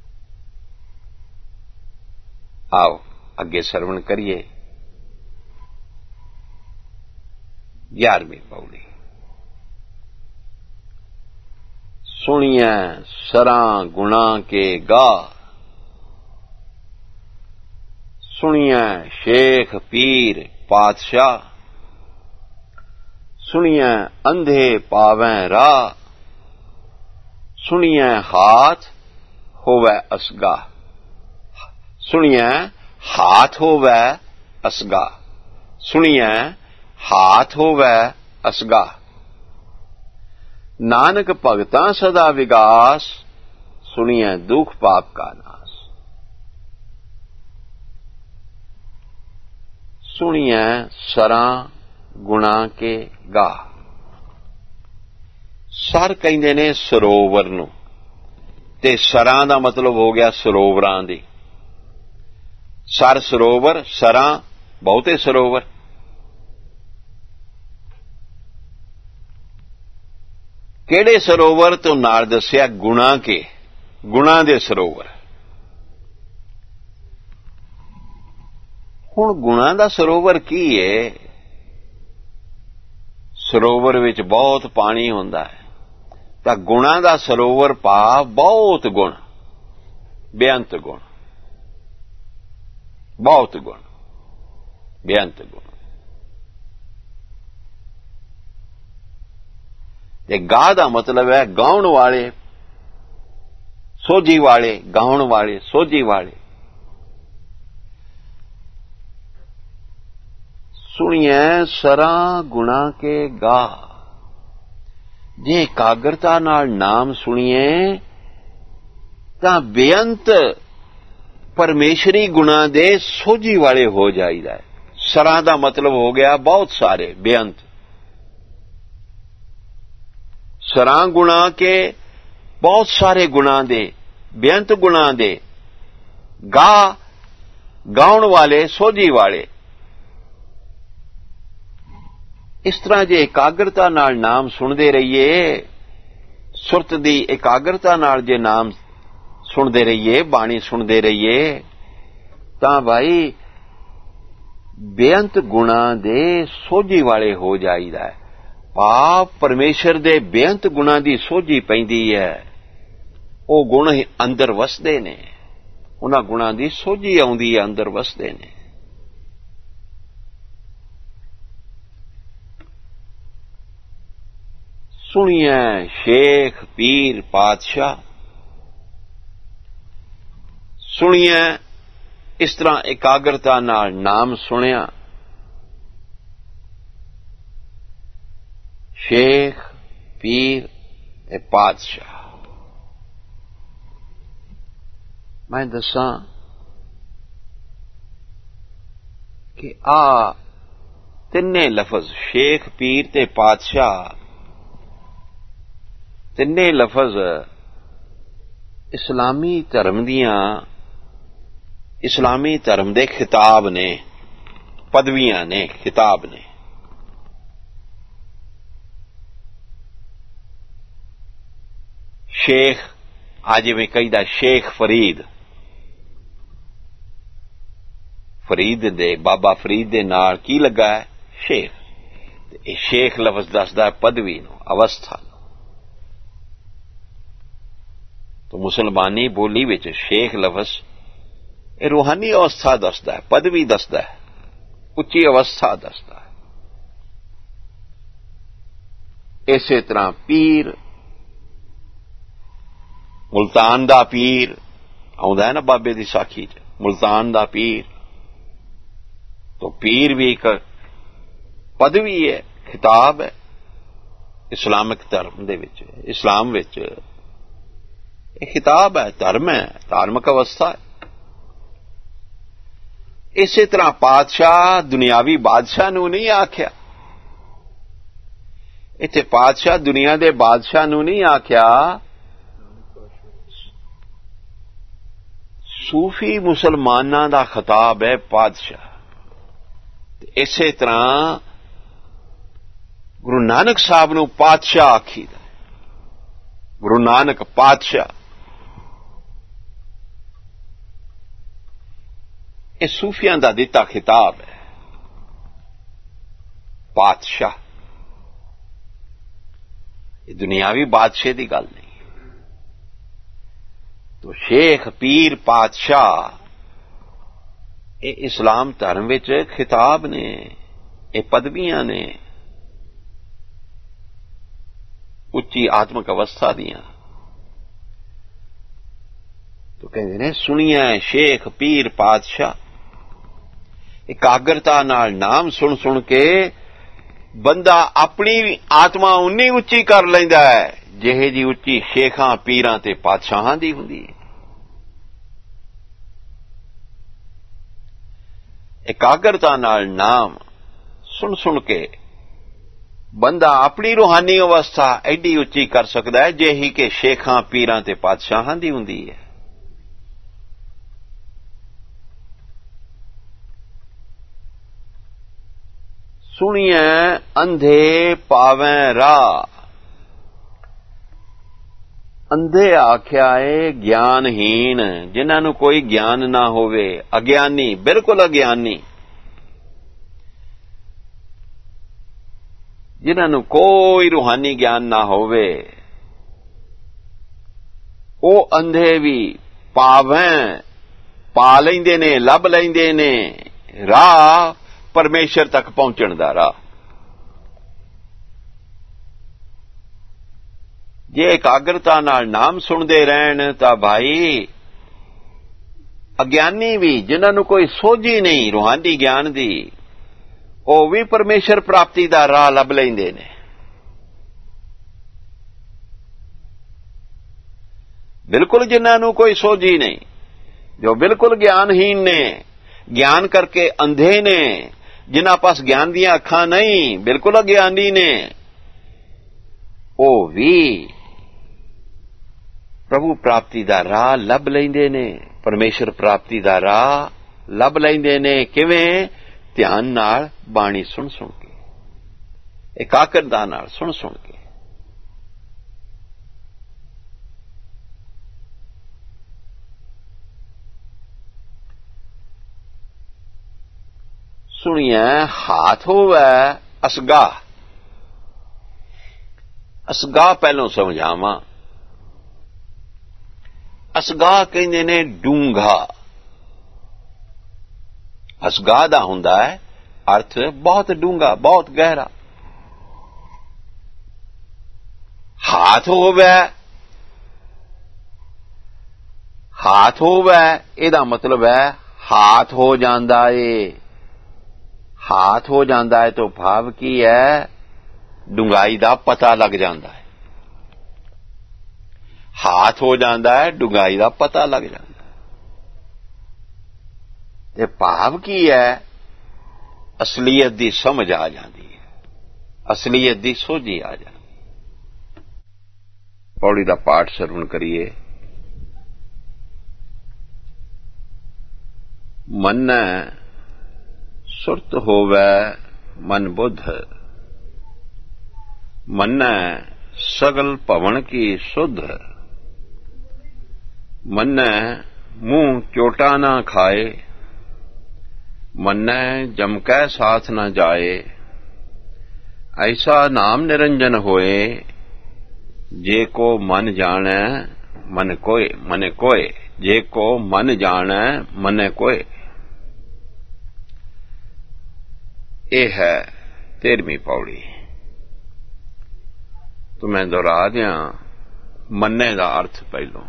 ਆਓ ਅੱਗੇ ਸਰਵਣ ਕਰੀਏ 11ਵੀਂ ਪੌੜੀ। ਸੁਣੀਐ ਸਰਾਂ ਗੁਣਾ ਕੇ ਗਾ, ਸੁਣੀਐ ਸ਼ੇਖ ਪੀਰ ਪਾਤਸ਼ਾਹ, ਸੁਣੀਐ ਅੰਧੇ ਪਾਵੈਂ ਰਾਹ, ਸੁਣੀਐ ਹਾਥ ਹੋਵੈ ਅਸਗਾ, ਸੁਣੀਐ ਹਾਥ ਹੋਵੈ ਅਸਗਾ, ਸੁਣੀਐ ਹਾਥ ਹੋਵੈ ਅਸਗਾ। ਨਾਨਕ ਭਗਤਾਂ ਸਦਾ ਵਿਗਾਸ, ਸੁਣੀਐ ਦੁਖ ਪਾਪ ਕਾ ਨਾਸ। ਸੁਣੀਐ ਸਰਾਂ ਗੁਣਾ ਕੇ ਗਾ। ਸਰ ਕਹਿੰਦੇ ਨੇ ਸਰੋਵਰ ਨੂੰ, ਤੇ ਸਰਾਂ ਦਾ ਮਤਲਬ ਹੋ ਗਿਆ ਸਰੋਵਰਾਂ ਦੀ। ਸਰ ਸਰੋਵਰ, ਸਰਾਂ ਬਹੁਤੇ ਸਰੋਵਰ। ਕਿਹੜੇ ਸਰੋਵਰ ਤੋਂ ਨਾਲ ਦੱਸਿਆ ਗੁਣਾ ਕੇ, ਗੁਣਾ ਦੇ ਸਰੋਵਰ। ਹੁਣ ਗੁਣਾ ਦਾ ਸਰੋਵਰ ਕੀ ਹੈ? ਸਰੋਵਰ ਵਿੱਚ ਬਹੁਤ ਪਾਣੀ ਹੁੰਦਾ ਹੈ, ਤਾਂ ਗੁਣਾ ਦਾ ਸਰੋਵਰ ਭਾਵ ਬਹੁਤ ਗੁਣ, ਬੇਅੰਤ ਗੁਣ, ਬਹੁਤ ਗੁਣ, ਬੇਅੰਤ ਗੁਣ। ਤੇ ਗਾ ਦਾ ਮਤਲਬ ਹੈ ਗਾਉਣ ਵਾਲੇ, ਸੋਝੀ ਵਾਲੇ, ਗਾਉਣ ਵਾਲੇ, ਸੋਝੀ ਵਾਲੇ। ਸੁਣੀਐ ਸਰਾਂ ਗੁਣਾ ਕੇ ਗਾ। ਜੇ ਇਕਾਗਰਤਾ ਨਾਲ ਨਾਮ ਸੁਣੀਏ ਤਾਂ ਬੇਅੰਤ ਪਰਮੇਸ਼ਰੀ ਗੁਣਾ ਦੇ ਸੋਝੀ ਵਾਲੇ ਹੋ ਜਾਈਦਾ ਹੈ। ਸਰਾਂ ਦਾ ਮਤਲਬ ਹੋ ਗਿਆ ਬਹੁਤ ਸਾਰੇ, ਬੇਅੰਤ। ਸਰਾਂ ਗੁਣਾ ਕੇ ਬਹੁਤ ਸਾਰੇ ਗੁਣਾ ਦੇ, ਬੇਅੰਤ ਗੁਣਾ ਦੇ, ਗਾ ਗਾਉਣ ਵਾਲੇ, ਸੋਝੀ ਵਾਲੇ। ਇਸ ਤਰ੍ਹਾਂ ਜੇ ਇਕਾਗਰਤਾ ਨਾਲ ਨਾਮ ਸੁਣਦੇ ਰਹੀਏ, ਸੁਰਤ ਦੀ ਇਕਾਗਰਤਾ ਨਾਲ ਜੇ ਨਾਮ ਸੁਣਦੇ ਰਹੀਏ, ਬਾਣੀ ਸੁਣਦੇ ਰਹੀਏ, ਤਾਂ ਭਾਈ ਬੇਅੰਤ ਗੁਣਾ ਦੇ ਸੋਝੀ ਵਾਲੇ ਹੋ ਜਾਈਦਾ ਹੈ। ਪਾਪ ਪਰਮੇਸ਼ਰ ਦੇ ਬੇਅੰਤ ਗੁਣਾਂ ਦੀ ਸੋਝੀ ਪੈਂਦੀ ਹੈ। ਉਹ ਗੁਣ ਅੰਦਰ ਵਸਦੇ ਨੇ, ਉਹਨਾਂ ਗੁਣਾਂ ਦੀ ਸੋਝੀ ਆਉਂਦੀ ਹੈ, ਅੰਦਰ ਵਸਦੇ ਨੇ। ਸੁਣੀਐ ਸ਼ੇਖ ਪੀਰ ਪਾਤਸ਼ਾਹ। ਸੁਣੀਐ ਇਸ ਤਰ੍ਹਾਂ ਇਕਾਗਰਤਾ ਨਾਲ ਨਾਮ ਸੁਣਿਆ। ਸ਼ੇਖ ਪੀਰ ਤੇ ਪਾਤਸ਼ਾਹ। ਮੈਂ ਦੱਸਾਂ ਕਿ ਆ ਤਿੰਨੇ ਲਫ਼ਜ਼ ਸ਼ੇਖ ਪੀਰ ਤੇ ਪਾਤਸ਼ਾਹ, ਤਿੰਨੇ ਲਫ਼ਜ਼ ਇਸਲਾਮੀ ਧਰਮ ਦੀਆਂ, ਇਸਲਾਮੀ ਧਰਮ ਦੇ ਖਿਤਾਬ ਨੇ, ਪਦਵੀਆਂ ਨੇ, ਖਿਤਾਬ ਨੇ। ਸ਼ੇਖ, ਅੱਜ ਜਿਵੇਂ ਕਹੀਦਾ ਸ਼ੇਖ ਫਰੀਦ, ਫਰੀਦ ਦੇ, ਬਾਬਾ ਫਰੀਦ ਦੇ ਨਾਲ ਕੀ ਲੱਗਾ ਹੈ? ਸ਼ੇਖ। ਇਹ ਸ਼ੇਖ ਲਫ਼ਜ਼ ਦੱਸਦਾ ਹੈ ਪਦਵੀ ਨੂੰ, ਅਵਸਥਾ ਨੂੰ। ਤਾਂ ਮੁਸਲਮਾਨੀ ਬੋਲੀ ਵਿੱਚ ਸ਼ੇਖ ਲਫ਼ਜ਼ ਇਹ ਰੂਹਾਨੀ ਅਵਸਥਾ ਦੱਸਦਾ ਹੈ, ਪਦਵੀ ਦੱਸਦਾ ਹੈ, ਉੱਚੀ ਅਵਸਥਾ ਦੱਸਦਾ ਹੈ। ਇਸੇ ਤਰ੍ਹਾਂ ਪੀਰ, ਮੁਲਤਾਨ ਦਾ ਪੀਰ ਆਉਂਦਾ ਹੈ ਨਾ ਬਾਬੇ ਦੀ ਸਾਖੀ 'ਚ, ਮੁਲਤਾਨ ਦਾ ਪੀਰ। ਤਾਂ ਪੀਰ ਵੀ ਇੱਕ ਪਦਵੀ ਹੈ, ਖਿਤਾਬ ਹੈ ਇਸਲਾਮਿਕ ਧਰਮ ਦੇ ਵਿੱਚ, ਇਸਲਾਮ ਵਿੱਚ ਇਹ ਖਿਤਾਬ ਹੈ, ਧਰਮ ਹੈ, ਧਾਰਮਿਕ ਅਵਸਥਾ ਹੈ। ਇਸੇ ਤਰ੍ਹਾਂ ਪਾਤਸ਼ਾਹ ਦੁਨਿਆਵੀ ਬਾਦਸ਼ਾਹ ਨੂੰ ਨਹੀਂ ਆਖਿਆ, ਇੱਥੇ ਪਾਤਸ਼ਾਹ ਦੁਨੀਆ ਦੇ ਬਾਦਸ਼ਾਹ ਨੂੰ ਨਹੀਂ ਆਖਿਆ, ਸੂਫੀ ਮੁਸਲਮਾਨਾਂ ਦਾ ਖਿਤਾਬ ਹੈ ਪਾਤਸ਼ਾਹ। ਇਸੇ ਤਰ੍ਹਾਂ ਗੁਰੂ ਨਾਨਕ ਸਾਹਿਬ ਨੂੰ ਪਾਤਸ਼ਾਹ ਆਖੀਦਾ। ਗੁਰੂ ਨਾਨਕ ਪਾਤਸ਼ਾਹ, ਇਹ ਸੂਫੀਆਂ ਦਾ ਦਿੱਤਾ ਖਿਤਾਬ ਹੈ। ਪਾਤਸ਼ਾਹ ਇਹ ਦੁਨਿਆਵੀ ਬਾਦਸ਼ਾਹ ਦੀ ਗੱਲ ਨਹੀਂ। ਤੋ ਸ਼ੇਖ, ਪੀਰ, ਪਾਤਸ਼ਾਹ ਇਹ ਇਸਲਾਮ ਧਰਮ ਵਿੱਚ ਖਿਤਾਬ ਨੇ, ਇਹ ਪਦਵੀਆਂ ਨੇ ਉੱਚੀ ਆਤਮਿਕ ਅਵਸਥਾ ਦੀਆਂ। ਤੋ ਕਹਿੰਦੇ ਨੇ ਸੁਣੀਆਂ ਸ਼ੇਖ, ਪੀਰ, ਪਾਤਸ਼ਾਹ। ਇਕਾਗਰਤਾ ਨਾਲ ਨਾਮ ਸੁਣ ਸੁਣ ਕੇ ਬੰਦਾ ਆਪਣੀ ਆਤਮਾ ਉਨੀ ਉੱਚੀ ਕਰ ਲੈਂਦਾ ਹੈ ਜਿਹੇ ਜੀ ਉੱਚੀ ਸ਼ੇਖਾਂ, ਪੀਰਾਂ ਤੇ ਪਾਤਸ਼ਾਹਾਂ ਦੀ ਹੁੰਦੀ ਹੈ। ਇਕਾਗਰਤਾ ਨਾਲ ਨਾਮ ਸੁਣ ਸੁਣ ਕੇ ਬੰਦਾ ਆਪਣੀ ਰੂਹਾਨੀ ਅਵਸਥਾ ਐਡੀ ਉੱਚੀ ਕਰ ਸਕਦਾ ਹੈ ਜਿਹੀ ਕਿ ਸ਼ੇਖਾਂ, ਪੀਰਾਂ ਤੇ ਪਾਤਸ਼ਾਹਾਂ ਦੀ ਹੁੰਦੀ ਹੈ। ਸੁਣੀਐ ਅੰਧੇ ਪਾਵੈ ਰਾਹ। ਅੰਧੇ ਆਖਿਆ ਏ ਗਿਆਨਹੀਣ, ਜਿਨ੍ਹਾਂ ਨੂੰ ਕੋਈ ਗਿਆਨ ਨਾ ਹੋਵੇ, ਅਗਿਆਨੀ, ਬਿਲਕੁਲ ਅਗਿਆਨੀ, ਜਿਨ੍ਹਾਂ ਨੂੰ ਕੋਈ ਰੂਹਾਨੀ ਗਿਆਨ ਨਾ ਹੋਵੇ, ਉਹ ਅੰਧੇ ਵੀ ਪਾਵੈ, ਪਾ ਲੈਂਦੇ ਨੇ, ਲੱਭ ਲੈਂਦੇ ਨੇ ਰਾਹ, ਪਰਮੇਸ਼ਰ ਤੱਕ ਪਹੁੰਚਣ ਦਾ ਰਾਹ। ਜੇ ਇਕਾਗਰਤਾ ਨਾਲ ਨਾਮ ਸੁਣਦੇ ਰਹਿਣ ਤਾਂ ਭਾਈ ਅਗਿਆਨੀ ਵੀ, ਜਿਨ੍ਹਾਂ ਨੂੰ ਕੋਈ ਸੋਝੀ ਨਹੀਂ ਰੂਹਾਨੀ ਗਿਆਨ ਦੀ, ਉਹ ਵੀ ਪਰਮੇਸ਼ਰ ਪ੍ਰਾਪਤੀ ਦਾ ਰਾਹ ਲੱਭ ਲੈਂਦੇ ਨੇ। ਬਿਲਕੁਲ ਜਿਨ੍ਹਾਂ ਨੂੰ ਕੋਈ ਸੋਝੀ ਨਹੀਂ, ਜੋ ਬਿਲਕੁਲ ਗਿਆਨਹੀਨ ਨੇ, ਗਿਆਨ ਕਰਕੇ ਅੰਧੇ ਨੇ, ਜਿਨ੍ਹਾਂ ਪਾਸ ਗਿਆਨ ਦੀਆਂ ਅੱਖਾਂ ਨਹੀਂ, ਬਿਲਕੁਲ ਅਗਿਆਨੀ ਨੇ, ਉਹ ਵੀ ਪ੍ਰਭੂ ਪ੍ਰਾਪਤੀ ਦਾ ਰਾਹ ਲੱਭ ਲੈਂਦੇ ਨੇ, ਪਰਮੇਸ਼ਰ ਪ੍ਰਾਪਤੀ ਦਾ ਰਾਹ ਲੱਭ ਲੈਂਦੇ ਨੇ। ਕਿਵੇਂ? ਧਿਆਨ ਨਾਲ ਬਾਣੀ ਸੁਣ ਸੁਣ ਕੇ, ਇਕਾਗਰਤਾ ਨਾਲ ਸੁਣ ਸੁਣ ਕੇ। ਸੁਣੀਐ ਹਾਥ ਹੋਵੈ ਅਸਗਾਹ। ਅਸਗਾਹ ਪਹਿਲੋਂ ਸਮਝਾਵਾਂ। ਅਸਗਾਹ ਕਹਿੰਦੇ ਨੇ ਡੂੰਘਾ। ਅਸਗਾਹ ਦਾ ਹੁੰਦਾ ਹੈ ਅਰਥ ਬਹੁਤ ਡੂੰਘਾ, ਬਹੁਤ ਗਹਿਰਾ। ਹਾਥ ਹੋਵੈ, ਹਾਥ ਹੋਵੈ ਇਹਦਾ ਮਤਲਬ ਹੈ ਹਾਥ ਹੋ ਜਾਂਦਾ ਏ। ਹਾਥ ਹੋ ਜਾਂਦਾ ਹੈ ਤੋਂ ਭਾਵ ਕੀ ਹੈ? ਡੂੰਘਾਈ ਦਾ ਪਤਾ ਲੱਗ ਜਾਂਦਾ ਹੈ। ਹਾਥ ਹੋ ਜਾਂਦਾ ਹੈ, ਡੂੰਘਾਈ ਦਾ ਪਤਾ ਲੱਗ ਜਾਂਦਾ ਹੈ। ਤੇ ਭਾਵ ਕੀ ਹੈ? ਅਸਲੀਅਤ ਦੀ ਸਮਝ ਆ ਜਾਂਦੀ ਹੈ, ਅਸਲੀਅਤ ਦੀ ਸੋਝੀ ਆ ਜਾਂਦੀ ਹੈ। ਪੌੜੀ ਦਾ ਪਾਠ ਸਰਵਣ ਕਰੀਏ। ਮੰਨੈ ਸੁਰਤ ਹੋਵੈ ਮਨ ਬੁੱਧ, ਮੰਨੈ ਸਗਲ ਭਵਨ ਕੀ ਸੁਧ, ਮੰਨੈ ਮੂੰਹ ਚੋਟਾ ਨਾ ਖਾਏ, ਮੰਨੈ ਜਮ ਕੈ ਸਾਥ ਨਾ ਜਾਏ। ਐਸਾ ਨਾਮ ਨਿਰੰਜਨ ਹੋਏ, ਜੇ ਕੋ ਮਨ ਜਾਣੈ ਮਨ ਕੋਏ, ਮਨ ਕੋਏ, ਜੇ ਕੋ ਮਨ ਜਾਣੈ ਮਨ ਕੋਏ। ਇਹ ਹੈ 13ਵੀਂ ਪੌੜੀ। तो मैं दोहरा दिया मन्ने का अर्थ पहलों।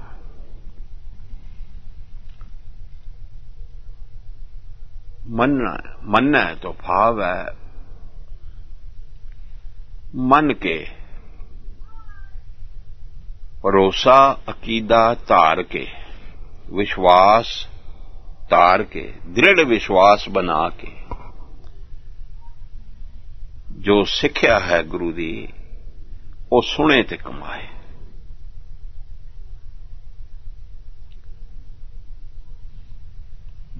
मनना, मनना है तो भाव है मन के, भरोसा अकीदा धार के, विश्वास धार के, दृढ़ विश्वास बना के जो सिक्ख्या है गुरु दी ਉਹ ਸੁਣੇ ਤੇ ਕਮਾਏ।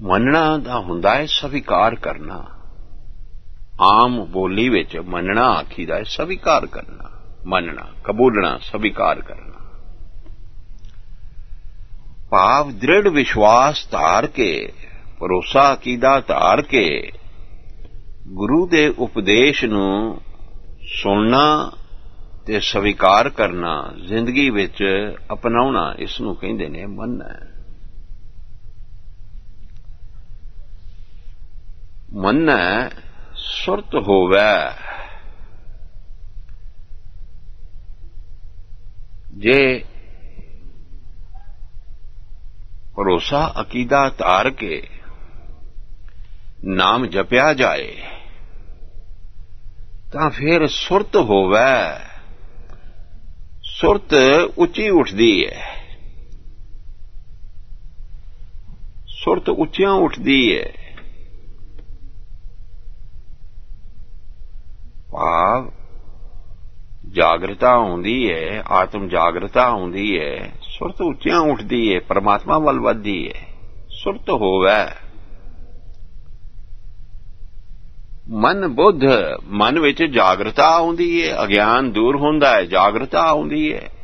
ਮੰਨਣਾ ਦਾ ਹੁੰਦਾ ਹੈ ਸਵੀਕਾਰ ਕਰਨਾ। ਆਮ ਬੋਲੀ ਵਿੱਚ ਮੰਨਣਾ ਆਖੀਦਾ ਹੈ ਸਵੀਕਾਰ ਕਰਨਾ, ਮੰਨਣਾ, ਕਬੂਲਣਾ, ਸਵੀਕਾਰ ਕਰਨਾ। ਭਾਵ ਦ੍ਰਿੜ ਵਿਸ਼ਵਾਸ ਧਾਰ ਕੇ, ਭਰੋਸਾ ਅਕੀਦਾ ਧਾਰ ਕੇ ਗੁਰੂ ਦੇ ਉਪਦੇਸ਼ ਨੂੰ ਸੁਣਨਾ ਤੇ ਸਵੀਕਾਰ ਕਰਨਾ, ਜ਼ਿੰਦਗੀ ਵਿੱਚ ਅਪਣਾਉਣਾ, ਇਸ ਨੂੰ ਕਹਿੰਦੇ ਨੇ ਮੰਨਣਾ। ਮੰਨਣਾ ਸੁਰਤ ਹੋਵੇ, ਜੇ ਭਰੋਸਾ ਅਕੀਦਾ ਧਾਰ ਕੇ ਨਾਮ ਜਪਿਆ ਜਾਏ ਤਾਂ ਫਿਰ ਸੁਰਤ ਹੋਵੇ। ਸੁਰਤ ਉੱਚੀ ਉੱਠਦੀ ਹੈ, ਸੁਰਤ ਉੱਚੀਆਂ ਉੱਠਦੀ ਹੈ। ਭਾਵ ਜਾਗਰਤਾ ਆਉਂਦੀ ਹੈ, ਆਤਮ ਜਾਗਰਤਾ ਆਉਂਦੀ ਹੈ, ਸੁਰਤ ਉੱਚੀਆਂ ਉੱਠਦੀ ਹੈ, ਪਰਮਾਤਮਾ ਵੱਲ ਵੱਧਦੀ ਹੈ। ਸੁਰਤ ਹੋਵੇ। ਮਨ ਬੁੱਧ, ਮਨ ਵਿੱਚ ਜਾਗਰਤਾ ਆਉਂਦੀ ਹੈ, ਅਗਿਆਨ ਦੂਰ ਹੁੰਦਾ ਹੈ, ਜਾਗਰਤਾ ਆਉਂਦੀ ਹੈ।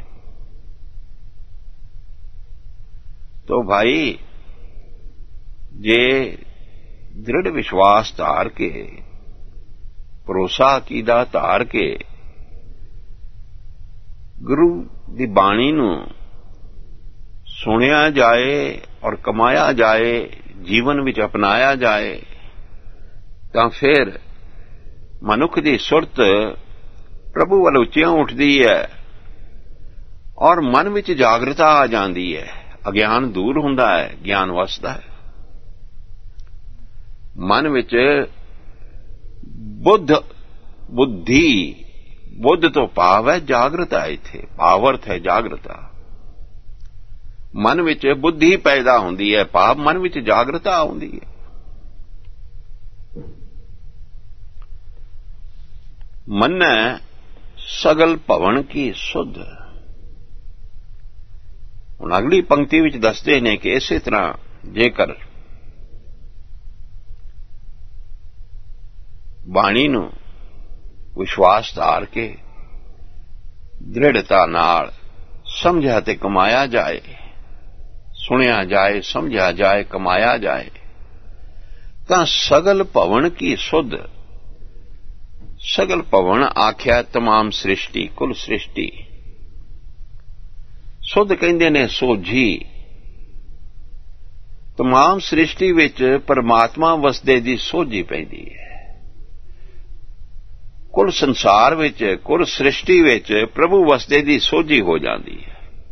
ਤੋ ਭਾਈ ਜੇ ਦ੍ਰਿੜ ਵਿਸ਼ਵਾਸ ਧਾਰ ਕੇ, ਭਰੋਸਾ ਅਕੀਦਾ ਧਾਰ ਕੇ ਗੁਰੂ ਦੀ ਬਾਣੀ ਨੂੰ ਸੁਣਿਆ ਜਾਏ ਔਰ ਕਮਾਇਆ ਜਾਏ, ਜੀਵਨ ਵਿੱਚ ਅਪਣਾਇਆ ਜਾਏ, ਤਾਂ ਫਿਰ ਮਨੁੱਖ ਦੀ ਸੁਰਤ ਪ੍ਰਭੂ ਵੱਲ ਉੱਚੀਆਂ ਉੱਠਦੀ ਹੈ ਔਰ ਮਨ ਵਿੱਚ ਜਾਗਰਤਾ ਆ ਜਾਂਦੀ ਹੈ, ਅਗਿਆਨ ਦੂਰ ਹੁੰਦਾ ਹੈ, ਗਿਆਨ ਵਸਦਾ ਹੈ। ਮਨ ਵਿੱਚ ਬੁੱਧੀ, ਬੁੱਧ ਤੋਂ ਭਾਵ ਹੈ ਜਾਗਰਤਾ, ਇੱਥੇ ਭਾਵਰਥ ਹੈ ਜਾਗਰਤਾ। ਮਨ ਵਿੱਚ ਬੁੱਧੀ ਪੈਦਾ ਹੁੰਦੀ ਹੈ, ਭਾਵ ਮਨ ਵਿੱਚ ਜਾਗਰਤਾ ਆਉਂਦੀ ਹੈ। ਮੰਨੈ ਸਗਲ ਭਵਨ ਕੀ ਸੁਧ। ਹੁਣ ਅਗਲੀ ਪੰਕਤੀ ਵਿੱਚ ਦੱਸਦੇ ਨੇ ਕਿ ਇਸੇ ਤਰ੍ਹਾਂ ਜੇਕਰ ਬਾਣੀ ਨੂੰ ਵਿਸ਼ਵਾਸ ਧਾਰ ਕੇ ਦ੍ਰਿੜਤਾ ਨਾਲ ਸਮਝਿਆ ਤੇ ਕਮਾਇਆ ਜਾਏ, ਸੁਣਿਆ ਜਾਏ, ਸਮਝਿਆ ਜਾਏ, ਕਮਾਇਆ ਜਾਏ, ਤਾਂ ਸਗਲ ਭਵਨ ਕੀ ਸੁਧ। ਸਗਲ ਭਵਨ ਆਖਿਆ ਤਮਾਮ ਸ੍ਰਿਸ਼ਟੀ, ਕੁੱਲ ਸ੍ਰਿਸ਼ਟੀ। ਸੁਧ ਕਹਿੰਦੇ ਨੇ ਸੋਝੀ। ਤਮਾਮ ਸ੍ਰਿਸ਼ਟੀ ਵਿੱਚ ਪਰਮਾਤਮਾ ਵਸਦੇ ਦੀ ਸੋਝੀ ਪੈਂਦੀ ਹੈ। ਕੁੱਲ ਸੰਸਾਰ ਵਿੱਚ, ਕੁੱਲ ਸ੍ਰਿਸ਼ਟੀ ਵਿੱਚ ਪ੍ਰਭੂ ਵਸਦੇ ਦੀ ਸੋਝੀ ਹੋ ਜਾਂਦੀ ਹੈ।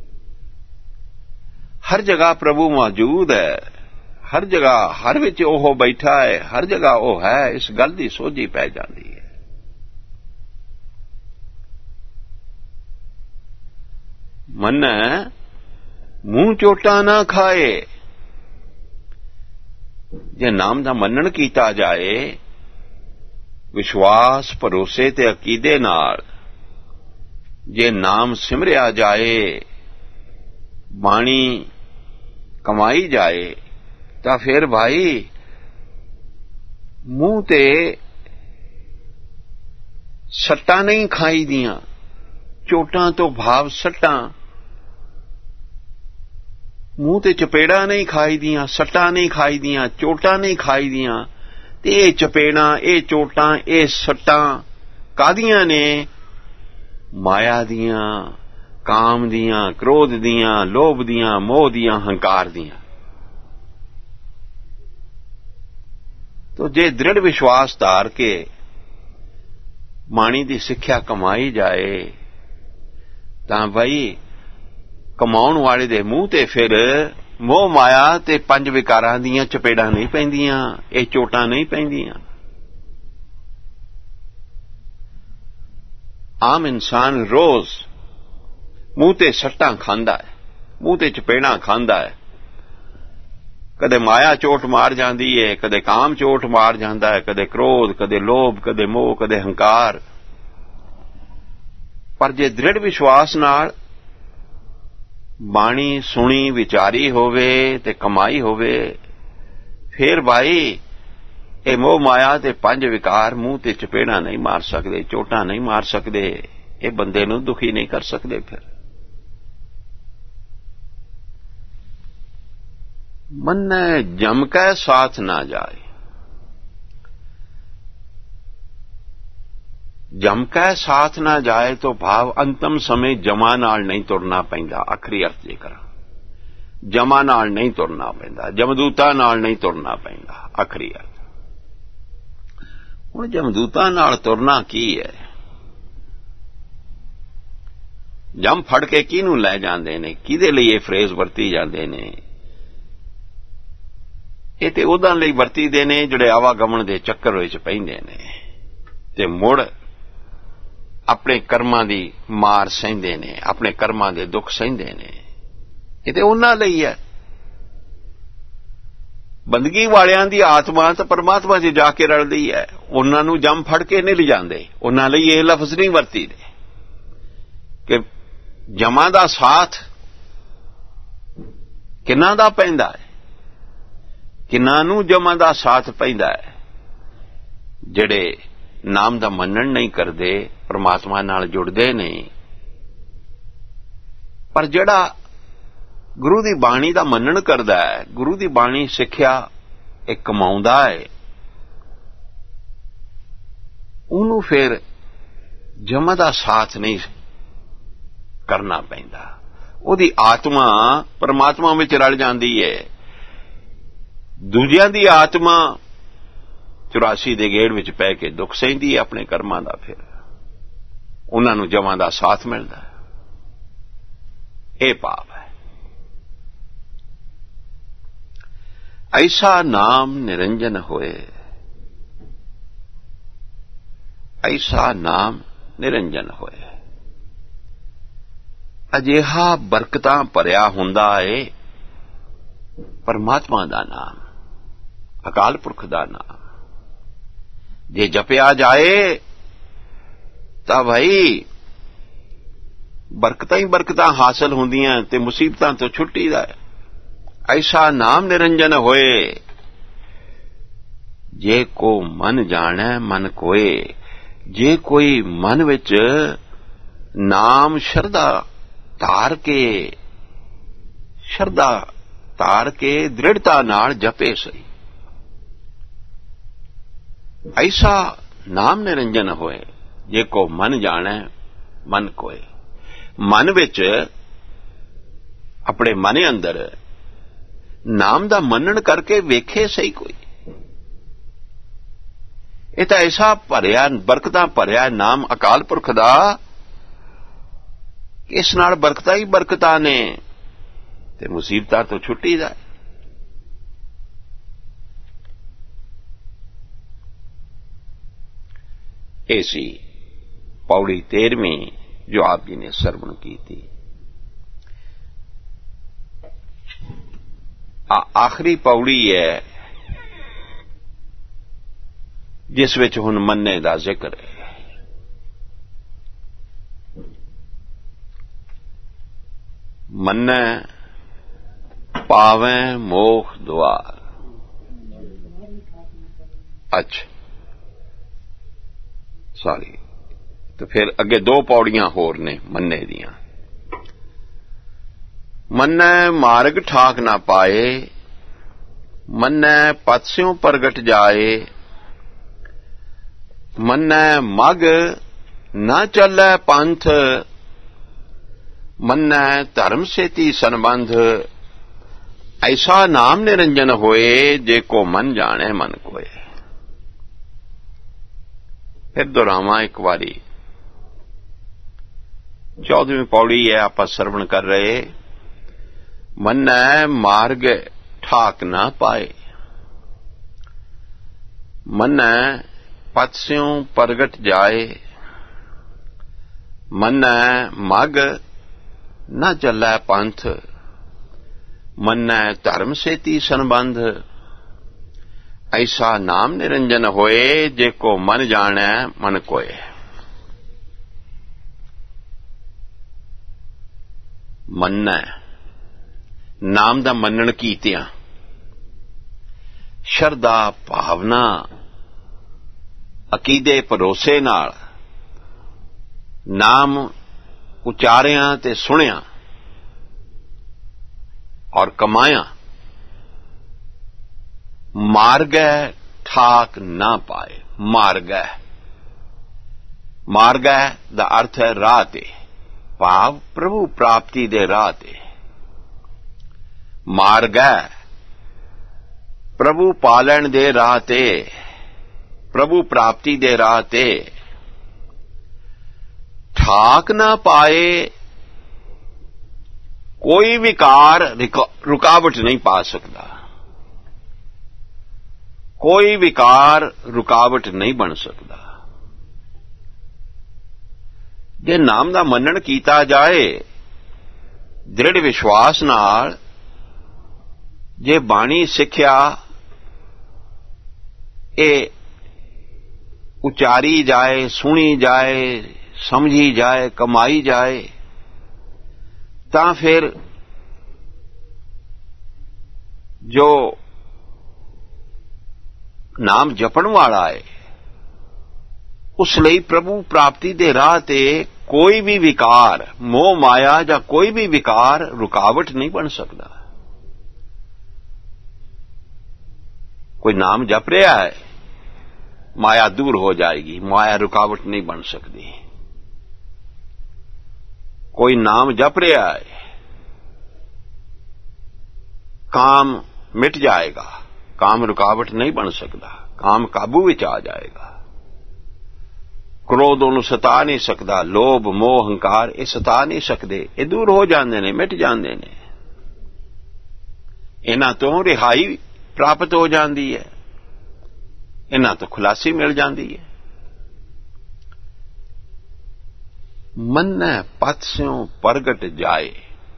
ਹਰ ਜਗ੍ਹਾ ਪ੍ਰਭੂ ਮੌਜੂਦ ਹੈ, ਹਰ ਜਗ੍ਹਾ, ਹਰ ਵਿੱਚ ਉਹ ਬੈਠਾ ਹੈ, ਹਰ ਜਗ੍ਹਾ ਉਹ ਹੈ, ਇਸ ਗੱਲ ਦੀ ਸੋਝੀ ਪੈ ਜਾਂਦੀ ਹੈ। ਮੰਨੈ ਮੂੰਹ ਚੋਟਾ ਨਾ ਖਾਏ। ਜੇ ਨਾਮ ਦਾ ਮੰਨਣ ਕੀਤਾ ਜਾਏ ਵਿਸ਼ਵਾਸ, ਭਰੋਸੇ ਤੇ ਅਕੀਦੇ ਨਾਲ, ਜੇ ਨਾਮ ਸਿਮਰਿਆ ਜਾਏ, ਬਾਣੀ ਕਮਾਈ ਜਾਏ, ਤਾਂ ਫਿਰ ਭਾਈ ਮੂੰਹ ਤੇ ਸੱਟਾਂ ਨਹੀਂ ਖਾਈ ਦੀਆਂ। ਚੋਟਾਂ ਤੋਂ ਭਾਵ ਸੱਟਾਂ, ਮੂੰਹ ਤੇ ਚਪੇੜਾਂ ਨਹੀਂ ਖਾਈ ਦੀਆਂ, ਸੱਟਾਂ ਨਹੀਂ ਖਾਈ ਦੀਆਂ, ਚੋਟਾਂ ਨਹੀਂ ਖਾਈ ਦੀਆਂ। ਤੇ ਇਹ ਚਪੇੜਾਂ, ਇਹ ਚੋਟਾਂ, ਇਹ ਸੱਟਾਂ ਕਾਹਦੀਆਂ ਨੇ? ਮਾਇਆ ਦੀਆਂ, ਕਾਮ ਦੀਆਂ, ਕ੍ਰੋਧ ਦੀਆਂ, ਲੋਭ ਦੀਆਂ, ਮੋਹ ਦੀਆਂ, ਹੰਕਾਰ ਦੀਆਂ। ਤੋ ਜੇ ਦ੍ਰਿੜ ਵਿਸ਼ਵਾਸ ਧਾਰ ਕੇ ਬਾਣੀ ਦੀ ਸਿੱਖਿਆ ਕਮਾਈ ਜਾਏ ਤਾਂ ਬਈ ਕਮਾਉਣ ਵਾਲੇ ਦੇ ਮੂੰਹ ਤੇ ਫਿਰ ਮੋਹ ਮਾਇਆ ਤੇ ਪੰਜ ਵਿਕਾਰਾਂ ਦੀਆਂ ਚਪੇੜਾਂ ਨਹੀਂ ਪੈਂਦੀਆਂ, ਇਹ ਚੋਟਾਂ ਨਹੀਂ ਪੈਂਦੀਆਂ। ਆਮ ਇਨਸਾਨ ਰੋਜ਼ ਮੂੰਹ ਤੇ ਸੱਟਾਂ ਖਾਂਦਾ ਹੈ, ਮੂੰਹ ਤੇ ਚਪੇੜਾਂ ਖਾਂਦਾ ਹੈ। ਕਦੇ ਮਾਇਆ ਚੋਟ ਮਾਰ ਜਾਂਦੀ ਹੈ, ਕਦੇ ਕਾਮ ਚੋਟ ਮਾਰ ਜਾਂਦਾ ਹੈ, ਕਦੇ ਕ੍ਰੋਧ, ਕਦੇ ਲੋਭ, ਕਦੇ ਮੋਹ, ਕਦੇ ਹੰਕਾਰ। ਪਰ ਜੇ ਦ੍ਰਿੜ ਵਿਸ਼ਵਾਸ ਨਾਲ ਬਾਣੀ ਸੁਣੀ, ਵਿਚਾਰੀ ਹੋਵੇ ਤੇ ਕਮਾਈ ਹੋਵੇ, फिर भाई ये मोह माया ते 5 विकार मूंह ते चपेड़ा नहीं मार सकते, चोटां नहीं मार सकते, ये बंदे नूं दुखी नहीं कर सकते। फिर मन जम कै साथ ना जाए, जम कै साथ ना जाए तो भाव अंतम समय जमा नाल नहीं तुरना पैंदा। आखिरी अर्थ जे करा, जमा नाल नहीं तुरना पैंदा, जमदूतां नाल नहीं तुरना पैंदा। आखिरी अर्थ हुण जमदूतां नाल तुरना की है? जम फड़ के किहनूं लै जांदे ने, किहदे लई ये फ्रेज वरती जांदे ने? ये ते उहदां लई वरतीदे ने जिहड़े आवागमन दे चक्कर विच पैंदे ने ते मुड़ अपने कर्मां दी मार सहिंदे ने, अपने कर्मां दे दुख सहिंदे ने। ये ते उहनां लई है। बंदगी वालियां दी आत्मा तो परमात्मा च जाके रलदी है, उन्हां नूं जम फड़ के नहीं लिजांदे। उन्हां लई ये लफ्ज़ नहीं वरतीदे कि जमां दा साथ किन्हां दा पैंदा है, किन्हां नूं जमां दा साथ पैंदा है? जिहड़े नाम दा मनन नहीं करदे, परमात्मा नाल जुड़दे नहीं। पर जिहड़ा गुरु दी बाणी दा मनन करदा है, गुरु दी बाणी सिੱਖਿਆ एक कमाउंदा है, ਉਹਨੂੰ फिर जमा दा साथ नहीं करना पैंदा। ਉਹਦੀ आत्मा परमात्मा विच रल जांदी है। दूजियां दी आत्मा 84 ਦੇ ਗੇੜ ਵਿੱਚ ਪੈ ਕੇ ਦੁੱਖ ਸਹਿੰਦੀ है अपने कर्मां दा। फिर ਉਹਨਾਂ ਨੂੰ जमा दा साथ मिलदा है। ਇਹ ਭਾਵ है। ऐसा नाम निरंजन होए, ऐसा नाम निरंजन होए। अजिहा बरकतां भरिया हुंदा है परमात्मा दा नाम, अकाल पुरख दा नाम। जे जपिया जाए तां भाई बरकतां ही बरकतां हासिल हुंदियां ते मुसीबतां तो छुट्टी दा है। ऐसा नाम निरंजन होए, जे को मन जाने मन कोए। जे कोई मन विच नाम श्रद्धा धार के दृढ़ता नाल जपे सही। ऐसा नाम निरंजन होए, जे को मन जाने मन कोए। मन विच अपने मन अंदर नाम दा मनन करके वेखे सही कोई। ये तो ऐसा भरिया बरकतां भरिया नाम अकाल पुरख दा, इस नाल बरकतां ही बरकतां ने ते मुसीबतां तो छुट्टी दा। ऐसी पौड़ी 13वीं जो आप जी ने सरवण की थी। आखिरी पौड़ी है जिस विच हुण मन्ने दा जिक्र है। मन्ने पावें मोख द्वार। अच्छा सॉरी, तो फिर अगे 2 पौड़ियां होर ने मन्ने दियां। मन्ने मार्ग ठाक ना पाए, मन्ने पतस्यों प्रगट जाए। मन्ने मग न चलै पंथ, मन्ने धर्म सेती संबंध। ऐसा नाम निरंजन होए, जे को मन जाने मन कोए। फिर दोहरावां एक बारी, 14वीं पौड़ी है आप सरवण कर रहे। मन्ने मार्ग ठाक ना पाए, मन्ने पतस्यों प्रगट जाए। मन्ने मग न चलै पंथ, मन्ने धर्म सेती संबंध। ऐसा नाम निरंजन होए, जे को मन जाने मन कोए। मन्ने नाम दा मनन कीतियां, ਸ਼ਰਧਾ ਭਾਵਨਾ ਅਕੀਦੇ ਭਰੋਸੇ ਨਾਲ ਨਾਮ ਉਚਾਰਿਆ ਤੇ ਸੁਣਿਆ ਔਰ ਕਮਾਇਆ, ਮਾਰ ਗਏ ਠਾਕ ਨਾ ਪਾਏ। ਮਾਰ ਗਏ ਦਾ ਅਰਥ ਹੈ ਰਾਹ ਤੇ, ਭਾਵ ਪ੍ਰਭੂ ਪ੍ਰਾਪਤੀ ਦੇ ਰਾਹ ਤੇ। ਮਾਰ ਗਏ ਪ੍ਰਭੂ ਪਾਲਣ ਦੇ ਰਾਹ ਤੇ, ਪ੍ਰਭੂ ਪ੍ਰਾਪਤੀ ਦੇ ਰਾਹ ਤੇ। ਠਾਕ ਨਾ ਪਾਏ, ਕੋਈ ਵਿਕਾਰ ਰੁਕਾਵਟ ਨਹੀਂ ਪਾ ਸਕਦਾ, ਕੋਈ ਵਿਕਾਰ ਰੁਕਾਵਟ ਨਹੀਂ ਬਣ ਸਕਦਾ। ਜੇ ਨਾਮ ਦਾ ਮੰਨਣ ਕੀਤਾ ਜਾਏ ਦ੍ਰਿੜ ਵਿਸ਼ਵਾਸ ਨਾਲ, ਜੇ ਬਾਣੀ ਸਿੱਖਿਆ ਇਹ ਉਚਾਰੀ ਜਾਏ, ਸੁਣੀ ਜਾਏ, ਸਮਝੀ ਜਾਏ, ਕਮਾਈ ਜਾਏ, ਤਾਂ ਫਿਰ ਜੋ ਨਾਮ ਜਪਣ ਵਾਲਾ ਹੈ ਉਸ ਲਈ ਪ੍ਰਭੂ ਪ੍ਰਾਪਤੀ ਦੇ ਰਾਹ ਤੇ ਕੋਈ ਵੀ ਵਿਕਾਰ, ਮੋਹ ਮਾਇਆ ਜਾਂ ਕੋਈ ਵੀ ਵਿਕਾਰ ਰੁਕਾਵਟ ਨਹੀਂ ਬਣ ਸਕਦਾ। ਕੋਈ ਨਾਮ ਜਪ ਰਿਹਾ ਹੈ, ਮਾਇਆ ਦੂਰ ਹੋ ਜਾਏਗੀ, ਮਾਇਆ ਰੁਕਾਵਟ ਨਹੀਂ ਬਣ ਸਕਦੀ। ਕੋਈ ਨਾਮ ਜਪ ਰਿਹਾ ਹੈ, ਕਾਮ ਮਿਟ ਜਾਏਗਾ, ਕਾਮ ਰੁਕਾਵਟ ਨਹੀਂ ਬਣ ਸਕਦਾ, ਕਾਮ ਕਾਬੂ ਵਿੱਚ ਆ ਜਾਏਗਾ। ਕ੍ਰੋਧ ਉਹਨੂੰ ਸਤਾ ਨਹੀਂ ਸਕਦਾ, ਲੋਭ ਮੋਹ ਹੰਕਾਰ ਇਹ ਸਤਾ ਨਹੀਂ ਸਕਦੇ, ਇਹ ਦੂਰ ਹੋ ਜਾਂਦੇ ਨੇ, ਮਿਟ ਜਾਂਦੇ ਨੇ। ਇਹਨਾਂ ਤੋਂ ਰਿਹਾਈ ਪ੍ਰਾਪਤ ਹੋ ਜਾਂਦੀ ਹੈ, ਇਹਨਾਂ ਤੋਂ ਖੁਲਾਸੀ ਮਿਲ ਜਾਂਦੀ ਹੈ। ਮੰਨੈ ਪਥ ਸਿਉ ਪ੍ਰਗਟ ਜਾਏ।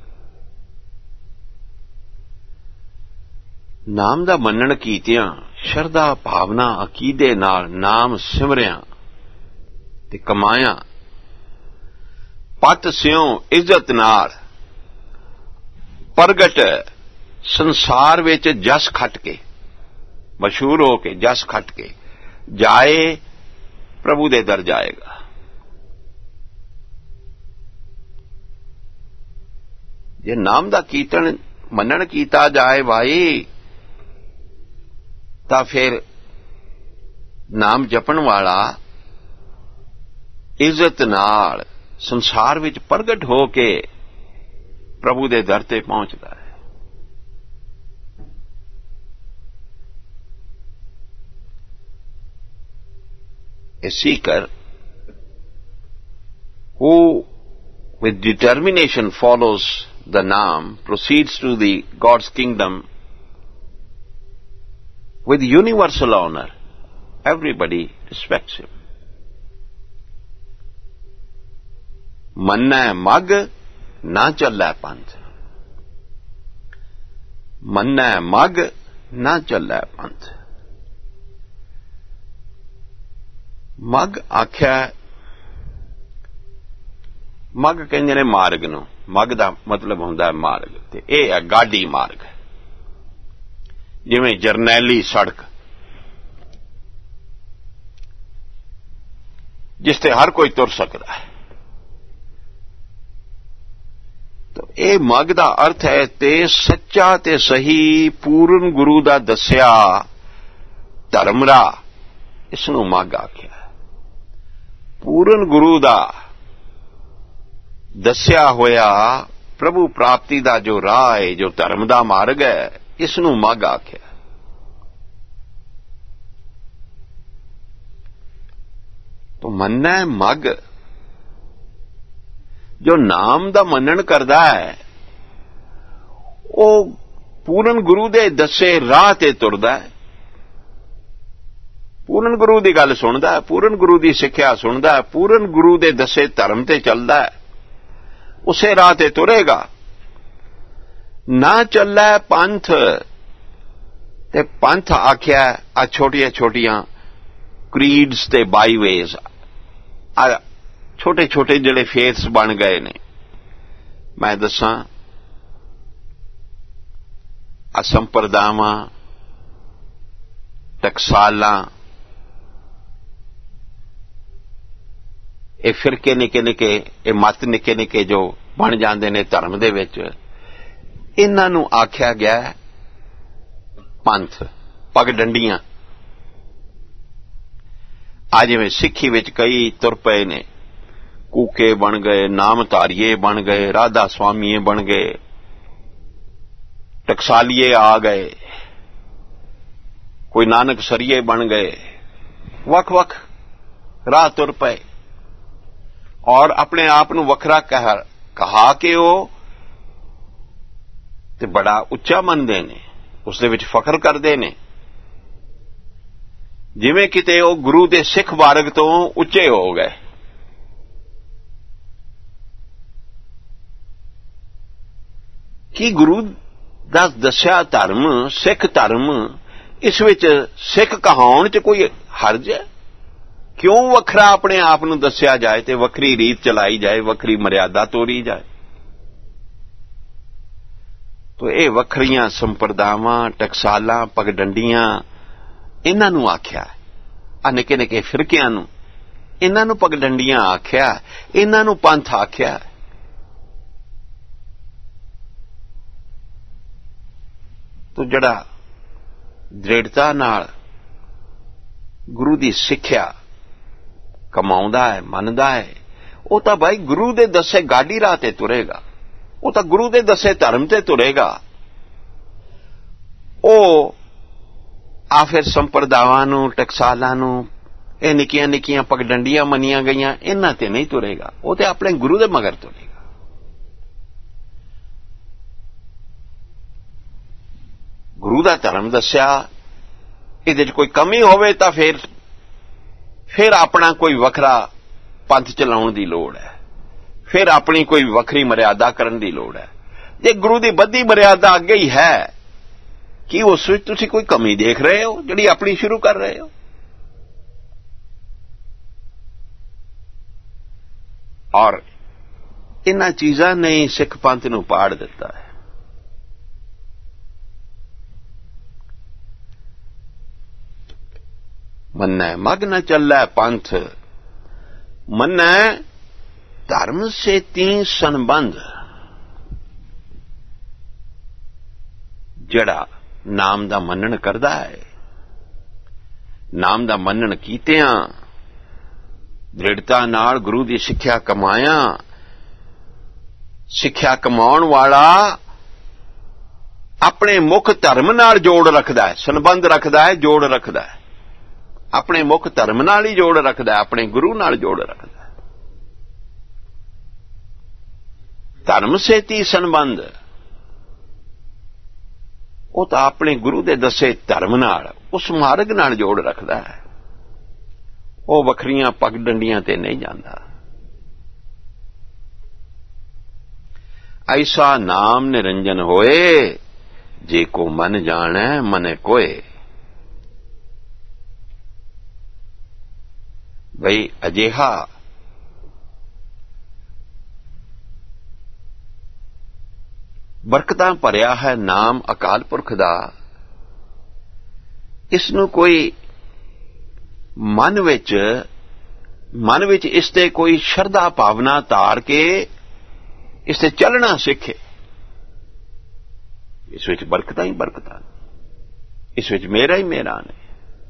ਨਾਮ ਦਾ ਮੰਨਣ ਕੀਤਿਆਂ ਸ਼ਰਧਾ ਭਾਵਨਾ ਅਕੀਦੇ ਨਾਲ ਨਾਮ ਸਿਮਰਿਆ ਤੇ ਕਮਾਇਆ, ਪਤ ਸਿਉ ਇੱਜ਼ਤ ਨਾਲ ਪ੍ਰਗਟ ਸੰਸਾਰ ਵਿੱਚ ਜਸ ਖੱਟ ਕੇ, ਮਸ਼ਹੂਰ ਹੋ ਕੇ, ਜਸ ਖੱਟ ਕੇ ਜਾਏ, ਪ੍ਰਭੂ ਦੇ ਦਰ ਜਾਏਗਾ। ਜੇ ਨਾਮ ਦਾ ਕੀਰਤਨ ਮੰਨਣ ਕੀਤਾ ਜਾਏ ਭਾਈ, ਤਾਂ ਫਿਰ ਨਾਮ ਜਪਣ ਵਾਲਾ ਇੱਜ਼ਤ ਨਾਲ ਸੰਸਾਰ ਵਿੱਚ ਪ੍ਰਗਟ ਹੋ ਕੇ ਪ੍ਰਭੂ ਦੇ ਦਰ ਤੇ ਪਹੁੰਚਦਾ ਹੈ। A seeker who with determination follows the Naam proceeds to the God's kingdom with universal honor. Everybody respects him. ਮੰਨੈ ਮਗ ਨਾ ਚੱਲੈ ਪੰਥ। ਮੰਨੈ ਮਗ ਨਾ ਚੱਲੈ ਪੰਥ। ਮਗ ਆਖਿਆ, ਮਗ ਕਹਿੰਦੇ ਨੇ ਮਾਰਗ ਨੂੰ, ਮਗ ਦਾ ਮਤਲਬ ਹੁੰਦਾ ਹੈ ਮਾਰਗ, ਤੇ ਇਹ ਹੈ ਗਾਡੀ ਮਾਰਗ। ਜਿਵੇਂ ਜਰਨੈਲੀ ਸੜਕ ਜਿਸ ਤੇ ਹਰ ਕੋਈ ਤੁਰ ਸਕਦਾ ਹੈ, ਤਾਂ ਇਹ ਮਗ ਦਾ ਅਰਥ ਹੈ ਤੇ ਸੱਚਾ ਤੇ ਸਹੀ ਪੂਰਨ ਗੁਰੂ ਦਾ ਦੱਸਿਆ ਧਰਮ ਰਾਹ, ਇਸ ਨੂੰ ਮਗ ਆਖਿਆ। ਪੂਰਨ ਗੁਰੂ ਦਾ ਦੱਸਿਆ ਹੋਇਆ ਪ੍ਰਭੂ ਪ੍ਰਾਪਤੀ ਦਾ ਜੋ ਰਾਹ ਹੈ, ਜੋ ਧਰਮ ਦਾ ਮਾਰਗ ਹੈ, ਇਸ ਨੂੰ ਮਗ ਆਖਿਆ। ਤੋ ਮੰਨੈ ਮਗ, ਜੋ ਨਾਮ ਦਾ ਮੰਨਣ ਕਰਦਾ ਹੈ ਉਹ ਪੂਰਨ ਗੁਰੂ ਦੇ ਦੱਸੇ ਰਾਹ ਤੇ ਤੁਰਦਾ ਹੈ, ਪੂਰਨ ਗੁਰੂ ਦੀ ਗੱਲ ਸੁਣਦਾ ਹੈ, ਪੂਰਨ ਗੁਰੂ ਦੀ ਸਿੱਖਿਆ ਸੁਣਦਾ ਹੈ, ਪੂਰਨ ਗੁਰੂ ਦੇ ਦੱਸੇ ਧਰਮ ਤੇ ਚੱਲਦਾ ਹੈ, ਉਸੇ ਰਾਹ ਤੇ ਤੁਰੇਗਾ। ਨਾ ਚੱਲੈ ਪੰਥ, ਤੇ ਪੰਥ ਆਖਿਆ ਆ ਛੋਟੀਆਂ ਛੋਟੀਆਂ ਕ੍ਰੀਡਸ ਤੇ ਬਾਈਵੇਜ਼, ਆ ਛੋਟੇ ਛੋਟੇ ਜਿਹੜੇ ਫੇਥਸ ਬਣ ਗਏ ਨੇ। ਮੈਂ ਦੱਸਾਂ, ਆ ਸੰਪਰਦਾਵਾਂ, टकसालां, ये फिरके निके निके, ये मत निके निके जो बन जाते ने धर्म दे विच, इन्हां नूं आख्या गया पंथ, पगडंडियां। आ जिवें सिੱਖੀ विच कई तुर पए ने, कूके बन गए, नामधारीए बन गए, राधा स्वामीए बन गए, टकसालीए आ गए, कोई नानक सरीए बन गए, वख वख राह तुर पए और अपने आप नूं वखरा कहा के वो ते बड़ा उच्चा मनदे ने, उस दे विच फखर करदे ने, जिवें किते वो गुरु दे सिख वर्ग तो उच्चे हो गए। कि गुरु दा दस्या धर्म, सिख धर्म, इस विच सिख कहाउण च कोई हर्ज है? क्यों वखरा अपने आप नूं दस्या जाए ते वखरी रीत चलाई जाए, वखरी मर्यादा तोरी जाए? तो ये वखरियां संप्रदावां, टकसालां, पगडंडियां, इन्हां नूं आख्या, आ निके निके फिरकियां नूं, इन्हां नूं पगडंडियां आख्या, इन्हां नूं पंथ आख्या। तो जिहड़ा दृढ़ता नाल गुरु दी सिक्ख्या कमाउंदा है, मनदा है, वो तां भाई गुरु दे दसे गाड़ी राह ते तुरेगा, वो तां गुरु दे दसे धर्म ते तुरेगा। ओ आ फिर संप्रदावां नूं, टकसालां नूं, ये निक्कियां निक्कियां पगडंडियां मनियां गईयां, इन्हां ते नहीं तुरेगा, वो ते अपने गुरु दे मगर तुरेगा। गुरु दा धर्म दस्या, इहदे च कोई कमी होवे तां फिर अपना कोई वखरा पंथ चलाउण दी लोड़ है, फिर अपनी कोई वखरी मर्यादा करन दी लोड़ है। जे गुरु दी बधी मर्यादा अगे ही है कि उस विच तुसीं कोई कमी देख रहे हो जिहड़ी अपनी शुरू कर रहे हो? और इन्हां चीज़ां ने सिख पंथ नूं पाड़ दिता है। मन्नै मग न चलै पंथ, मन्नै धर्म से तीन संबंध। जड़ा नाम दा मनन करदा है, नाम दा मनन कीतियां, दृढ़ता नाल गुरु दी सिक्ख्या कमाया, सिक्ख्या कमाउण वाला अपने मुख धर्म नाल जोड़ रखदा है, संबंध रखदा है, जोड़ रखदा है, अपने मुख धर्म नाल ही जोड़ रखदा है, अपने गुरु नाल जोड़ रखदा है। धर्म से ती संबंध, वो तो अपने गुरु दे दसे धर्म नाल, उस मार्ग नाल जोड़ रखदा है, वो वखरियां पगडंडियां ते नहीं जांदा। ऐसा नाम निरंजन होए, जे को मन जाने मने कोय। बई अजिहा बरकतां भरिया है नाम अकाल पुरख दा, इसनूं कोई मन विच इसते कोई शरधा भावना धार के इसते चलना सीखे। इस विच बरकतां ही बरकतां, इस विच मेरा ही मेरा ने।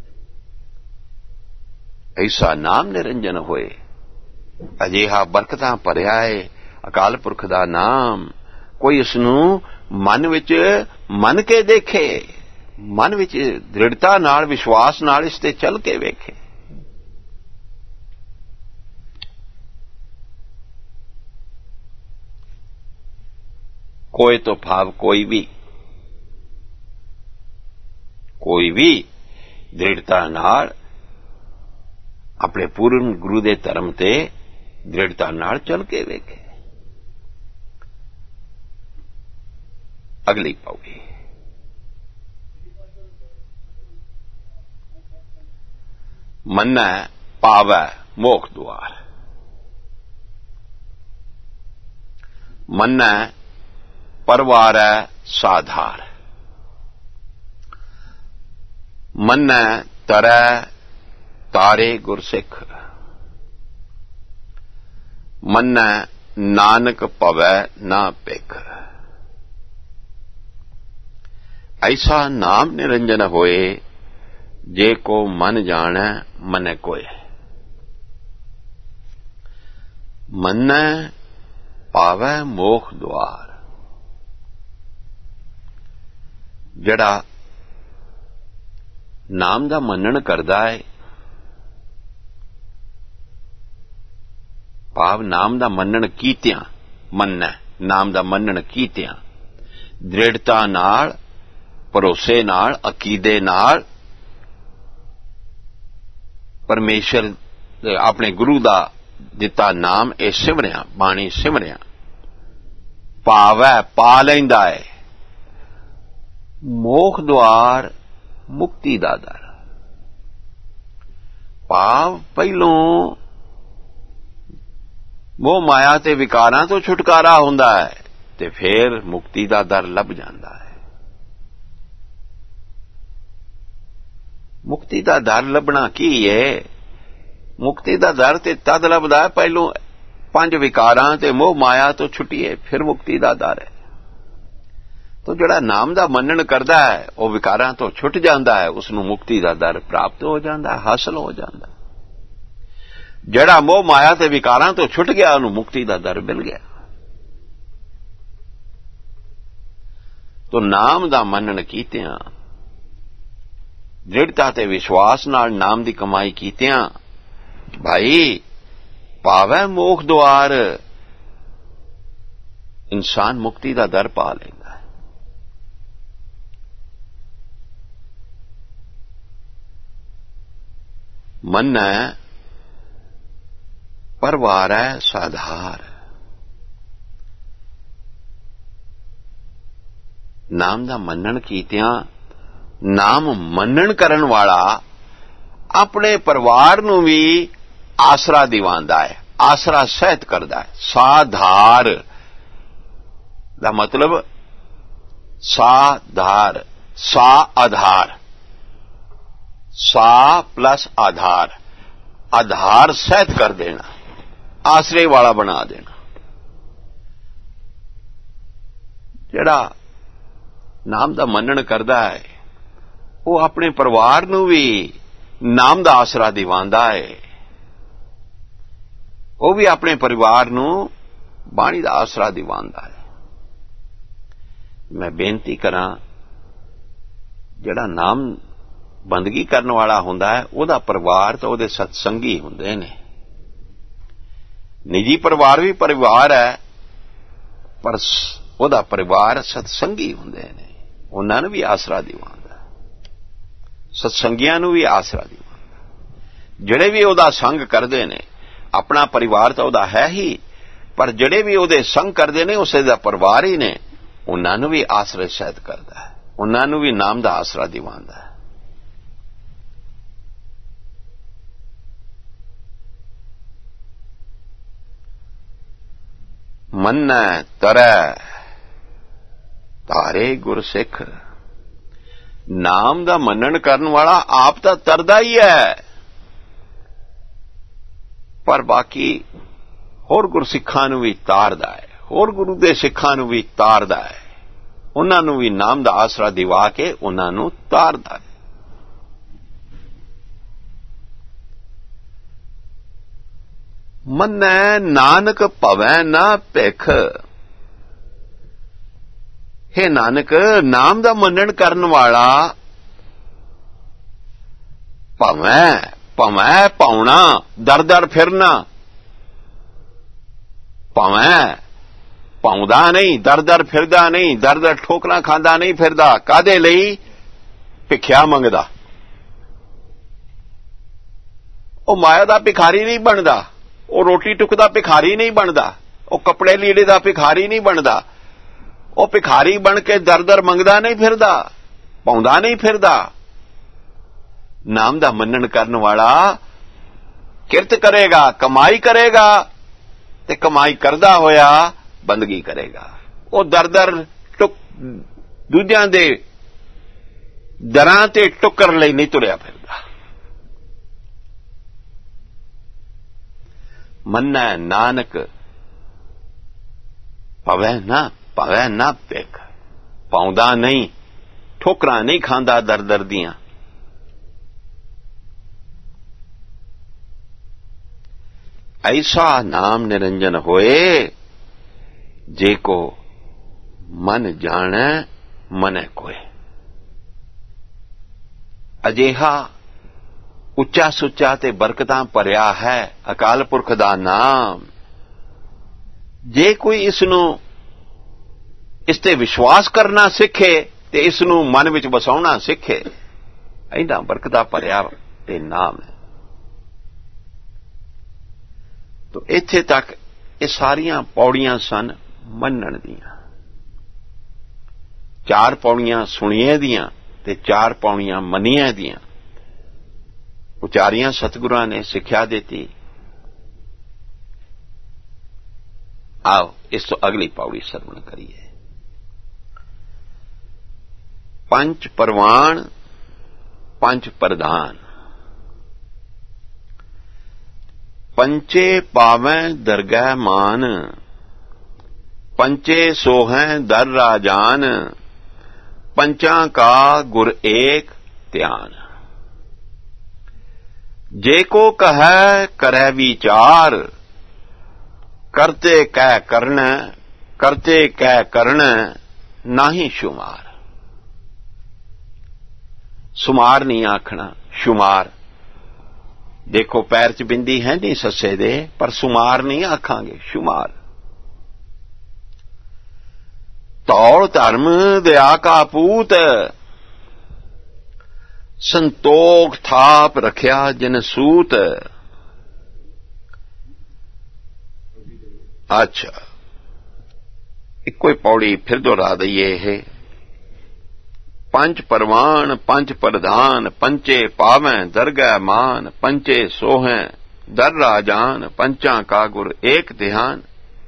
ऐसा नाम निरंजन होए, अजिहा बरकतां भरिया है अकाल पुरख दा नाम, कोई इसनूं मन विच मन के देखे, मन विच दृढ़ता नाल, विश्वास नाल इसते चल के वेखे। कोई तो भाव कोई भी दृढ़ता नाल अपने पूर्ण गुरु दे धर्म ते दृढ़ता नाल चल के वेखे। अगली पाउगी, मन्नै पावै मोख द्वार, मन्नै परवारै साधार, मन्नै ਤਰੈ ਤਾਰੇ ਗੁਰਸਿੱਖ, ਮੰਨੈ ਨਾਨਕ ਭਵੈ ਨਾ ਭਿਖ। ऐसा नाम निरंजन होए, जे को मन जाने मने कोय। मन्नै पावै मोख द्वार, जड़ा नाम दा मनन करदा है, भाव नाम दा मनन कीतियां, मन्नै नाम दा मनन कीतियां दृढ़ता नाल, भरोसे नाल, अकीदे नाल, परमेश्वर अपने गुरु दा दिता नाम ए सिमरिया, बाणी सिमरिया, पावै पा लैंदा है मोख द्वार, मुक्ति दा दर। भाव पहलों मोह माया ते विकारां तो छुटकारा हुंदा है ते फिर मुक्ति दा दर लभ जांदा है। मुक्ति का दर लभना की है? मुक्ति का दर ते तद लभदा है पहलों पंज विकारां ते मोह माया तो छुट्टिए, फिर मुक्ति का दर है। तो जिहड़ा नाम दा मनन करदा है वह विकारां तो छुट जांदा है, उसनूं मुक्ति का दर प्राप्त हो जांदा है, हासिल हो जांदा। जिहड़ा मोह माया ते विकारां तो छुट गया उहनूं मुक्ति का दर मिल गया। तो नाम दा मनन कीतियां, दृढ़ता ते विश्वास नाल नाम दी कमाई कीतियां, भाई पावै मोख द्वार, इंसान मुक्ति दा दर पा लेंदा है। मन्नै परवारै साधार, नाम दा मनन कीतियां, नाम मनन करन वाला अपने परिवार नूं भी आसरा दिवांदा है, आसरा सहित करदा है। साधार दा मतलब साधार, सा आधार, सा प्लस आधार, आधार सहित कर देना, आसरे वाला बना देना। जिहड़ा नाम दा मनन करदा है वो अपने परिवार नूं भी नाम दा आसरा दिवांदा है, वो भी अपने परिवार नूं बाणी दा आसरा दिवांदा है। मैं बेनती करां, जिहड़ा नाम बंदगी करन वाला हुंदा है उहदा परिवार तो उहदे सत्संगी हुंदे ने। निजी परिवार भी परिवार है, पर उहदा परिवार सत्संगी हुंदे ने, उन्हां नूं भी आसरा दिवांदा, सत्संगियां नूं भी आसरा दिवांदा। जिहड़े भी उहदा संग करदे ने, अपना परिवार तो उहदा है ही, पर जिहड़े भी उहदे संग करदे ने उसे दा परिवार ही ने, उन्हां नूं भी आसरे सहित करदा है, उन्हां नूं भी नाम दा आसरा दिवांदा है। मन्नै तरै तारे गुरसिख, नाम दा मनन करन वाला आप तां तरदा ही है, पर बाकी होर गुरसिखां नूं भी तारदा है, होर गुरु दे सिखां नूं भी तारदा है, उन्हां नूं भी नाम दा आसरा दिवा के उन्हां नूं तारदा है। मन्नै नानक भवै ना भिख, हे नानक नाम दा मनन करन वाला भवै, भवै पाउना, दर दर फिरना, भवै पाउंदा नहीं, दर दर फिरदा नहीं, दर दर ठोकरां खांदा नहीं फिरदा। कादे लई? भिखिया मंगदा। ਉਹ ਮਾਇਆ ਦਾ ਭਿਖਾਰੀ ਨਹੀਂ ਬਣਦਾ, ਉਹ ਰੋਟੀ ਟੁੱਕ ਦਾ ਭਿਖਾਰੀ ਨਹੀਂ ਬਣਦਾ, ਉਹ ਕੱਪੜੇ ਲੀੜੇ ਦਾ ਭਿਖਾਰੀ ਨਹੀਂ ਬਣਦਾ। ਉਹ ਭਿਖਾਰੀ ਬਣ ਕੇ ਦਰ ਦਰ ਮੰਗਦਾ ਨਹੀਂ ਫਿਰਦਾ, ਪਾਉਂਦਾ ਨਹੀਂ ਫਿਰਦਾ। ਨਾਮ ਦਾ ਮੰਨਣ ਕਰਨ ਵਾਲਾ ਕਿਰਤ ਕਰੇਗਾ, ਕਮਾਈ ਕਰੇਗਾ, ਤੇ ਕਮਾਈ ਕਰਦਾ ਹੋਇਆ ਬੰਦਗੀ ਕਰੇਗਾ। ਉਹ ਦਰ ਦਰ ਟੁੱਕ ਦੂਜਿਆਂ ਦੇ ਦਰਾਂ ਤੇ ਟੁੱਕਰ ਲਈ ਨਹੀਂ ਤੁਰਿਆ ਫਿਰਦਾ। ਮੰਨੈ ਨਾਨਕ ਭਵੈ ਨਾ ਭਿਖ। ਪਾਉਂਦਾ ਨਹੀਂ, ਠੋਕਰਾਂ ਨਹੀਂ ਖਾਂਦਾ ਦਰ ਦਰ ਦੀਆਂ। ਐਸਾ ਨਾਮ ਨਿਰੰਜਨ ਹੋਏ, ਜੇ ਕੋ ਮਨ ਜਾਣੈ ਮਨੈ ਕੋਏ। ਅਜਿਹਾ ਉੱਚਾ ਸੁੱਚਾ ਤੇ ਬਰਕਤਾਂ ਭਰਿਆ ਹੈ ਅਕਾਲ ਪੁਰਖ ਦਾ ਨਾਮ। ਜੇ ਕੋਈ ਇਸ ਤੇ ਵਿਸ਼ਵਾਸ ਕਰਨਾ ਸਿੱਖੇ ਤੇ ਇਸ ਨੂੰ ਮਨ ਵਿੱਚ ਵਸਾਉਣਾ ਸਿੱਖੇ, ਇੰਨਾ ਬਰਕਤਾਂ ਭਰਿਆ ਤੇ ਨਾਮ ਹੈ। ਤੋ ਇੱਥੇ ਤੱਕ ਇਹ ਸਾਰੀਆਂ ਪੌੜੀਆਂ ਸਨ ਮੰਨਣ ਦੀਆਂ। 4 ਪੌੜੀਆਂ ਸੁਣੀਏ ਦੀਆਂ ਤੇ 4 ਪੌੜੀਆਂ ਮੰਨੀਏ ਦੀਆਂ ਉਚਾਰੀਆਂ ਸਤਿਗੁਰਾਂ ਨੇ, ਸਿੱਖਿਆ ਦਿੱਤੀ। ਆਓ ਇਸ ਤੋਂ ਅਗਲੀ ਪੌੜੀ ਸਰਵਣ ਕਰੀਏ। ਪੰਜ ਪਰਵਾਣ ਪੰਜ ਪ੍ਰਧਾਨ, ਪੰਚੇ ਪਾਵੈਂ ਦਰਗਹਿ ਮਾਨ, ਪੰਚੇ ਸੋਹੈਂ ਦਰ ਰਾਜਾਨ, ਪੰਚਾਂ ਕਾ ਗੁਰ ਏਕ ਧਿਆਨ। ਜੇ ਕੋ ਕਹੈ ਕਰੈ ਵਿਚਾਰ, ਕਰਤੇ ਕਹਿ ਕਰਨ ਨਾਹੀ ਸ਼ੁਮਾਰ। ਸੁਮਾਰ ਨਹੀਂ ਆਖਣਾ, ਸ਼ੁਮਾਰ। ਦੇਖੋ ਪੈਰ 'ਚ ਬਿੰਦੀ ਹੈ ਨਹੀਂ ਸੱਸੇ ਦੇ, ਪਰ ਸੁਮਾਰ ਨਹੀਂ ਆਖਾਂਗੇ, ਸ਼ੁਮਾਰ। ਧੌਲ ਧਰਮ ਦਇਆ ਕਾ ਪੂਤ, ਸੰਤੋਖ ਥਾਪ ਰੱਖਿਆ ਜਿਨ ਸੂਤ। ਅੱਛਾ, ਇੱਕੋ ਹੀ ਪੌੜੀ ਫਿਰ ਦੁਹਰਾ ਦਈਏ। ਇਹ ਪੰਜ ਪਰਵਾਣ ਪੰਜ ਪ੍ਰਧਾਨ, ਪੰਚੇ ਪਾਵੈਂ ਦਰਗਹਿ ਮਾਨ, ਪੰਚੇ ਸੋਹੈਂ ਦਰ ਰਾਜਾਨ, ਪੰਚਾਂ ਕਾ ਗੁਰ ਏਕ ਧਿਆਨ।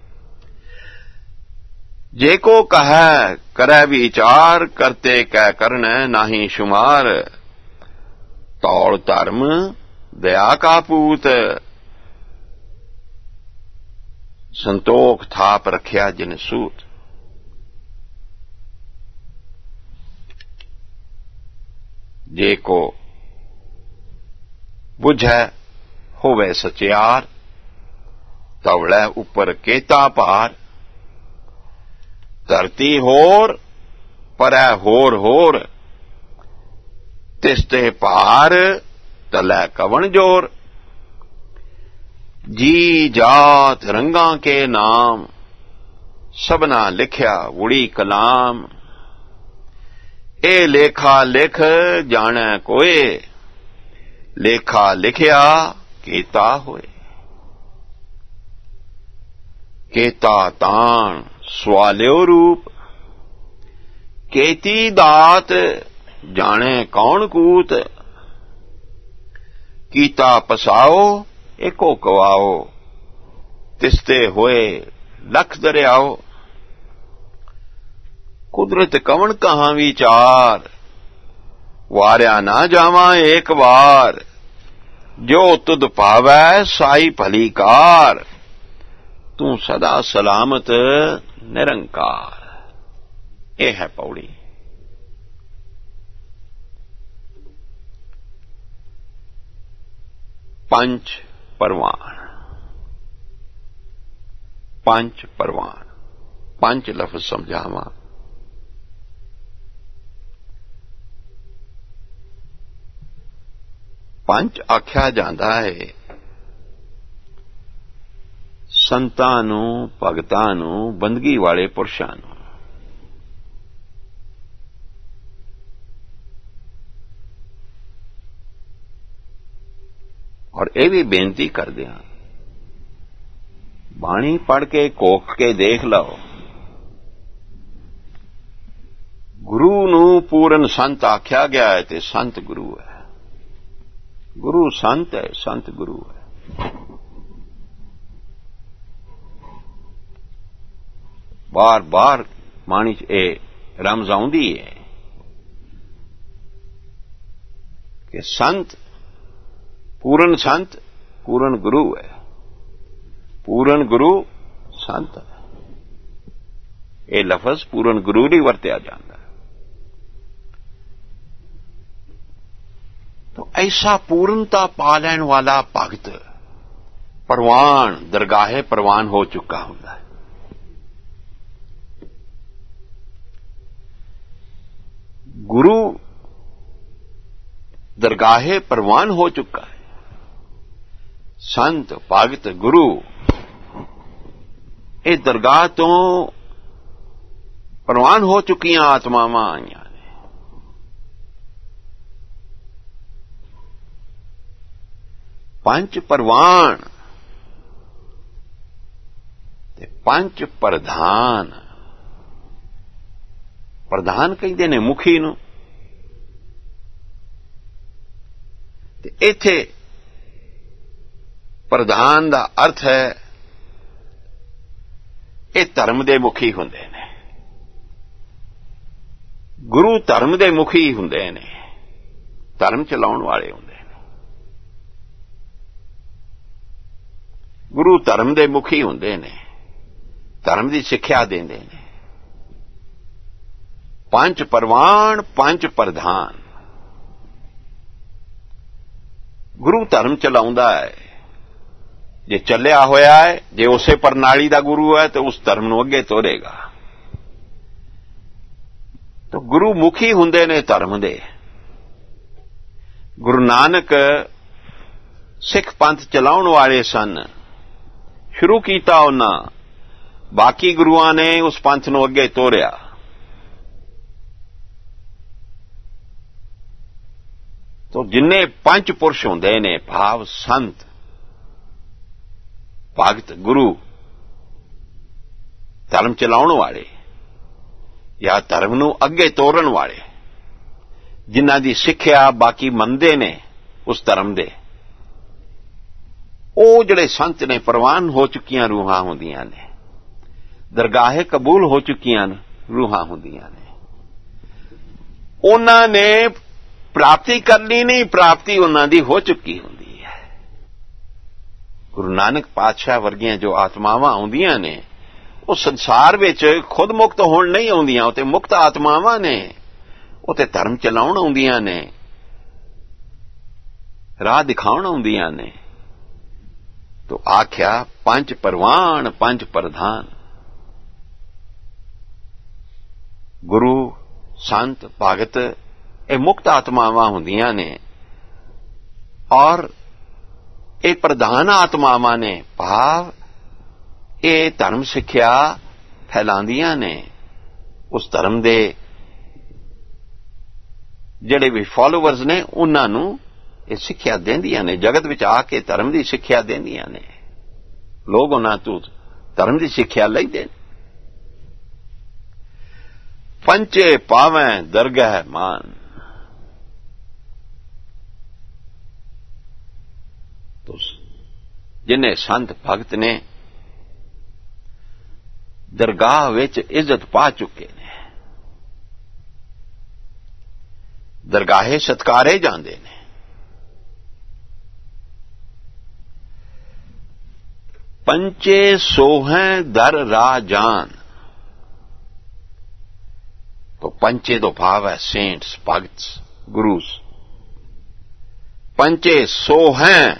ਜੇ ਕੋ ਕਹੈ ਕਰੈ ਵਿਚਾਰ, ਕਰਤੇ ਕਹਿ ਕਰਨੈ ਨਾਹੀ ਸ਼ੁਮਾਰ। ਧੌਲ ਧਰਮ ਦਇਆ ਕਾ ਪੂਤ, ਸੰਤੋਖ ਥਾਪ ਰੱਖਿਆ ਜਿਨ ਸੂਤ। ਜੇ ਕੋ ਬੁਝੈ ਹੋਵੇ ਸਚਿਆਰ, ਤਵੜੈ ਉੱਪਰ ਕੇਤਾ ਭਾਰ। ਧਰਤੀ ਹੋਰ ਪਰੈ ਹੋਰ ਹੋਰ, ਤਿਸ ਤੇ ਭਾਰ ਤਲੈ ਕਵਣ ਜੋਰ। ਜੀ ਜਾਤ ਰੰਗਾਂ ਕੇ ਨਾਮ, ਸਭਨਾ ਲਿਖਿਆ ਉੜੀ ਕਲਾਮ। ਇਹ ਲੇਖਾ ਲਿਖ ਜਾਣੈ ਕੋਏ, ਲੇਖਾ ਲਿਖਿਆ ਕੀਤਾ ਹੋਏ। ਕੀਤਾ ਤਾਣ ਸਵਾਲਿਓ ਰੂਪ, ਕੀਤੀ ਦਾਤ ਜਾਣੇ ਕੌਣ ਕੂਤ। ਕੀਤਾ ਪਸਾਓ ਏਕੋ ਕਵਾਓ, ਤਿਸਤੇ ਹੋਏ ਲਖ ਦਰਿਆਓ। ਕੁਦਰਤ ਕਵਣ ਕਹਾਂ ਵਿਚਾਰ, ਵਾਰਿਆ ਨਾ ਜਾਵਾਂ ਏਕ ਵਾਰ। ਜੋ ਤੁਧ ਭਾਵੈ ਸਾਈ ਭਲੀ ਕਾਰ, ਤੂੰ ਸਦਾ ਸਲਾਮਤ ਨਿਰੰਕਾਰ। ਇਹ ਹੈ ਪੌੜੀ। ਪੰਜ ਪਰਵਾਨ, ਪੰਜ ਪਰਵਾਨ। ਪੰਜ ਲਫ਼ਜ਼ ਸਮਝਾਵਾਂ। ਪੰਜ ਆਖਿਆ ਜਾਂਦਾ ਹੈ ਸੰਤਾਂ ਨੂੰ, ਭਗਤਾਂ ਨੂੰ, ਬੰਦਗੀ ਵਾਲੇ ਪੁਰਸ਼ਾਂ ਨੂੰ। ਔਰ ਇਹ ਵੀ ਬੇਨਤੀ ਕਰਦੇ ਹਾਂ, ਬਾਣੀ ਪੜ੍ਹ ਕੇ ਕੋਖ ਕੇ ਦੇਖ ਲਓ, ਗੁਰੂ ਨੂੰ ਪੂਰਨ ਸੰਤ ਆਖਿਆ ਗਿਆ ਹੈ ਤੇ ਸੰਤ ਗੁਰੂ ਹੈ। ਗੁਰੂ ਸੰਤ ਹੈ, ਸੰਤ ਗੁਰੂ ਹੈ। ਬਾਰ ਬਾਰ ਬਾਣੀ 'ਚ ਇਹ ਰਮਜ਼ ਆਉਂਦੀ ਹੈ ਕਿ ਸੰਤ, ਪੂਰਨ ਗੁਰੂ ਹੈ। ਪੂਰਨ ਗੁਰੂ ਸੰਤ। ਇਹ ਲਫ਼ਜ਼ ਪੂਰਨ ਗੁਰੂ ਲਈ ਵਰਤਿਆ ਜਾਂਦਾ। तो ऐसा पूर्णता पा लैण वाला भगत परवान दरगाहे परवान हो चुका हुंदा है। गुरु दरगाहे परवान हो चुका है। संत भगत गुरु ये दरगाह तो परवान हो चुकियां आत्मावां आईयां। पंच परवान ते पंच प्रधान। प्रधान कहते ने मुखी नूं ते इत्थे प्रधान दा अर्थ है ये धर्म दे मुखी हुंदे ने। गुरु धर्म दे मुखी हुंदे ने, धर्म चलाउण वाले हुंदे। गुरु धर्म दे मुखी हुंदे ने, धर्म दी सिक्ख्या देंदे ने। पंच परवान पंच प्रधान। गुरु धर्म चलाउंदा है। जे चलिया होया है, जे उसे प्रणाली दा गुरु है तो उस धर्म नूं अगे तोरेगा। तो गुरु मुखी हुंदे ने धर्म दे। गुरु नानक सिख पंथ चलाउण वाले सन। शुरू कीता उन्हां, बाकी गुरुआं ने उस पंथ नूं अगे तोरिया। तो जिन्ने पंच पुरुष हुंदे ने, भाव संत भगत गुरु, धर्म चलाउण वाले या धर्म नूं अगे तोरण वाले, जिन्हां दी सिक्ख्या बाकी मनदे ने उस धर्म दे, ਉਹ ਜਿਹੜੇ ਸੰਤ ਨੇ ਪ੍ਰਵਾਨ ਹੋ ਚੁੱਕੀਆਂ ਰੂਹਾਂ ਹੁੰਦੀਆਂ ਨੇ, ਦਰਗਾਹੇ ਕਬੂਲ ਹੋ ਚੁੱਕੀਆਂ ਰੂਹਾਂ ਹੁੰਦੀਆਂ ਨੇ। ਉਹਨਾਂ ਨੇ ਪ੍ਰਾਪਤੀ ਕਰਨੀ ਨਹੀਂ, ਪ੍ਰਾਪਤੀ ਉਹਨਾਂ ਦੀ ਹੋ ਚੁੱਕੀ ਹੁੰਦੀ ਹੈ। ਗੁਰੂ ਨਾਨਕ ਪਾਤਸ਼ਾਹ ਵਰਗੀਆਂ ਜੋ ਆਤਮਾਵਾਂ ਆਉਂਦੀਆਂ ਨੇ ਉਹ ਸੰਸਾਰ ਵਿੱਚ ਖੁਦ ਮੁਕਤ ਹੋਣ ਨਹੀਂ ਆਉਂਦੀਆਂ, ਉਹ ਤੇ ਮੁਕਤ ਆਤਮਾਵਾਂ ਨੇ, ਉਹ ਤੇ ਧਰਮ ਚਲਾਉਣ ਆਉਂਦੀਆਂ ਨੇ, ਰਾਹ ਦਿਖਾਉਣ ਆਉਂਦੀਆਂ ਨੇ। तो आख्या पंच परवान पंच प्रधान। गुरु संत भगत ये मुक्त आत्मावां हुंदियां ने और ये प्रधान आत्मावां ने, भाव ये धर्म सिक्ख्या फैलांदियां ने। उस धर्म दे जिहड़े भी फॉलोवर्स ने उन्हां नूं ਇਹ ਸਿੱਖਿਆ ਦਿੰਦੀਆਂ ਨੇ। ਜਗਤ ਵਿੱਚ ਆ ਕੇ ਧਰਮ ਦੀ ਸਿੱਖਿਆ ਦਿੰਦੀਆਂ ਨੇ। ਲੋਕ ਉਹਨਾਂ ਤੋਂ ਧਰਮ ਦੀ ਸਿੱਖਿਆ ਲੈਂਦੇ ਨੇ। ਪੰਚੇ ਪਾਵੈਂ ਦਰਗਾਹ ਮਾਨ। ਜਿਨੇ ਸੰਤ ਭਗਤ ਨੇ ਦਰਗਾਹ ਵਿੱਚ ਇੱਜ਼ਤ ਪਾ ਚੁੱਕੇ ਨੇ, ਦਰਗਾਹੇ ਸਤਕਾਰੇ ਜਾਂਦੇ ਨੇ। पंचे सोहें दर राजान। तो पंचे तो भाव है सेंट्स, भगत, गुरुस। पंचे सोहें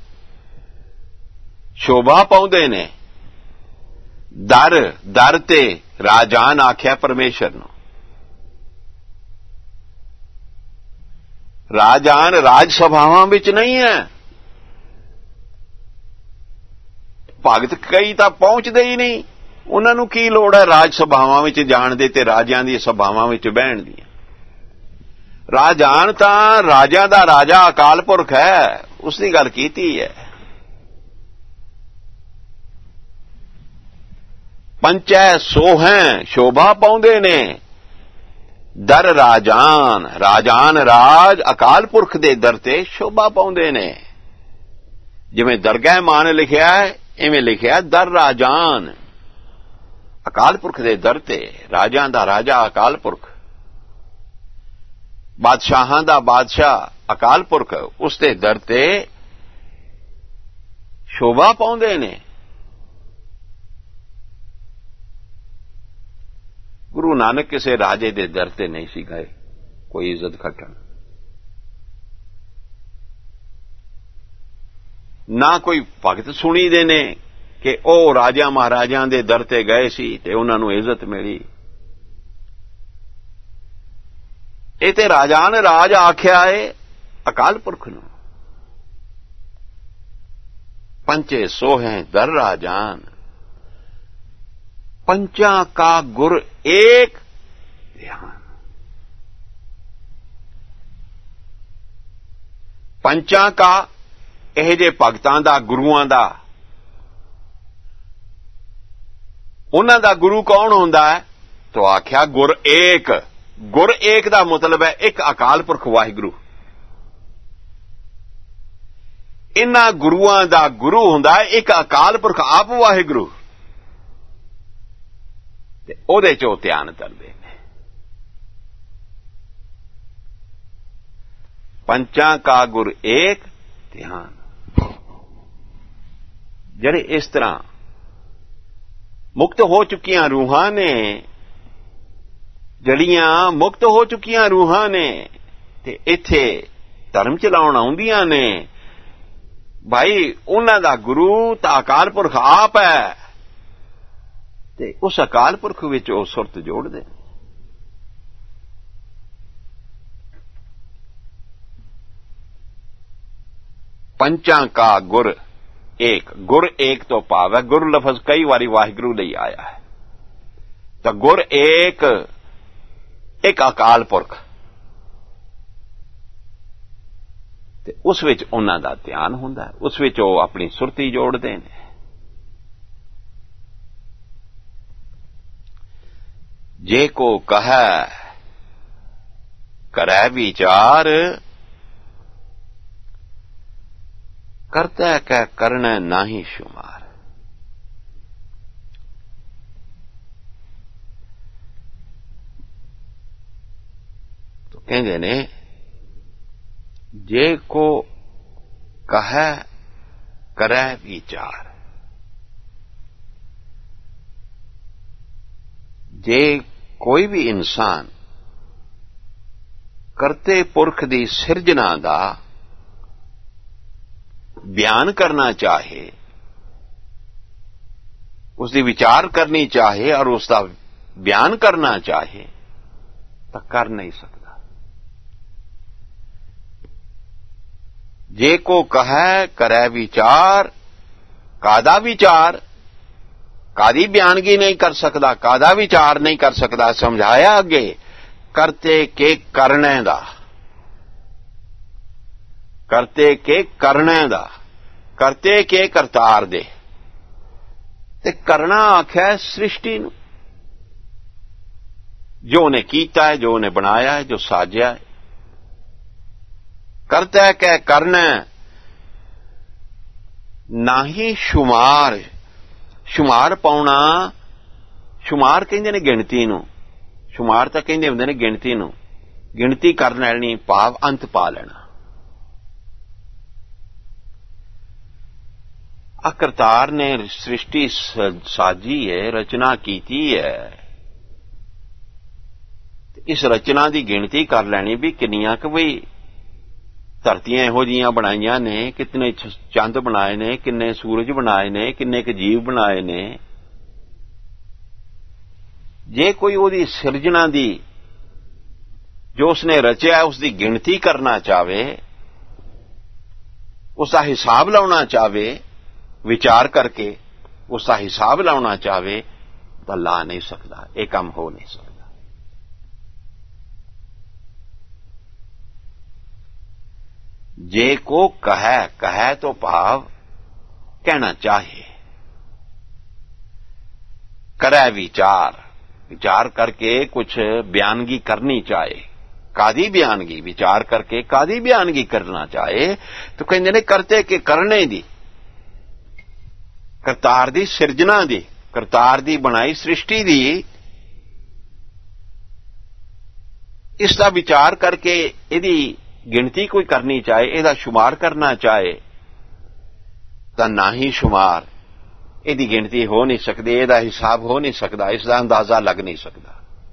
शोभा पाउंदे ने। दर दर ते राजान आख्या परमेश्वर नूं। राजान राज सभावां विच नहीं है। ਭਗਤ ਕਈ ਤਾਂ ਪਹੁੰਚਦੇ ਹੀ ਨਹੀਂ, ਉਹਨਾਂ ਨੂੰ ਕੀ ਲੋੜ ਹੈ ਰਾਜ ਸਭਾਵਾਂ ਵਿੱਚ ਜਾਣ ਦੇ ਤੇ ਰਾਜਿਆਂ ਦੀ ਸਭਾਵਾਂ ਵਿੱਚ ਬਹਿਣ ਦੀ। ਰਾਜਾਨ ਤਾਂ ਰਾਜਿਆਂ ਦਾ ਰਾਜਾ ਅਕਾਲ ਪੁਰਖ ਹੈ, ਉਸ ਦੀ ਗੱਲ ਕੀਤੀ ਹੈ। ਪੰਚੈ ਸੋਹੈ ਸ਼ੋਭਾ ਪਾਉਂਦੇ ਨੇ। ਦਰ ਰਾਜਾਨ, ਰਾਜਾਨ ਰਾਜ ਅਕਾਲ ਪੁਰਖ ਦੇ ਦਰ ਤੇ ਸ਼ੋਭਾ ਪਾਉਂਦੇ ਨੇ। ਜਿਵੇਂ ਦਰਗਾਹ ਮਾਨ ਲਿਖਿਆ ਹੈ ਇਵੇਂ ਲਿਖਿਆ ਦਰ ਰਾਜਾਨ। ਅਕਾਲ ਪੁਰਖ ਦੇ ਦਰ ਤੇ, ਰਾਜਾਂ ਦਾ ਰਾਜਾ ਅਕਾਲ ਪੁਰਖ, ਬਾਦਸ਼ਾਹਾਂ ਦਾ ਬਾਦਸ਼ਾਹ ਅਕਾਲ ਪੁਰਖ, ਉਸ ਦੇ ਦਰ ਤੇ ਸ਼ੋਭਾ ਪਾਉਂਦੇ ਨੇ। ਗੁਰੂ ਨਾਨਕ ਕਿਸੇ ਰਾਜੇ ਦੇ ਦਰ ਤੇ ਨਹੀਂ ਸੀ ਗਏ ਕੋਈ ਇੱਜ਼ਤ ਖੱਟਣ, ਨਾ ਕੋਈ ਭਗਤ ਸੁਣੀ ਦੇ ਨੇ ਕਿ ਉਹ ਰਾਜਾ ਮਹਾਰਾਜਾਂ ਦੇ ਦਰ ਤੇ ਗਏ ਸੀ ਤੇ ਉਹਨਾਂ ਨੂੰ ਇੱਜ਼ਤ ਮਿਲੀ। ਇਹ ਤੇ ਰਾਜਾ ਨੇ ਰਾਜ ਆਖਿਆ ਏ ਅਕਾਲ ਪੁਰਖ ਨੂੰ। पंचे सोहे दर राजान, पंचा का गुर एक ध्यान। पंचा का ਇਹ ਜੇ ਭਗਤਾਂ ਦਾ ਗੁਰੂਆਂ ਦਾ, ਉਹਨਾਂ ਦਾ ਗੁਰੂ ਕੌਣ ਹੁੰਦਾ ਹੈ? ਤੋ ਆਖਿਆ ਗੁਰ ਏਕ। ਗੁਰ ਏਕ ਦਾ ਮਤਲਬ ਹੈ ਇੱਕ ਅਕਾਲ ਪੁਰਖ ਵਾਹਿਗੁਰੂ। ਇਨ੍ਹਾਂ ਗੁਰੂਆਂ ਦਾ ਗੁਰੂ ਹੁੰਦਾ ਹੈ ਇੱਕ ਅਕਾਲ ਪੁਰਖ ਆਪ ਵਾਹਿਗੁਰੂ, ਤੇ ਉਹਦੇ ਚੋਂ ਧਿਆਨ ਕਰਦੇ ਨੇ। ਪੰਚਾਂ ਕਾ ਗੁਰ ਏਕ ਧਿਆਨ। ਜਿਹੜੇ ਇਸ ਤਰ੍ਹਾਂ ਮੁਕਤ ਹੋ ਚੁੱਕੀਆਂ ਰੂਹਾਂ ਨੇ, ਜਿਹੜੀਆਂ ਮੁਕਤ ਹੋ ਚੁੱਕੀਆਂ ਰੂਹਾਂ ਨੇ ਤੇ ਇੱਥੇ ਧਰਮ ਚਲਾਉਣ ਆਉਂਦੀਆਂ ਨੇ, ਭਾਈ ਉਹਨਾਂ ਦਾ ਗੁਰੂ ਤਾਂ ਅਕਾਲ ਪੁਰਖ ਆਪ ਹੈ, ਤੇ ਉਸ ਅਕਾਲ ਪੁਰਖ ਵਿੱਚ ਉਹ ਸੁਰਤ ਜੋੜਦੇ। ਪੰਚਾਂ ਕਾ ਗੁਰ ਏਕ। ਗੁਰ ਏਕ ਤੋਂ ਭਾਵ ਹੈ, ਗੁਰ ਲਫ਼ਜ਼ ਕਈ ਵਾਰੀ ਵਾਹਿਗੁਰੂ ਲਈ ਆਇਆ ਹੈ, ਤਾਂ ਗੁਰ ਏਕ ਇੱਕ ਅਕਾਲ ਪੁਰਖ, ਤੇ ਉਸ ਵਿੱਚ ਉਹਨਾਂ ਦਾ ਧਿਆਨ ਹੁੰਦਾ, ਉਸ ਵਿੱਚ ਉਹ ਆਪਣੀ ਸੁਰਤੀ ਜੋੜਦੇ ਨੇ। ਜੇ ਕੋ ਕਹੈ ਕਰੈ ਵਿਚਾਰ, ਕਰਤਾ ਕੈ ਕਰਨਾ ਨਾਹੀ ਸ਼ੁਮਾਰ। ਤੋ ਕਹਿੰਦੇ ਨੇ ਜੇ ਕੋ ਕਹੈ ਕਰੈ ਵਿਚਾਰ, ਜੇ ਕੋਈ ਵੀ ਇਨਸਾਨ ਕਰਤੇ ਪੁਰਖ ਦੀ ਸਿਰਜਣਾ ਦਾ ਬਿਆਨ ਕਰਨਾ ਚਾਹੇ, ਉਸ ਦੀ ਵਿਚਾਰ ਕਰਨੀ ਚਾਹੇ ਔਰ ਉਸ ਦਾ ਬਿਆਨ ਕਰਨਾ ਚਾਹੇ ਤਾਂ ਕਰ ਨਹੀਂ ਸਕਦਾ। ਜੇ ਕੋ ਕਹੈ ਕਰੈ ਵਿਚਾਰ, ਕਾਦਾ ਵਿਚਾਰ? ਕਾਦੀ ਬਿਆਨਗੀ ਨਹੀਂ ਕਰ ਸਕਦਾ, ਕਾਦਾ ਵਿਚਾਰ ਨਹੀਂ ਕਰ ਸਕਦਾ? ਸਮਝਾਇਆ ਅੱਗੇ, ਕਰਤੇ ਕੇ ਕਰਨੇ ਦਾ, ਕਰਤੇ ਕੇ ਕਰਨੇ ਦਾ, ਕਰਤੇ ਕੇ ਕਰਤਾਰ ਦੇ, ਤੇ ਕਰਨਾ ਆਖਿਆ ਸ੍ਰਿਸ਼ਟੀ ਨੂੰ, ਜੋ ਉਹਨੇ ਕੀਤਾ ਹੈ, ਜੋ ਉਹਨੇ ਬਣਾਇਆ ਹੈ, ਜੋ ਸਾਜਿਆ ਹੈ। ਕਰਤਾ ਕਹਿ ਕਰਨਾ ਨਾਹੀ ਸ਼ੁਮਾਰ। ਸ਼ੁਮਾਰ ਪਾਉਣਾ, ਸ਼ੁਮਾਰ ਕਹਿੰਦੇ ਨੇ ਗਿਣਤੀ ਨੂੰ, ਸ਼ੁਮਾਰ ਤਾਂ ਕਹਿੰਦੇ ਹੁੰਦੇ ਨੇ ਗਿਣਤੀ ਨੂੰ, ਗਿਣਤੀ ਕਰ ਲੈਣੀ ਭਾਵ ਅੰਤ ਪਾ ਲੈਣਾ। ਕਰਤਾਰ ਨੇ ਸ੍ਰਿਸ਼ਟੀ ਸਾਜੀ ਹੈ, ਰਚਨਾ ਕੀਤੀ ਹੈ, ਇਸ ਰਚਨਾ ਦੀ ਗਿਣਤੀ ਕਰ ਲੈਣੀ ਵੀ ਕਿੰਨੀਆਂ ਕੁ, ਬਈ ਧਰਤੀਆਂ ਇਹੋ ਜਿਹੀਆਂ ਬਣਾਈਆਂ ਨੇ, ਕਿਤਨੇ ਚੰਦ ਬਣਾਏ ਨੇ, ਕਿੰਨੇ ਸੂਰਜ ਬਣਾਏ ਨੇ, ਕਿੰਨੇ ਕੁ ਜੀਵ ਬਣਾਏ ਨੇ। ਜੇ ਕੋਈ ਉਹਦੀ ਸਿਰਜਣਾ ਦੀ, ਜੋ ਉਸਨੇ ਰਚਿਆ ਉਸ ਦੀ ਗਿਣਤੀ ਕਰਨਾ ਚਾਹਵੇ, ਉਸ ਦਾ ਹਿਸਾਬ ਲਾਉਣਾ ਚਾਹਵੇ, ਵਿਚਾਰ ਕਰਕੇ ਉਸ ਦਾ ਹਿਸਾਬ ਲਾਉਣਾ ਚਾਹਵੇ ਤਾਂ ਲਾ ਨਹੀਂ ਸਕਦਾ, ਇਹ ਕੰਮ ਹੋ ਨਹੀਂ ਸਕਦਾ। ਜੇ ਕੋ ਕਹੈ, ਕਹੈ ਤੋਂ ਭਾਵ ਕਹਿਣਾ ਚਾਹੇ, ਕਰੈ ਵਿਚਾਰ, ਵਿਚਾਰ ਕਰਕੇ ਕੁਛ ਬਿਆਨਗੀ ਕਰਨੀ ਚਾਹੇ, ਕਾਦੀ ਬਿਆਨਗੀ? ਵਿਚਾਰ ਕਰਕੇ ਕਾਦੀ ਬਿਆਨਗੀ ਕਰਨਾ ਚਾਹੇ ਤਾਂ ਕਹਿੰਦੇ ਨੇ ਕਰਤੇ ਕੇ ਕਰਨੇ ਦੀ, ਕਰਤਾਰ ਦੀ ਸਿਰਜਣਾ ਦੀ, ਕਰਤਾਰ ਦੀ ਬਣਾਈ ਸ੍ਰਿਸ਼ਟੀ ਦੀ, ਇਸ ਦਾ ਵਿਚਾਰ ਕਰਕੇ ਇਹਦੀ ਗਿਣਤੀ ਕੋਈ ਕਰਨੀ ਚਾਹੇ, ਇਹਦਾ ਸ਼ੁਮਾਰ ਕਰਨਾ ਚਾਹੇ ਤਾਂ ਨਾ ਹੀ ਸ਼ੁਮਾਰ, ਇਹਦੀ ਗਿਣਤੀ ਹੋ ਨਹੀਂ ਸਕਦੀ, ਇਹਦਾ ਹਿਸਾਬ ਹੋ ਨਹੀਂ ਸਕਦਾ, ਇਸ ਦਾ ਅੰਦਾਜ਼ਾ ਲੱਗ ਨਹੀਂ ਸਕਦਾ।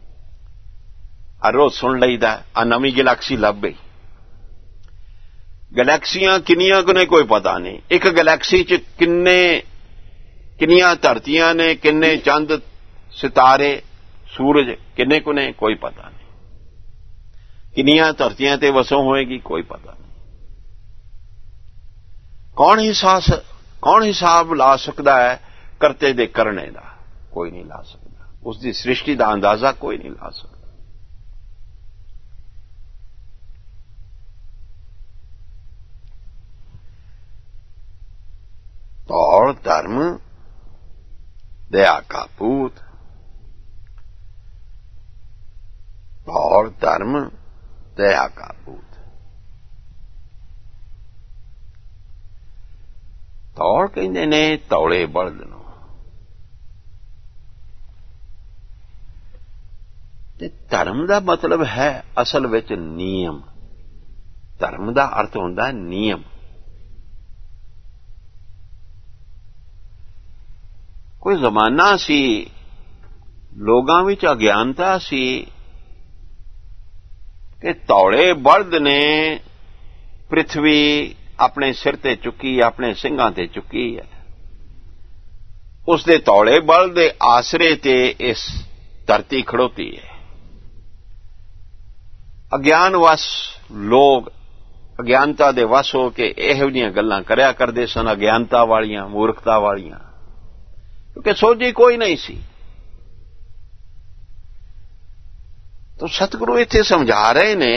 रोज सुन लईदा आ नवीं गैलेक्सी लभ गई। गैलेक्सियां किन्नियां को ने कोई पता नहीं। एक गैलेक्सी च किन्नियां धरतियां ने, किन्ने चंद सितारे सूरज किन्ने को ने कोई पता नहीं। किन्नियां धरतियां ते वसों होएगी कोई पता नहीं। कौन हिसाब ला सकता है करते दे करने दा? कोई नहीं ला सकता। उसकी सृष्टि का अंदाजा कोई नहीं ला सकता। तौल धर्म दया का पूत, तौल धर्म दया का पूत। तौल कहंदे ने तौले बलद नूं। ते धर्म दा मतलब है असल विच नियम। धर्म दा अर्थ हुंदा है नियम। कोई जमाना सी लोगां विच अज्ञानता सी कि तौले बलद ने पृथ्वी अपने सिर ते चुकी, अपने सिंघां ते चुकी है। उसदे तौले बलद दे आसरे ते इस धरती खड़ोती है। अज्ञानवश लोग अज्ञानता दे वश हो के इहो जिहियां गल्लां करया करदे सन, अज्ञानता वालियां, मूर्खता वालियां, क्योंकि सोझी कोई नहीं सी। तो सतगुरु इत्थे समझा रहे ने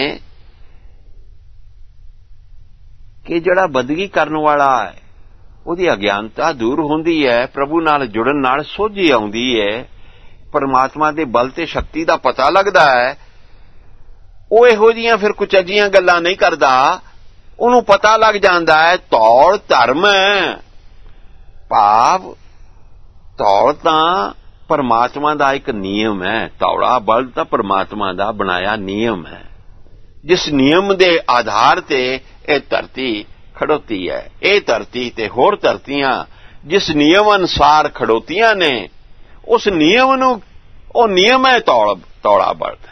कि जिहड़ा बदगी करन वाला है उहदी अज्ञानता दूर हुंदी है, प्रभु नाल जुड़न नाल सोझी आउंदी है, परमात्मा दे बल ते शक्ति दा पता लगदा है। ਉਹ ਇਹੋ ਜਿਹੀਆਂ ਫਿਰ ਕੁਚੱਜੀਆਂ ਗੱਲਾਂ ਨਹੀਂ ਕਰਦਾ। ਉਹਨੂੰ ਪਤਾ ਲੱਗ ਜਾਂਦਾ ਹੈ ਤੌਲ ਧਰਮ ਹੈ। ਭਾਵ ਤੌਲ ਤਾਂ परमात्मा ਦਾ ਇੱਕ ਨਿਯਮ ਹੈ। ਤੌਲਾ ਬਲ ਤਾਂ परमात्मा ਦਾ ਬਣਾਇਆ ਨਿਯਮ ਹੈ, ਜਿਸ ਨਿਯਮ ਦੇ ਆਧਾਰ ਤੇ ਇਹ ਧਰਤੀ ਖੜੋਤੀ ਹੈ। ਇਹ ਧਰਤੀ ਤੇ ਹੋਰ ਧਰਤੀਆਂ ਜਿਸ ਨਿਯਮ ਅਨੁਸਾਰ ਖੜੋਤੀਆਂ ਨੇ, ਉਸ ਨਿਯਮ ਨੂੰ ਉਹ ਨਿਯਮ ਹੈ ਤੌਲਾ ਬਲਦ।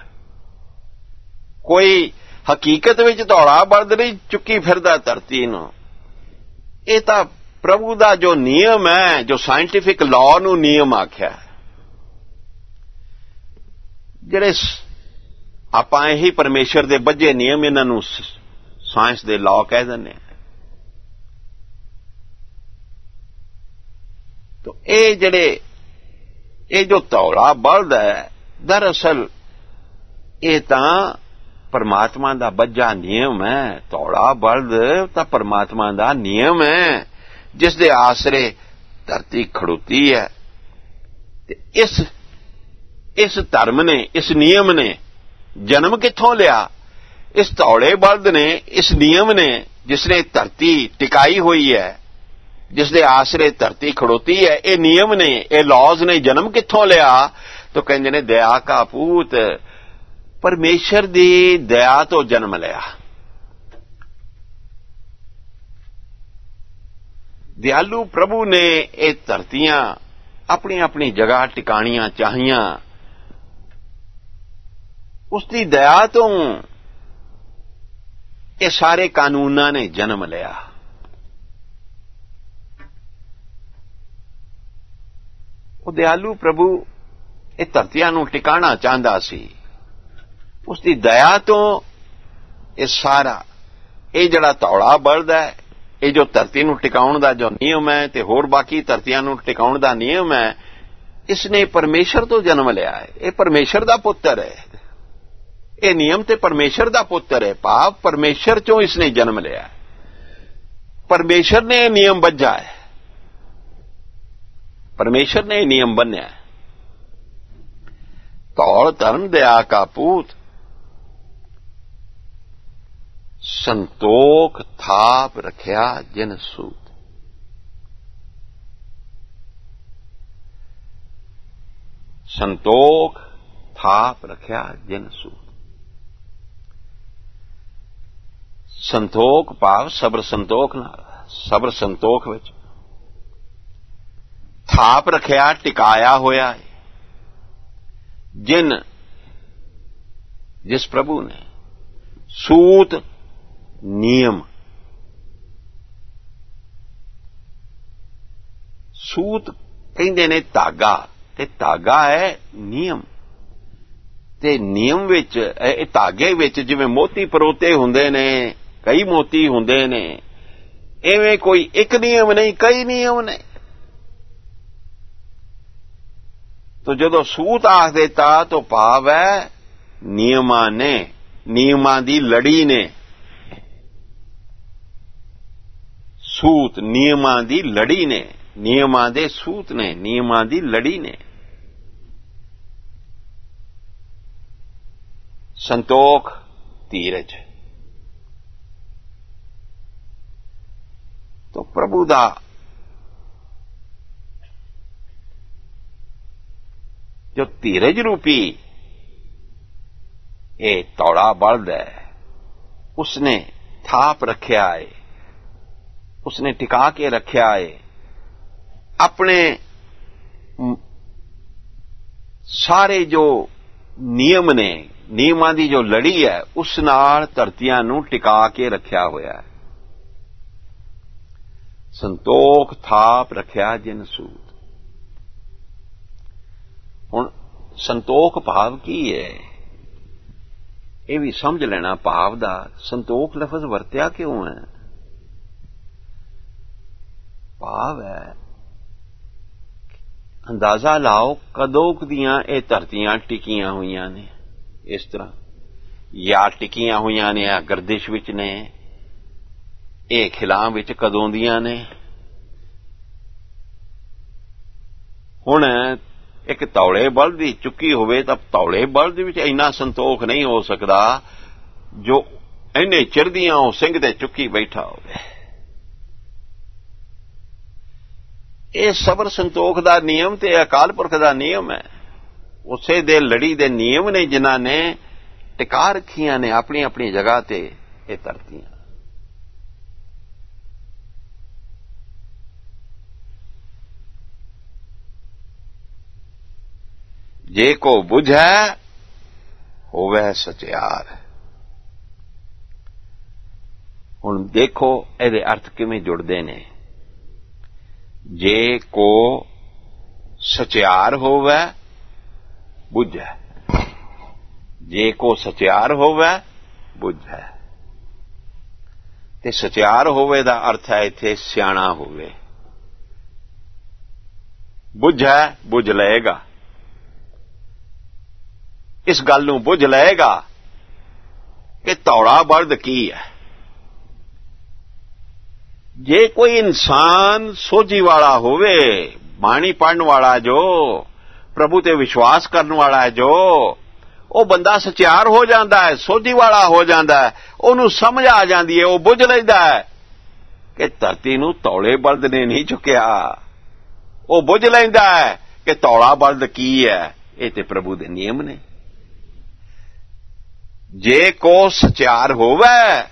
ਕੋਈ ਹਕੀਕਤ ਵਿੱਚ ਤੌਲਾ ਬਲਦ ਨਹੀਂ ਚੁੱਕੀ ਫਿਰਦਾ ਧਰਤੀ ਨੂੰ। ਇਹ ਤਾਂ ਪ੍ਰਭੂ ਦਾ ਜੋ ਨਿਯਮ ਹੈ, ਜੋ ਸਾਇੰਟੀਫਿਕ ਲਾਅ ਨੂੰ ਨਿਯਮ ਆਖਿਆ, ਜਿਹੜੇ ਆਪਾਂ ਇਹੀ ਪਰਮੇਸ਼ਰ ਦੇ ਬੱਝੇ ਨਿਯਮ, ਇਹਨਾਂ ਨੂੰ ਸਾਇੰਸ ਦੇ ਲਾਅ ਕਹਿ ਦਿੰਦੇ ਆ। तो ये जो तौला बलद है, दरअसल ये तां परमात्मा दा बज्जा नियम है। तौला बलद तां परमात्मा दा नियम है, जिस दे आसरे धरती खड़ोती है। इस धर्म ने, इस नियम ने जन्म कित्थों लिया? इस तौले बलद ने, इस नियम ने, जिसने धरती टिकाई हुई है, जिसदे आसरे धरती खड़ोती है, ये नियम ने, ये लॉज ने जन्म कित्थों लिया? तो कहंदे ने दया का पूत, परमेश्वर दी दया तो जन्म लिया। दयालु प्रभु ने ये धरतियां अपनी अपनी जगह टिकाणियां चाहियां। उसकी दया तो ये सारे कानूनां ने जन्म लिया। ਉਹ दयालु प्रभु ਇਹ ਧਰਤੀਆਂ ਨੂੰ ਟਿਕਾਣਾ ਚਾਹੁੰਦਾ ਸੀ। ਉਸ ਦੀ ਦਇਆ ਤੋਂ ਇਹ ਸਾਰਾ, ਇਹ ਜਿਹੜਾ ਤੌਲਾ ਬਲਦ ਹੈ, ਇਹ ਜੋ ਧਰਤੀ ਨੂੰ ਟਿਕਾਉਣ ਦਾ ਜੋ ਨਿਯਮ ਹੈ ਤੇ ਹੋਰ ਬਾਕੀ ਧਰਤੀਆਂ ਨੂੰ ਟਿਕਾਉਣ ਦਾ ਨਿਯਮ ਹੈ, ਇਸਨੇ ਪਰਮੇਸ਼ਰ ਤੋਂ ਜਨਮ ਲਿਆ ਹੈ। ਇਹ ਪਰਮੇਸ਼ਰ ਦਾ ਪੁੱਤਰ ਹੈ। ਇਹ ਨਿਯਮ ਤੇ ਪਰਮੇਸ਼ਰ ਦਾ ਪੁੱਤਰ ਹੈ, ਭਾਵ ਪਰਮੇਸ਼ਰ ਚੋਂ ਇਸਨੇ ਜਨਮ ਲਿਆ। ਪਰਮੇਸ਼ਰ ਨੇ ਇਹ ਨਿਯਮ ਬੱਝਾ ਹੈ, परमेश्वर ने नियम बन्या। तौल धर्म दया का पूत, संतोख थाप रखिया जिन सूत। संतोख थाप रखिया जिन सूत। संतोख भाव सबर संतोख नाल, सबर संतोख विच थाप रखिया, टिकाया होया है। जिन जिस प्रभु ने सूत नियम, सूत कहंदे ने धागा, ते धागा है नियम, ते नियम विच धागे विच जिवें मोती परोते हुंदे ने, कई मोती हुंदे ने, इवें कोई एक नियम नहीं, कई नियम ने। तो जदों सूत आख देता तो भाव है नियमां ने, नियमां दी लड़ी ने। सूत नियमां दी लड़ी ने, नियमां दे सूत ने, नियमां दी लड़ी ने। संतोख, धीरज। तो प्रभु दा जो धीरज रूपी ये तौड़ा बल्द है, उसने थाप रखिया है, उसने टिका के रखिया है अपने सारे जो नियम ने, नियमां दी जो लड़ी है उस नाल धरतियां नूं टिका के रखिया होया है। संतोख थाप रखिया जिन सूत। हुण संतोख भाव की है, ये भी समझ लेना भाव दा। संतोख लफज वरत्या क्यों है? भाव है अंदाजा लाओ कदों दियां ये धरतियां टिकियां हुईयां ने इस तरह, या टिकियां हुईयां ने गर्दिश विच ने, ये खिलां विच कदों दियां ने। हुण एक तौले बल्द दी चुकी होवे तां तौले बल्द विच इन्ना संतोख नहीं हो सकदा जो इन्ने चिर दियां ओ सिंह ते चुकी बैठा होवे। ये सबर संतोख दा नियम ते अकाल पुरख दा नियम है। उसे दे लड़ी दे नियम ने जिन्हां ने टिका रखियां ने अपनी अपनी जगह ते ये धरतियां। जे को बुझै होवे सचियार। हुण देखो इहदे अर्थ किवें जुड़दे ने। जे को सचियार होवे बुझै, जे को सचियार होवे बुझै। ते सचियार होवे दा अर्थ है इत्थे सियाणा होवे। बुझै बुझ लएगा, इस गल नूं बुझ लएगा कि तौड़ा बल्द की है। जे कोई इंसान सोझी वाला होवे, बाणी पढ़न वाला, जो प्रभु ते विश्वास करने वाला है, जो वो बंदा सचियार हो जाता है, सोझी वाला हो जाता है, उन्होंने समझ आ जाती है, वो बुझ लेता है कि धरती नूं तौले बल्द ने नहीं चुकिया। वो बुझ लेता है कि तौला बल्द की है, ये ते प्रभु दे नियम ने। जे को सचियार होवे,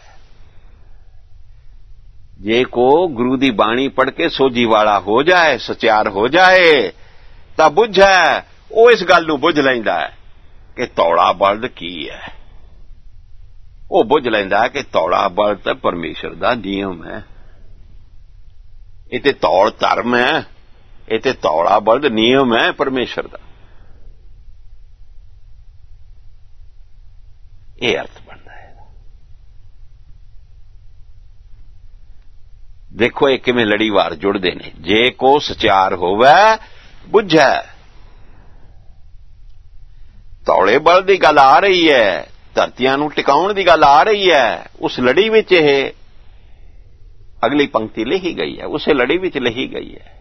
जे को गुरु दी बाणी पढ़ के सोझी वाला हो जाए, सचियार हो जाए, तां बुझै, वो इस गल नूं बुझ लैंदा है कि तौला बल्द की है। वो बुझ लैंदा है कि तौला बल्द तां परमेश्वर दा नियम है। ये ते तौल धर्म है, ये ते तौला बल्द नियम है परमेश्वर दा। ये अर्थ बनता है। देखो ये किवें लड़ीवार जुड़दे ने। जे को सचियार होवे बुझै, तौले बल दी गल आ रही है, धरतियां नूं टिकाउण दी गल आ रही है। उस लड़ी विच ये अगली पंक्ति लिखी गई है, उसे लड़ी विच लिखी गई है।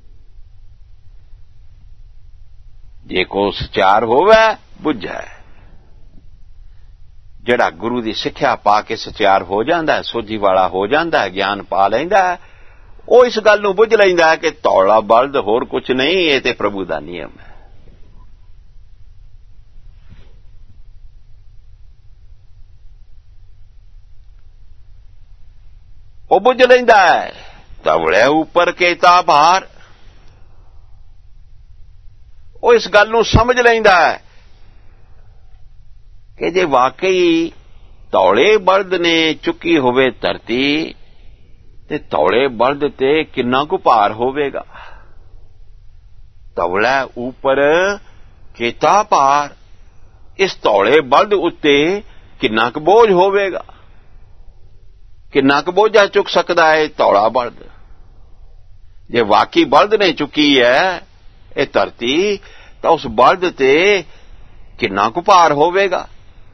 जे को सचियार होवे बुझै। जिहड़ा गुरु दी सिक्ख्या पा के सचियार हो जाता है, सोझी वाला हो जाता है, ज्ञान पा लैंदा है, वो इस गल नूं बुझ लैंदा है कि तौला बल्द होर कुछ नहीं, ये ते प्रभु दा नियम है। वो बुझ लैंदा है तवड़े ऊपर केता भार। वो इस गल नूं समझ लैंदा है ਕਿ ਜੇ ਵਾਕਈ ਧੌਲੇ ਬਲਦ ਨੇ ਚੁੱਕੀ ਹੋਵੇ ਧਰਤੀ ਤੇ ਧੌਲੇ ਬਲਦ ਤੇ ਕਿੰਨਾ ਕੁ ਭਾਰ ਹੋਵੇਗਾ। ਧੌਲਾ ਉੱਪਰ ਕੀਤਾ ਭਾਰ, ਇਸ ਧੌਲੇ ਬਲਦ ਉੱਤੇ ਕਿੰਨਾ ਕੁ ਬੋਝ ਹੋਵੇਗਾ। ਕਿੰਨਾ ਕੁ ਬੋਝਾ ਚੁੱਕ ਸਕਦਾ ਹੈ ਧੌਲਾ ਬਲਦ। ਜੇ ਵਾਕਈ ਬਲਦ ਨੇ ਚੁੱਕੀ ਹੈ ਇਹ ਧਰਤੀ ਤਾਂ ਉਸ ਬਲਦ ਤੇ ਕਿੰਨਾ ਕੁ ਭਾਰ ਹੋਵੇਗਾ।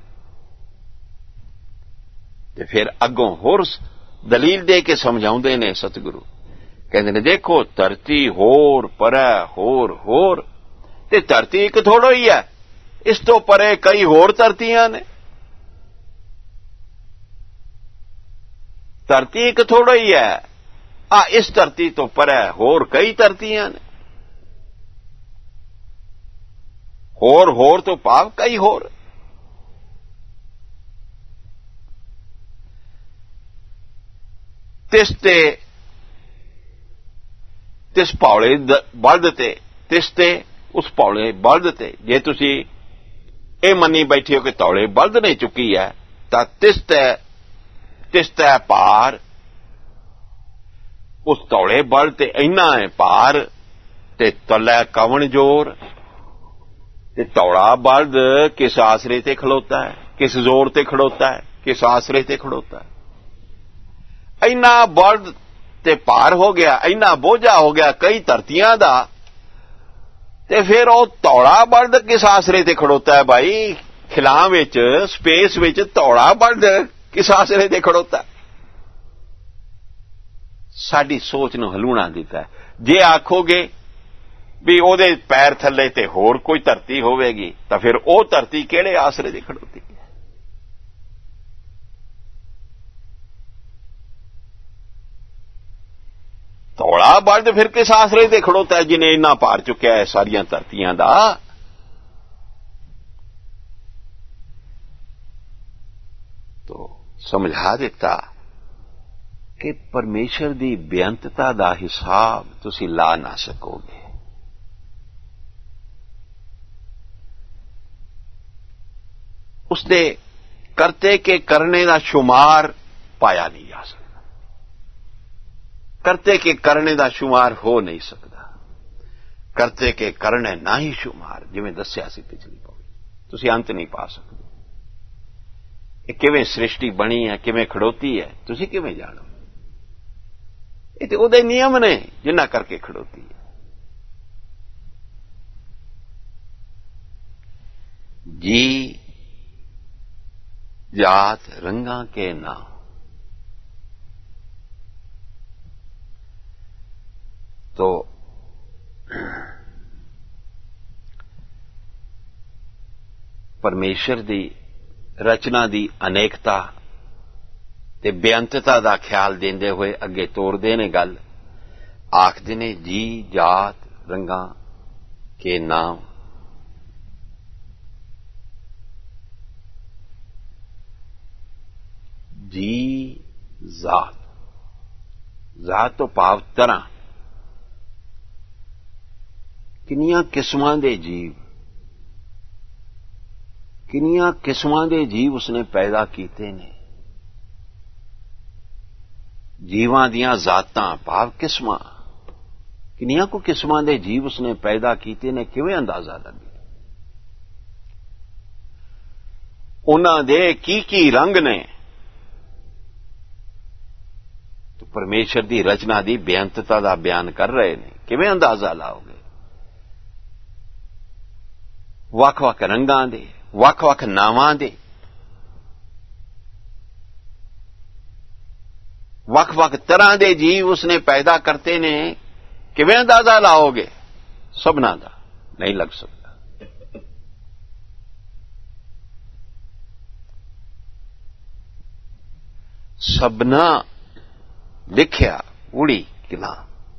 ਤੇ ਫਿਰ ਅੱਗੋਂ ਹੋਰ ਦਲੀਲ ਦੇ ਕੇ ਸਮਝਾਉਂਦੇ ਨੇ ਸਤਿਗੁਰੂ, ਕਹਿੰਦੇ ਨੇ ਦੇਖੋ ਧਰਤੀ ਹੋਰ ਪਰੇ ਹੋਰ ਤੇ ਧਰਤੀ ਇੱਕ ਥੋੜੋ ਹੀ ਹੈ, ਇਸ ਤੋਂ ਪਰੇ ਕਈ ਹੋਰ ਧਰਤੀਆਂ ਨੇ। ਧਰਤੀ ਇੱਕ ਥੋੜੋ ਹੀ ਹੈ, ਇਸ ਧਰਤੀ ਤੋਂ ਪਰੇ ਹੋਰ ਕਈ ਧਰਤੀਆਂ ਨੇ। ਹੋਰ ਤੋਂ ਭਾਵ ਕਈ ਹੋਰ। ਤਿਸ ਭੌਲੇ ਬਲਦ ਤੇ ਉਸ ਭੌਲੇ ਬਲਦ ਤੇ ਜੇ ਤੁਸੀਂ ਇਹ ਮੰਨੀ ਬੈਠੇ ਹੋ ਕਿ ਧੌਲੇ ਬਲਦ ਨੇ ਚੁੱਕੀ ਹੈ ਤਾਂ ਤਿਸ ਤੇ ਭਾਰ ਉਸ ਧੌਲੇ ਬਲਦ ਤੇ ਇੰਨਾ ਹੈ ਭਾਰ ਤੇ ਤਲੇ ਕਵਣ ਜੋਰ। ਤੇ ਧੌਲਾ ਬਲਦ ਕਿਸ ਆਸਰੇ ਤੇ ਖੜੋਤਾ ਹੈ, ਕਿਸ ਜ਼ੋਰ ਤੇ ਖੜੋਤਾ ਹੈ, ਕਿਸ ਆਸਰੇ ਤੇ ਖੜੋਤਾ ਹੈ। ਇੰਨਾ ਬਲਦ ਤੇ ਭਾਰ ਹੋ ਗਿਆ, ਇੰਨਾ ਬੋਝਾ ਹੋ ਗਿਆ ਕਈ ਧਰਤੀਆਂ ਦਾ, ਤੇ ਫਿਰ ਉਹ ਧੌਲਾ ਬਲਦ ਕਿਸ ਆਸਰੇ ਤੇ ਖੜੋਤਾ ਹੈ ਭਾਈ। ਖਿਲਾਂ ਵਿੱਚ ਸਪੇਸ ਵਿੱਚ ਧੌਲਾ ਬਲਦ ਕਿਸ ਆਸਰੇ ਤੇ ਖੜੋਤਾ। ਸਾਡੀ ਸੋਚ ਨੂੰ ਹਲੂਣਾ ਦਿੱਤਾ। ਜੇ ਆਖੋਗੇ ਵੀ ਉਹਦੇ ਪੈਰ ਥੱਲੇ ਤੇ ਹੋਰ ਕੋਈ ਧਰਤੀ ਹੋਵੇਗੀ ਤਾਂ ਫਿਰ ਉਹ ਧਰਤੀ ਕਿਹੜੇ ਆਸਰੇ ਤੇ ਖੜੋਤੀ ਹੈ। ਧੌਲਾ ਬਲਦ ਫਿਰ ਕਿਸ ਆਸਰੇ ਤੇ ਖੜੋਤਾ ਹੈ ਜਿਹਨੇ ਇੰਨਾ ਭਾਰ ਚੁੱਕਿਆ ਹੈ ਸਾਰੀਆਂ ਧਰਤੀਆਂ ਦਾ। ਤੋ ਸਮਝਾ ਦਿੱਤਾ ਕਿ ਪਰਮੇਸ਼ਰ ਦੀ ਬੇਅੰਤਤਾ ਦਾ ਹਿਸਾਬ ਤੁਸੀਂ ਲਾ ਨਾ ਸਕੋਗੇ। उसने करते के करने का शुमार पाया नहीं जा सकता। करते के करने का शुमार हो नहीं सकता। करते के करने ना ही शुमार, जिवें दस्या सी पिछली पौड़ी, तुसीं अंत नहीं पा सकते। ये किवें सृष्टि बनी है, किवें खड़ोती है, तुसीं किवें जाणो। ये ते उहदे नियम ने जिन्हां करके खड़ोती है। जी जात रंगा के नाम, तो परमेश्वर दी रचना दी अनेकता ते बेअंतता दा ख्याल देंदे हुए अगे तोरदे ने गल। आखदे ने जी जात रंगा के नाम। जी जात तो भाव तरह। किनियां किस्मां दे जीव, किनियां किस्मां दे जीव उसने पैदा कीते ने। जीवां दियां जातां भाव किस्मां, किनियां को किस्मां दे जीव उसने पैदा कीते ने। किवें अंदाजा लगे उन्हां दे की रंग ने। तो परमेश्वर दी रचना दी बेअंतता दा बयान कर रहे ने। किवें अंदाजा लाओगे? वख-वख रंगां दे, वख-वख नावां दे, वख-वख तरह दे जीव उसने पैदा करते ने। किवें अंदाजा लाओगे? सबना दा नहीं लग सकता। सबना लिखिया उड़ी कला,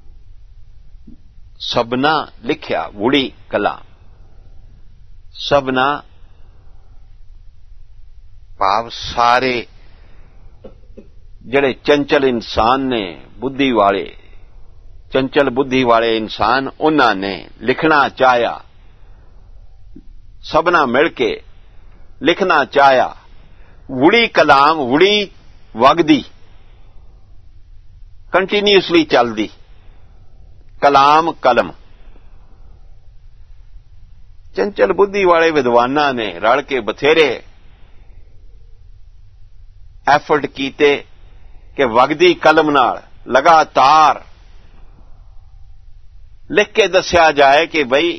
सबना लिखिया उड़ी कला। सबना भाव सारे जड़े चंचल इंसान ने, बुद्धि वाले, चंचल बुद्धि वाले इंसान, उन्होंने लिखना चाहया। सबना मिल के ਲਿਖਣਾ ਚਾਹਿਆ। ਵੁੜੀ ਕਲਾਮ, ਵੁੜੀ ਵਗਦੀ, ਕੰਟੀਨਿਊਸਲੀ ਚੱਲਦੀ, ਕਲਾਮ ਕਲਮ। ਚੰਚਲ ਬੁੱਧੀ ਵਾਲੇ ਵਿਦਵਾਨਾਂ ਨੇ ਰਲ ਕੇ ਬਥੇਰੇ ਐਫਰਟ ਕੀਤੇ ਕਿ ਵਗਦੀ ਕਲਮ ਨਾਲ ਲਗਾਤਾਰ ਲਿਖ ਕੇ ਦੱਸਿਆ ਜਾਏ ਕਿ ਬਈ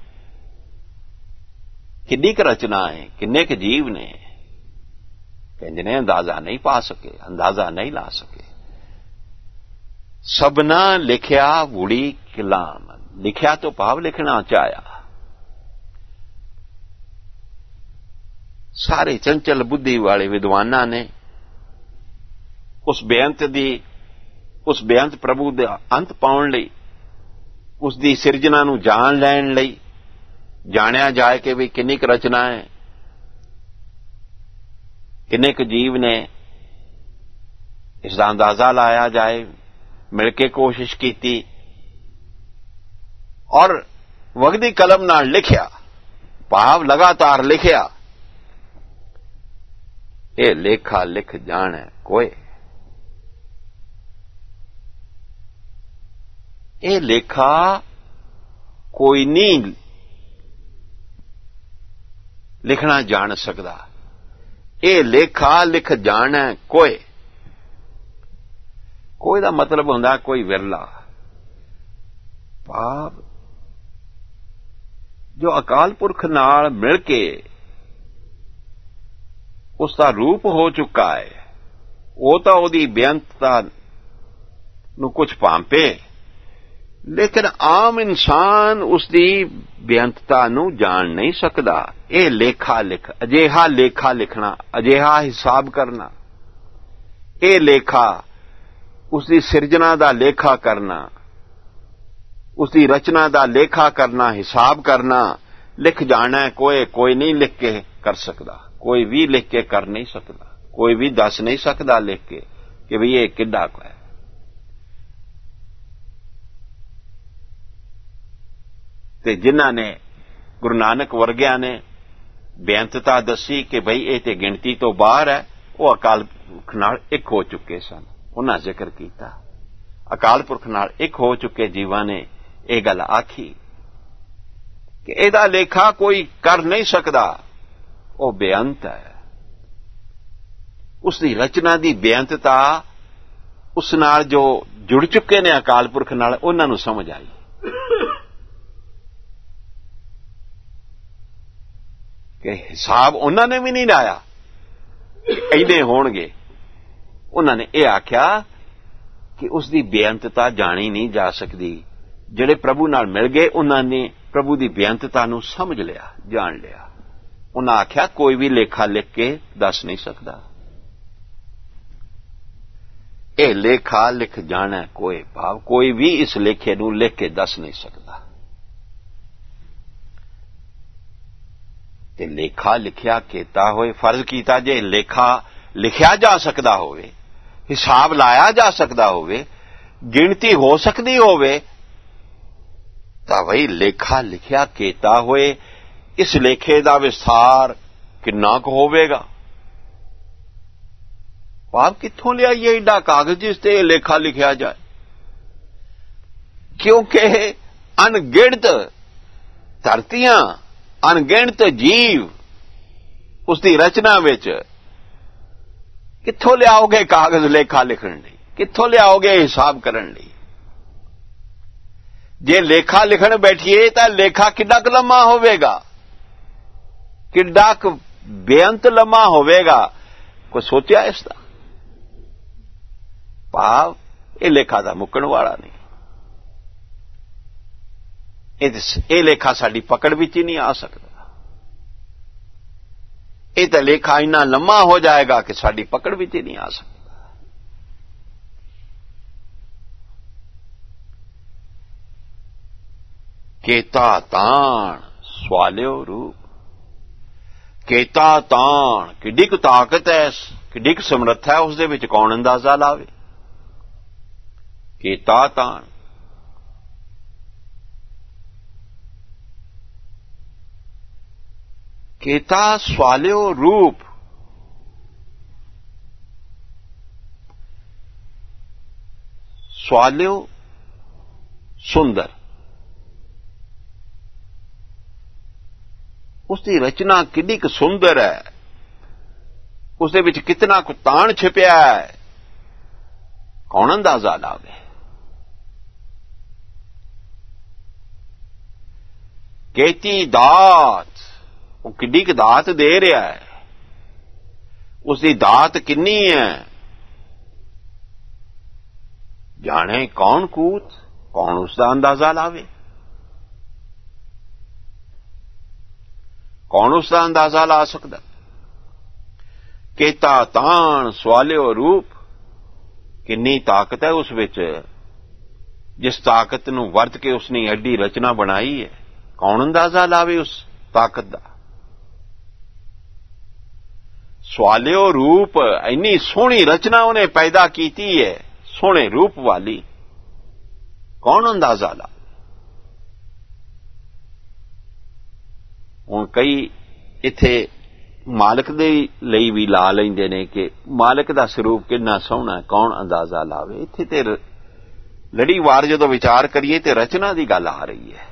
ਕਿੰਨੀ ਕੁ ਰਚਨਾ ਹੈ, ਕਿੰਨੇ ਕੁ ਜੀਵ ਨੇ। ਕਹਿੰਦੇ ਨੇ ਅੰਦਾਜ਼ਾ ਨਹੀਂ ਪਾ ਸਕੇ, ਅੰਦਾਜ਼ਾ ਨਹੀਂ ਲਾ ਸਕੇ। ਸਭਨਾ ਲਿਖਿਆ ਵੁੜੀ ਕਲਾਮ, ਲਿਖਿਆ ਤੋਂ ਭਾਵ ਲਿਖਣਾ ਚਾਹਿਆ। ਸਾਰੇ ਚੰਚਲ ਬੁੱਧੀ ਵਾਲੇ ਵਿਦਵਾਨਾਂ ਨੇ ਉਸ ਬੇਅੰਤ ਪ੍ਰਭੂ ਦਾ ਅੰਤ ਪਾਉਣ ਲਈ, ਉਸ ਦੀ ਸਿਰਜਣਾ ਨੂੰ ਜਾਣ ਲੈਣ ਲਈ, ਜਾਣਿਆ ਜਾਏ ਕਿ ਵੀ ਕਿੰਨੀ ਕੁ ਰਚਨਾ ਹੈ, ਕਿੰਨੇ ਕੁ ਜੀਵ ਨੇ, ਇਸ ਦਾ ਅੰਦਾਜ਼ਾ ਲਾਇਆ ਜਾਏ, ਮਿਲ ਕੇ ਕੋਸ਼ਿਸ਼ ਕੀਤੀ ਔਰ ਵਗਦੀ ਕਲਮ ਨਾਲ ਲਿਖਿਆ, ਭਾਵ ਲਗਾਤਾਰ ਲਿਖਿਆ। ਇਹ ਲੇਖਾ ਲਿਖ ਜਾਣੈ ਕੋਏ, ਇਹ ਲੇਖਾ ਕੋਈ ਨਹੀਂ ਲਿਖਣਾ ਜਾਣ ਸਕਦਾ। ਇਹ ਲੇਖਾ ਲਿਖ ਜਾਣੈ ਕੋਏ। ਕੋਈ ਦਾ ਮਤਲਬ ਹੁੰਦਾ ਕੋਈ ਵਿਰਲਾ, ਭਾਵ ਜੋ ਅਕਾਲ ਪੁਰਖ ਨਾਲ ਮਿਲ ਕੇ ਉਸ ਦਾ ਰੂਪ ਹੋ ਚੁੱਕਾ ਹੈ, ਉਹ ਤਾਂ ਉਹਦੀ ਬੇਅੰਤਤਾ ਨੂੰ ਕੁਝ ਭਾਂਪੇ, ਲੇਕਿਨ ਆਮ ਇਨਸਾਨ ਉਸ ਦੀ ਬੇਅੰਤਤਾ ਨੂੰ ਜਾਣ ਨਹੀਂ ਸਕਦਾ। ਇਹ ਲੇਖਾ ਲਿਖ, ਅਜਿਹਾ ਲੇਖਾ ਲਿਖਣਾ, ਅਜਿਹਾ ਹਿਸਾਬ ਕਰਨਾ, ਇਹ ਲੇਖਾ ਉਸ ਦੀ ਸਿਰਜਣਾ ਦਾ ਲੇਖਾ ਕਰਨਾ, ਉਸ ਦੀ ਰਚਨਾ ਦਾ ਲੇਖਾ ਕਰਨਾ, ਹਿਸਾਬ ਕਰਨਾ। ਲਿਖ ਜਾਣਾ ਕੋਈ, ਕੋਈ ਨਹੀਂ ਲਿਖ ਕੇ ਕਰ ਸਕਦਾ, ਕੋਈ ਵੀ ਲਿਖ ਕੇ ਕਰ ਨਹੀਂ ਸਕਦਾ, ਕੋਈ ਵੀ ਦੱਸ ਨਹੀਂ ਸਕਦਾ ਲਿਖ ਕੇ ਕਿ ਵੀ ਇਹ ਕਿੱਡਾ ਕੁ ਹੈ। ਤੇ ਜਿਨ੍ਹਾਂ ਨੇ ਗੁਰੂ ਨਾਨਕ ਵਰਗਿਆਂ ਨੇ ਬੇਅੰਤਤਾ ਦੱਸੀ ਕਿ ਬਈ ਇਹ ਤੇ ਗਿਣਤੀ ਤੋਂ ਬਾਹਰ ਹੈ, ਉਹ ਅਕਾਲ ਪੁਰਖ ਨਾਲ ਇੱਕ ਹੋ ਚੁੱਕੇ ਸਨ। ਉਹਨਾਂ ਜ਼ਿਕਰ ਕੀਤਾ ਅਕਾਲ ਪੁਰਖ ਨਾਲ ਇੱਕ ਹੋ ਚੁੱਕੇ ਜੀਵਾਂ ਨੇ ਇਹ ਗੱਲ ਆਖੀ ਕਿ ਇਹਦਾ ਲੇਖਾ ਕੋਈ ਕਰ ਨਹੀਂ ਸਕਦਾ, ਉਹ ਬੇਅੰਤ ਹੈ। ਉਸ ਦੀ ਰਚਨਾ ਦੀ ਬੇਅੰਤਤਾ ਉਸ ਨਾਲ ਜੋ ਜੁੜ ਚੁੱਕੇ ਨੇ ਅਕਾਲ ਪੁਰਖ ਨਾਲ, ਉਹਨਾਂ ਨੂੰ ਸਮਝ ਆਈ। ਕਿ ਹਿਸਾਬ ਉਹਨਾਂ ਨੇ ਵੀ ਨਹੀਂ ਲਾਇਆ ਇੰਨੇ ਹੋਣਗੇ। ਉਹਨਾਂ ਨੇ ਇਹ ਆਖਿਆ ਕਿ ਉਸ ਦੀ ਬੇਅੰਤਤਾ ਜਾਣੀ ਨਹੀਂ ਜਾ ਸਕਦੀ। ਜਿਹੜੇ ਪ੍ਰਭੂ ਨਾਲ ਮਿਲ ਗਏ ਉਹਨਾਂ ਨੇ ਪ੍ਰਭੂ ਦੀ ਬੇਅੰਤਤਾ ਨੂੰ ਸਮਝ ਲਿਆ, ਜਾਣ ਲਿਆ। ਉਹਨਾਂ ਆਖਿਆ ਕੋਈ ਵੀ ਲੇਖਾ ਲਿਖ ਕੇ ਦੱਸ ਨਹੀਂ ਸਕਦਾ। ਇਹ ਲੇਖਾ ਲਿਖ ਜਾਣਾ ਕੋਈ, ਭਾਵ ਕੋਈ ਵੀ ਇਸ ਲੇਖੇ ਨੂੰ ਲਿਖ ਕੇ ਦੱਸ ਨਹੀਂ ਸਕਦਾ। ਤੇ ਲੇਖਾ ਲਿਖਿਆ ਕੀਤਾ ਹੋਏ, ਫਰਜ਼ ਕੀਤਾ ਜੇ ਲੇਖਾ ਲਿਖਿਆ ਜਾ ਸਕਦਾ ਹੋਵੇ, ਹਿਸਾਬ ਲਾਇਆ ਜਾ ਸਕਦਾ ਹੋਵੇ, ਗਿਣਤੀ ਹੋ ਸਕਦੀ ਹੋਵੇ, ਤਾਂ ਵਈ ਲੇਖਾ ਲਿਖਿਆ ਕੀਤਾ ਹੋਏ ਇਸ ਲੇਖੇ ਦਾ ਵਿਸਥਾਰ ਕਿੰਨਾ ਕੁ ਹੋਵੇਗਾ। ਭਾਵ ਕਿੱਥੋਂ ਲਿਆਈਏ ਏਡਾ ਕਾਗਜ਼ ਜਿਸ ਤੇ ਲੇਖਾ ਲਿਖਿਆ ਜਾਏ, ਕਿਉਂਕਿ ਅਣਗਿਣਤ ਧਰਤੀਆਂ, ਅਣਗਿਣਤ ਜੀਵ ਉਸ ਦੀ ਰਚਨਾ ਵਿੱਚ। ਕਿੱਥੋਂ ਲਿਆਓਗੇ ਕਾਗਜ਼ ਲੇਖਾ ਲਿਖਣ ਲਈ, ਕਿੱਥੋਂ ਲਿਆਓਗੇ ਹਿਸਾਬ ਕਰਨ ਲਈ। ਜੇ ਲੇਖਾ ਲਿਖਣ ਬੈਠੀਏ ਤਾਂ ਲੇਖਾ ਕਿੰਨਾ ਕੁ ਲੰਮਾ ਹੋਵੇਗਾ, ਕਿੰਨਾ ਕੁ ਬੇਅੰਤ ਲੰਮਾ ਹੋਵੇਗਾ। ਕੋਈ ਸੋਚਿਆ ਇਸ ਦਾ? ਭਾਵ ਇਹ ਲੇਖਾ ਦਾ ਮੁੱਕਣ ਵਾਲਾ ਨਹੀਂ। ਇਹ ਲੇਖਾ ਸਾਡੀ ਪਕੜ ਵਿੱਚ ਹੀ ਨਹੀਂ ਆ ਸਕਦਾ। ਇਹ ਤਾਂ ਲੇਖਾ ਇੰਨਾ ਲੰਮਾ ਹੋ ਜਾਏਗਾ ਕਿ ਸਾਡੀ ਪਕੜ ਵਿੱਚ ਹੀ ਨਹੀਂ ਆ ਸਕਦਾ। ਕੇਤਾ ਤਾਣ ਸਵਾਲਿਓ ਰੂਪ, ਕੇਤਾ ਤਾਣ ਕਿੱਡੀ ਕੁ ਤਾਕਤ ਹੈ, ਕਿੱਡੀ ਕੁ ਸਮਰੱਥਾ ਹੈ, ਉਸ ਦੇ ਵਿੱਚ ਕੌਣ ਅੰਦਾਜ਼ਾ ਲਾਵੇ। ਕੇਤਾ ਤਾਣ, केता स्वाल्यो रूप, स्वाल्यो सुंदर, उसकी रचना कितनी क सुंदर है, उसदे विच कितना कुछ ताण छिपिया है, कौन अंदाजा लावे। केती दात, वो किड्डी क दात दे रहा है, उसकी दात किन्नी है, जाने कौन कूत, कौन उसका अंदाजा लावे, कौन उसका अंदाजा ला सकता। केता ताण स्वाल्यो रूप, किन्नी ताकत है उस विच, जिस ताकत नूं वरत के उसने एडी रचना बनाई है, कौन अंदाजा लावे उस ताकत दा। स्वाल्यो रूप, इन्नी सोहनी रचना उन्हें पैदा कीती है, सोहने रूप वाली, कौन अंदाजा ला। हुण कई इत्थे मालिक दे लई भी ला लैंदे ने कि मालिक दा स्वरूप कितना सोहना है, कौन अंदाजा लावे। इत्थे ते लड़ीवार जदों विचार करिए ते रचना दी गल आ रही है।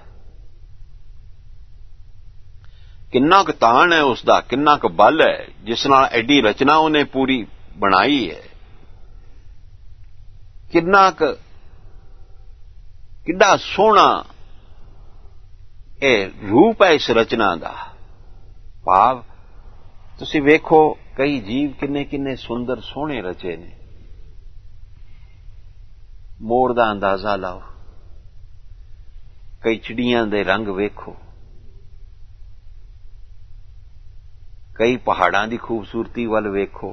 किन्ना क ताण है उसका, किन्ना क बल है, जिस नाल एडी रचना उन्हें पूरी बनाई है, किड्डा सोहना ए रूप है इस रचना का। भाव तुसीं वेखो कई जीव किन्ने किन्ने सुंदर सोहने रचे ने। मोर दा अंदाजा लाओ, कई चिड़ियां दे रंग वेखो, कई पहाड़ां दी खूबसूरती वल वेखो,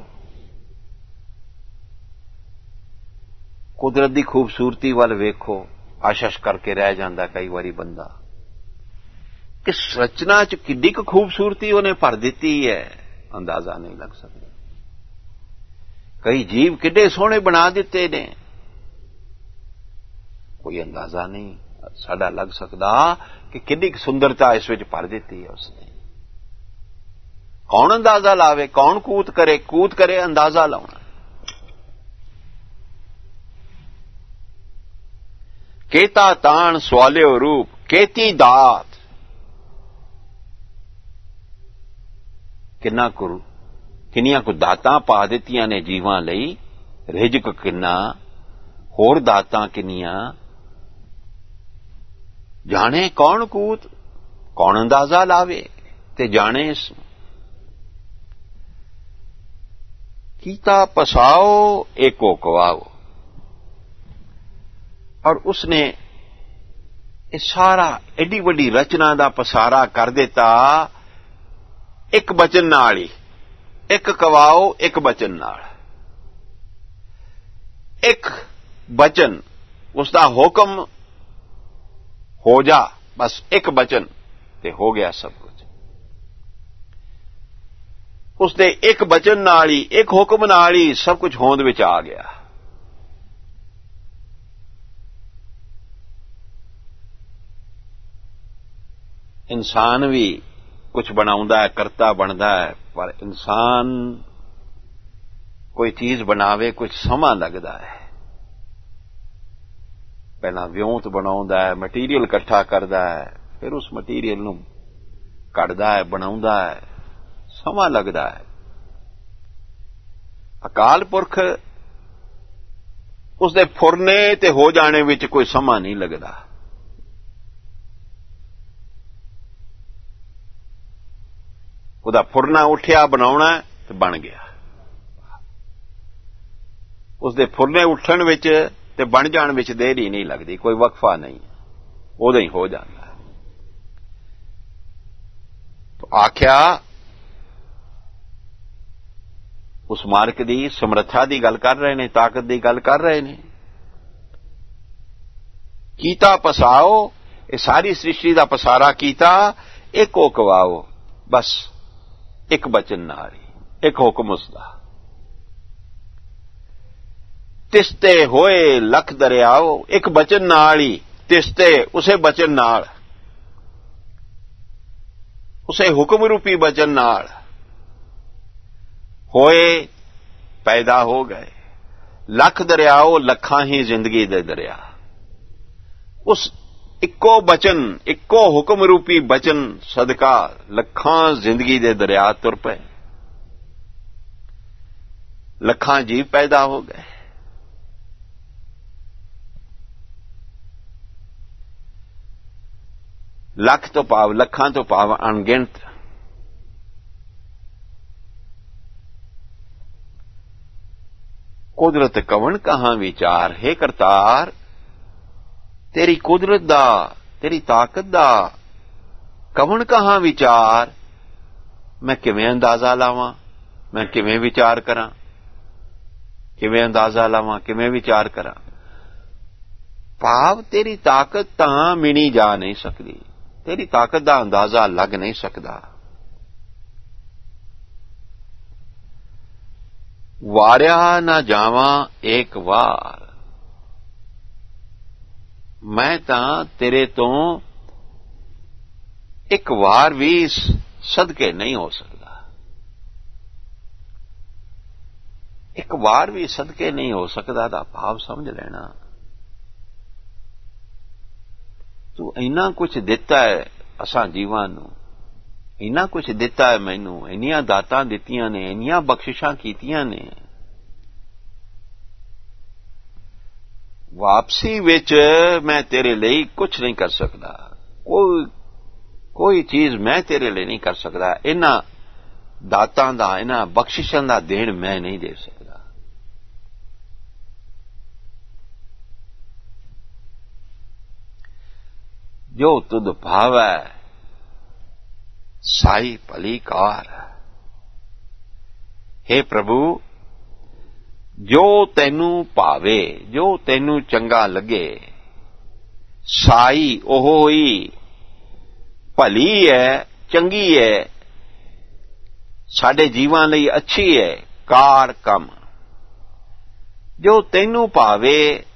कुदरत दी खूबसूरती वल वेखो, आशश करके रह जांदा कई वारी बंदा। इस रचना च किड्डी क खूबसूरती उन्हें भर दिती है, अंदाजा नहीं लग सकता। कई जीव किड्डे सोहने बना दिते ने, कोई अंदाजा नहीं साडा लग सकदा कि किड्डी क सुंदरता इस विच भर दिती है उसने। कौन अंदाजा लावे, कौन कूत करे अंदाजा लाउणा। केता ताण स्वाल्यो रूप, केती दात, किन्नियां को दातां पा दित्तियां ने जीवां लई, रिजक किन्ना, होर दातां किन्नियां, जाने कौन कूत, कौन अंदाजा लावे ते जाने इस। कीता पसाओ एको कवाओ, और उसने इस सारा एडी वड्डी रचना दा पसारा कर दिता एक बचन नाल ही। एक कवाओ एक बचन नाल, एक बचन उसका हुक्म हो जा, बस एक बचन ते हो गया सब कुछ। उसने एक बचन नाल ही, एक हुक्म नाल ही सब कुछ होंद विच आ गया। इंसान भी कुछ बनाउंदा है, करता बनता है, पर इंसान कोई चीज बनावे कुछ समा लगता है। पहला व्योंत बनाउंदा है, मटीरियल इकट्ठा करता है, फिर उस मटीरियल नूं कढ़दा है, बनाउंदा है, समा लगता है। अकाल पुरख उसदे फुरने ते हो जाने विच कोई समा नहीं लगता। ਉਹਦਾ फुरना उठिया बनाउणा ते बन गया। उसदे फुरने उठण विच ते बन जाण विच देर ही नहीं लगती, कोई वक्फा नहीं, उदों ही हो जाता है। तो आख्या उस मालिक दी समर्था दी गल कर रहे ने, ताकत दी गल कर रहे ने। कीता पसाओ, ये सारी सृष्टि दा पसारा कीता, एको कवाओ, बस एक बचन नाल ही, एक हुक्म उसदा। तिसते होए लख दरियाओ, एक बचन नाल ही, तिसते उसे बचन नाल ਉਸੇ ਹੁਕਮ ਰੂਪੀ ਬਚਨ ਨਾਲ ਹੋਏ, ਪੈਦਾ ਹੋ ਗਏ। ਲੱਖ ਦਰਿਆ, ਉਹ ਲੱਖਾਂ ਹੀ ਜ਼ਿੰਦਗੀ ਦੇ ਦਰਿਆ। ਉਸ ਇੱਕੋ ਬਚਨ, ਇੱਕੋ ਹੁਕਮ ਰੂਪੀ ਬਚਨ ਸਦਕਾ ਲੱਖਾਂ ਜ਼ਿੰਦਗੀ ਦੇ ਦਰਿਆ ਤੁਰ ਪਏ, ਲੱਖਾਂ ਜੀਵ ਪੈਦਾ ਹੋ ਗਏ। ਲੱਖ ਤੋਂ ਭਾਵ, ਲੱਖਾਂ ਤੋਂ ਭਾਵ ਅਣਗਿਣਤ। ਕੁਦਰਤ ਕਵਣ ਕਹਾਂ ਵਿਚਾਰ, ਹੈ ਕਰਤਾਰ ਤੇਰੀ ਕੁਦਰਤ ਦਾ, ਤੇਰੀ ਤਾਕਤ ਦਾ ਕਵਣ ਕਹਾਂ ਵਿਚਾਰ। ਮੈਂ ਕਿਵੇਂ ਅੰਦਾਜ਼ਾ ਲਾਵਾਂ, ਮੈਂ ਕਿਵੇਂ ਵਿਚਾਰ ਕਰਾਂ, ਕਿਵੇਂ ਅੰਦਾਜ਼ਾ ਲਾਵਾਂ, ਕਿਵੇਂ ਵਿਚਾਰ ਕਰਾਂ। ਭਾਵ ਤੇਰੀ ਤਾਕਤ ਤਾਂ ਮਿਣੀ ਜਾ ਨਹੀਂ ਸਕਦੀ, ਤੇਰੀ ਤਾਕਤ ਦਾ ਅੰਦਾਜ਼ਾ ਲੱਗ ਨਹੀਂ ਸਕਦਾ। ਵਾਰਿਆ ਨਾ ਜਾਵਾਂ ਏਕ ਵਾਰ, ਮੈਂ ਤਾਂ ਤੇਰੇ ਤੋਂ ਇੱਕ ਵਾਰ ਵੀ ਸਦਕੇ ਨਹੀਂ ਹੋ ਸਕਦਾ, ਇੱਕ ਵਾਰ ਵੀ ਸਦਕੇ ਨਹੀਂ ਹੋ ਸਕਦਾ ਦਾ ਭਾਵ ਸਮਝ ਲੈਣਾ। ਤੂੰ ਇੰਨਾ ਕੁਝ ਦਿੱਤਾ ਹੈ ਅਸਾਂ ਜੀਵਾਂ ਨੂੰ, ਇੰਨਾ ਕੁਝ ਦਿੱਤਾ ਹੈ ਮੈਨੂੰ, ਇੰਨੀਆਂ ਦਾਤਾਂ ਦਿੱਤੀਆਂ ਨੇ, ਇੰਨੀਆਂ ਬਖਸ਼ਿਸ਼ਾਂ ਕੀਤੀਆਂ ਨੇ। ਵਾਪਸੀ ਵਿੱਚ ਮੈਂ ਤੇਰੇ ਲਈ ਕੁਝ ਨਹੀਂ ਕਰ ਸਕਦਾ, ਕੋਈ ਚੀਜ਼ ਮੈਂ ਤੇਰੇ ਲਈ ਨਹੀਂ ਕਰ ਸਕਦਾ। ਇਹਨਾਂ ਦਾਤਾਂ ਦਾ, ਇਹਨਾਂ ਬਖਸ਼ਿਸ਼ਾਂ ਦਾ ਦੇਣ ਮੈਂ ਨਹੀਂ ਦੇ ਸਕਦਾ। ਜੋ ਤੁਧ ਭਾਵੈ ਸਾਈ ਭਲੀ ਕਾਰ। हे ਪ੍ਰਭੂ, ਜੋ ਤੈਨੂੰ ਭਾਵੇ, ਜੋ ਤੈਨੂੰ ਚੰਗਾ ਲੱਗੇ, ਸਾਈ ਉਹ ਹੀ ਭਲੀ ਹੈ, ਚੰਗੀ ਹੈ, ਸਾਡੇ ਜੀਵਾਂ ਲਈ ਅੱਛੀ ਹੈ। ਕਾਰ ਕੰਮ ਜੋ ਤੈਨੂੰ ਭਾਵੇ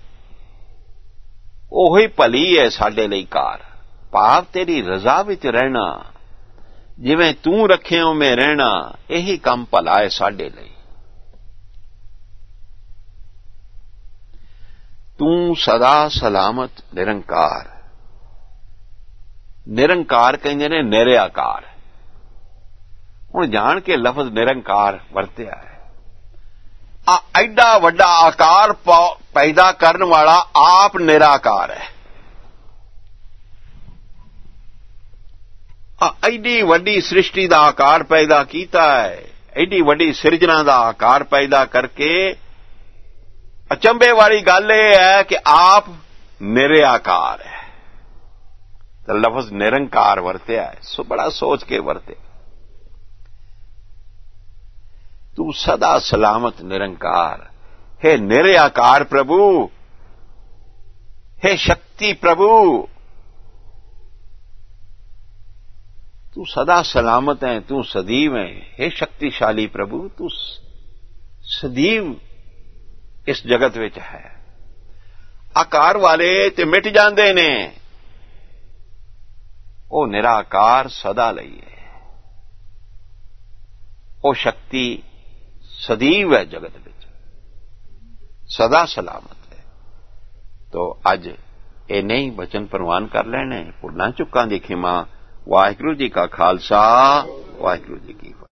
ਉਹ ਹੀ ਭਲੀ ਹੈ ਸਾਡੇ ਲਈ ਕਾਰ। ਭਾਵ ਤੇਰੀ ਰਜ਼ਾ ਵਿੱਚ ਰਹਿਣਾ, ਜਿਵੇਂ ਤੂੰ ਰੱਖੇ ਉਵੇਂ ਰਹਿਣਾ, ਇਹੀ ਕੰਮ ਭਲਾ ਹੈ ਸਾਡੇ ਲਈ। ਤੂੰ ਸਦਾ ਸਲਾਮਤ ਨਿਰੰਕਾਰ। ਨਿਰੰਕਾਰ ਕਹਿੰਦੇ ਨੇ ਨਿਰਆਕਾਰ। ਹੁਣ ਜਾਣ ਕੇ ਲਫ਼ਜ਼ ਨਿਰੰਕਾਰ ਵਰਤਿਆ ਹੈ। ਆ ਐਡਾ ਵੱਡਾ ਆਕਾਰ ਪੈਦਾ ਕਰਨ ਵਾਲਾ ਆਪ ਨਿਰਾਕਾਰ ਹੈ। ਐਡੀ ਵੱਡੀ ਸ੍ਰਿਸ਼ਟੀ ਦਾ ਆਕਾਰ ਪੈਦਾ ਕੀਤਾ ਹੈ, ਐਡੀ ਵੱਡੀ ਸਿਰਜਣਾ ਦਾ ਆਕਾਰ ਪੈਦਾ ਕਰਕੇ ਅਚੰਭੇ ਵਾਲੀ ਗੱਲ ਇਹ ਹੈ ਕਿ ਆਪ ਨਿਰਆਕਾਰ ਹੈ, ਤਾਂ ਲਫ਼ਜ਼ ਨਿਰੰਕਾਰ ਵਰਤਿਆ ਹੈ। ਸੋ ਬੜਾ ਸੋਚ ਕੇ ਵਰਤੇ। ਤੂੰ ਸਦਾ ਸਲਾਮਤ ਨਿਰੰਕਾਰ। ਹੈ ਨਿਰਆਕਾਰ ਪ੍ਰਭੂ, ਹੈ ਸ਼ਕਤੀ ਪ੍ਰਭੂ, तू सदा सलामत है, तू सदैव है। हे शक्तिशाली प्रभु, तू सदैव इस जगत विच है। आकार वाले ते मिट जांदे ने, ओ निराकार सदा लई है। ओ शक्ति सदैव है जगत विच, सदा सलामत है। तो अज ये नहीं बचन प्रवान कर लेने। भुल्लां चुकां दी खिमा। वाहिगुरू जी का खालसा, वाहिगुरू जी की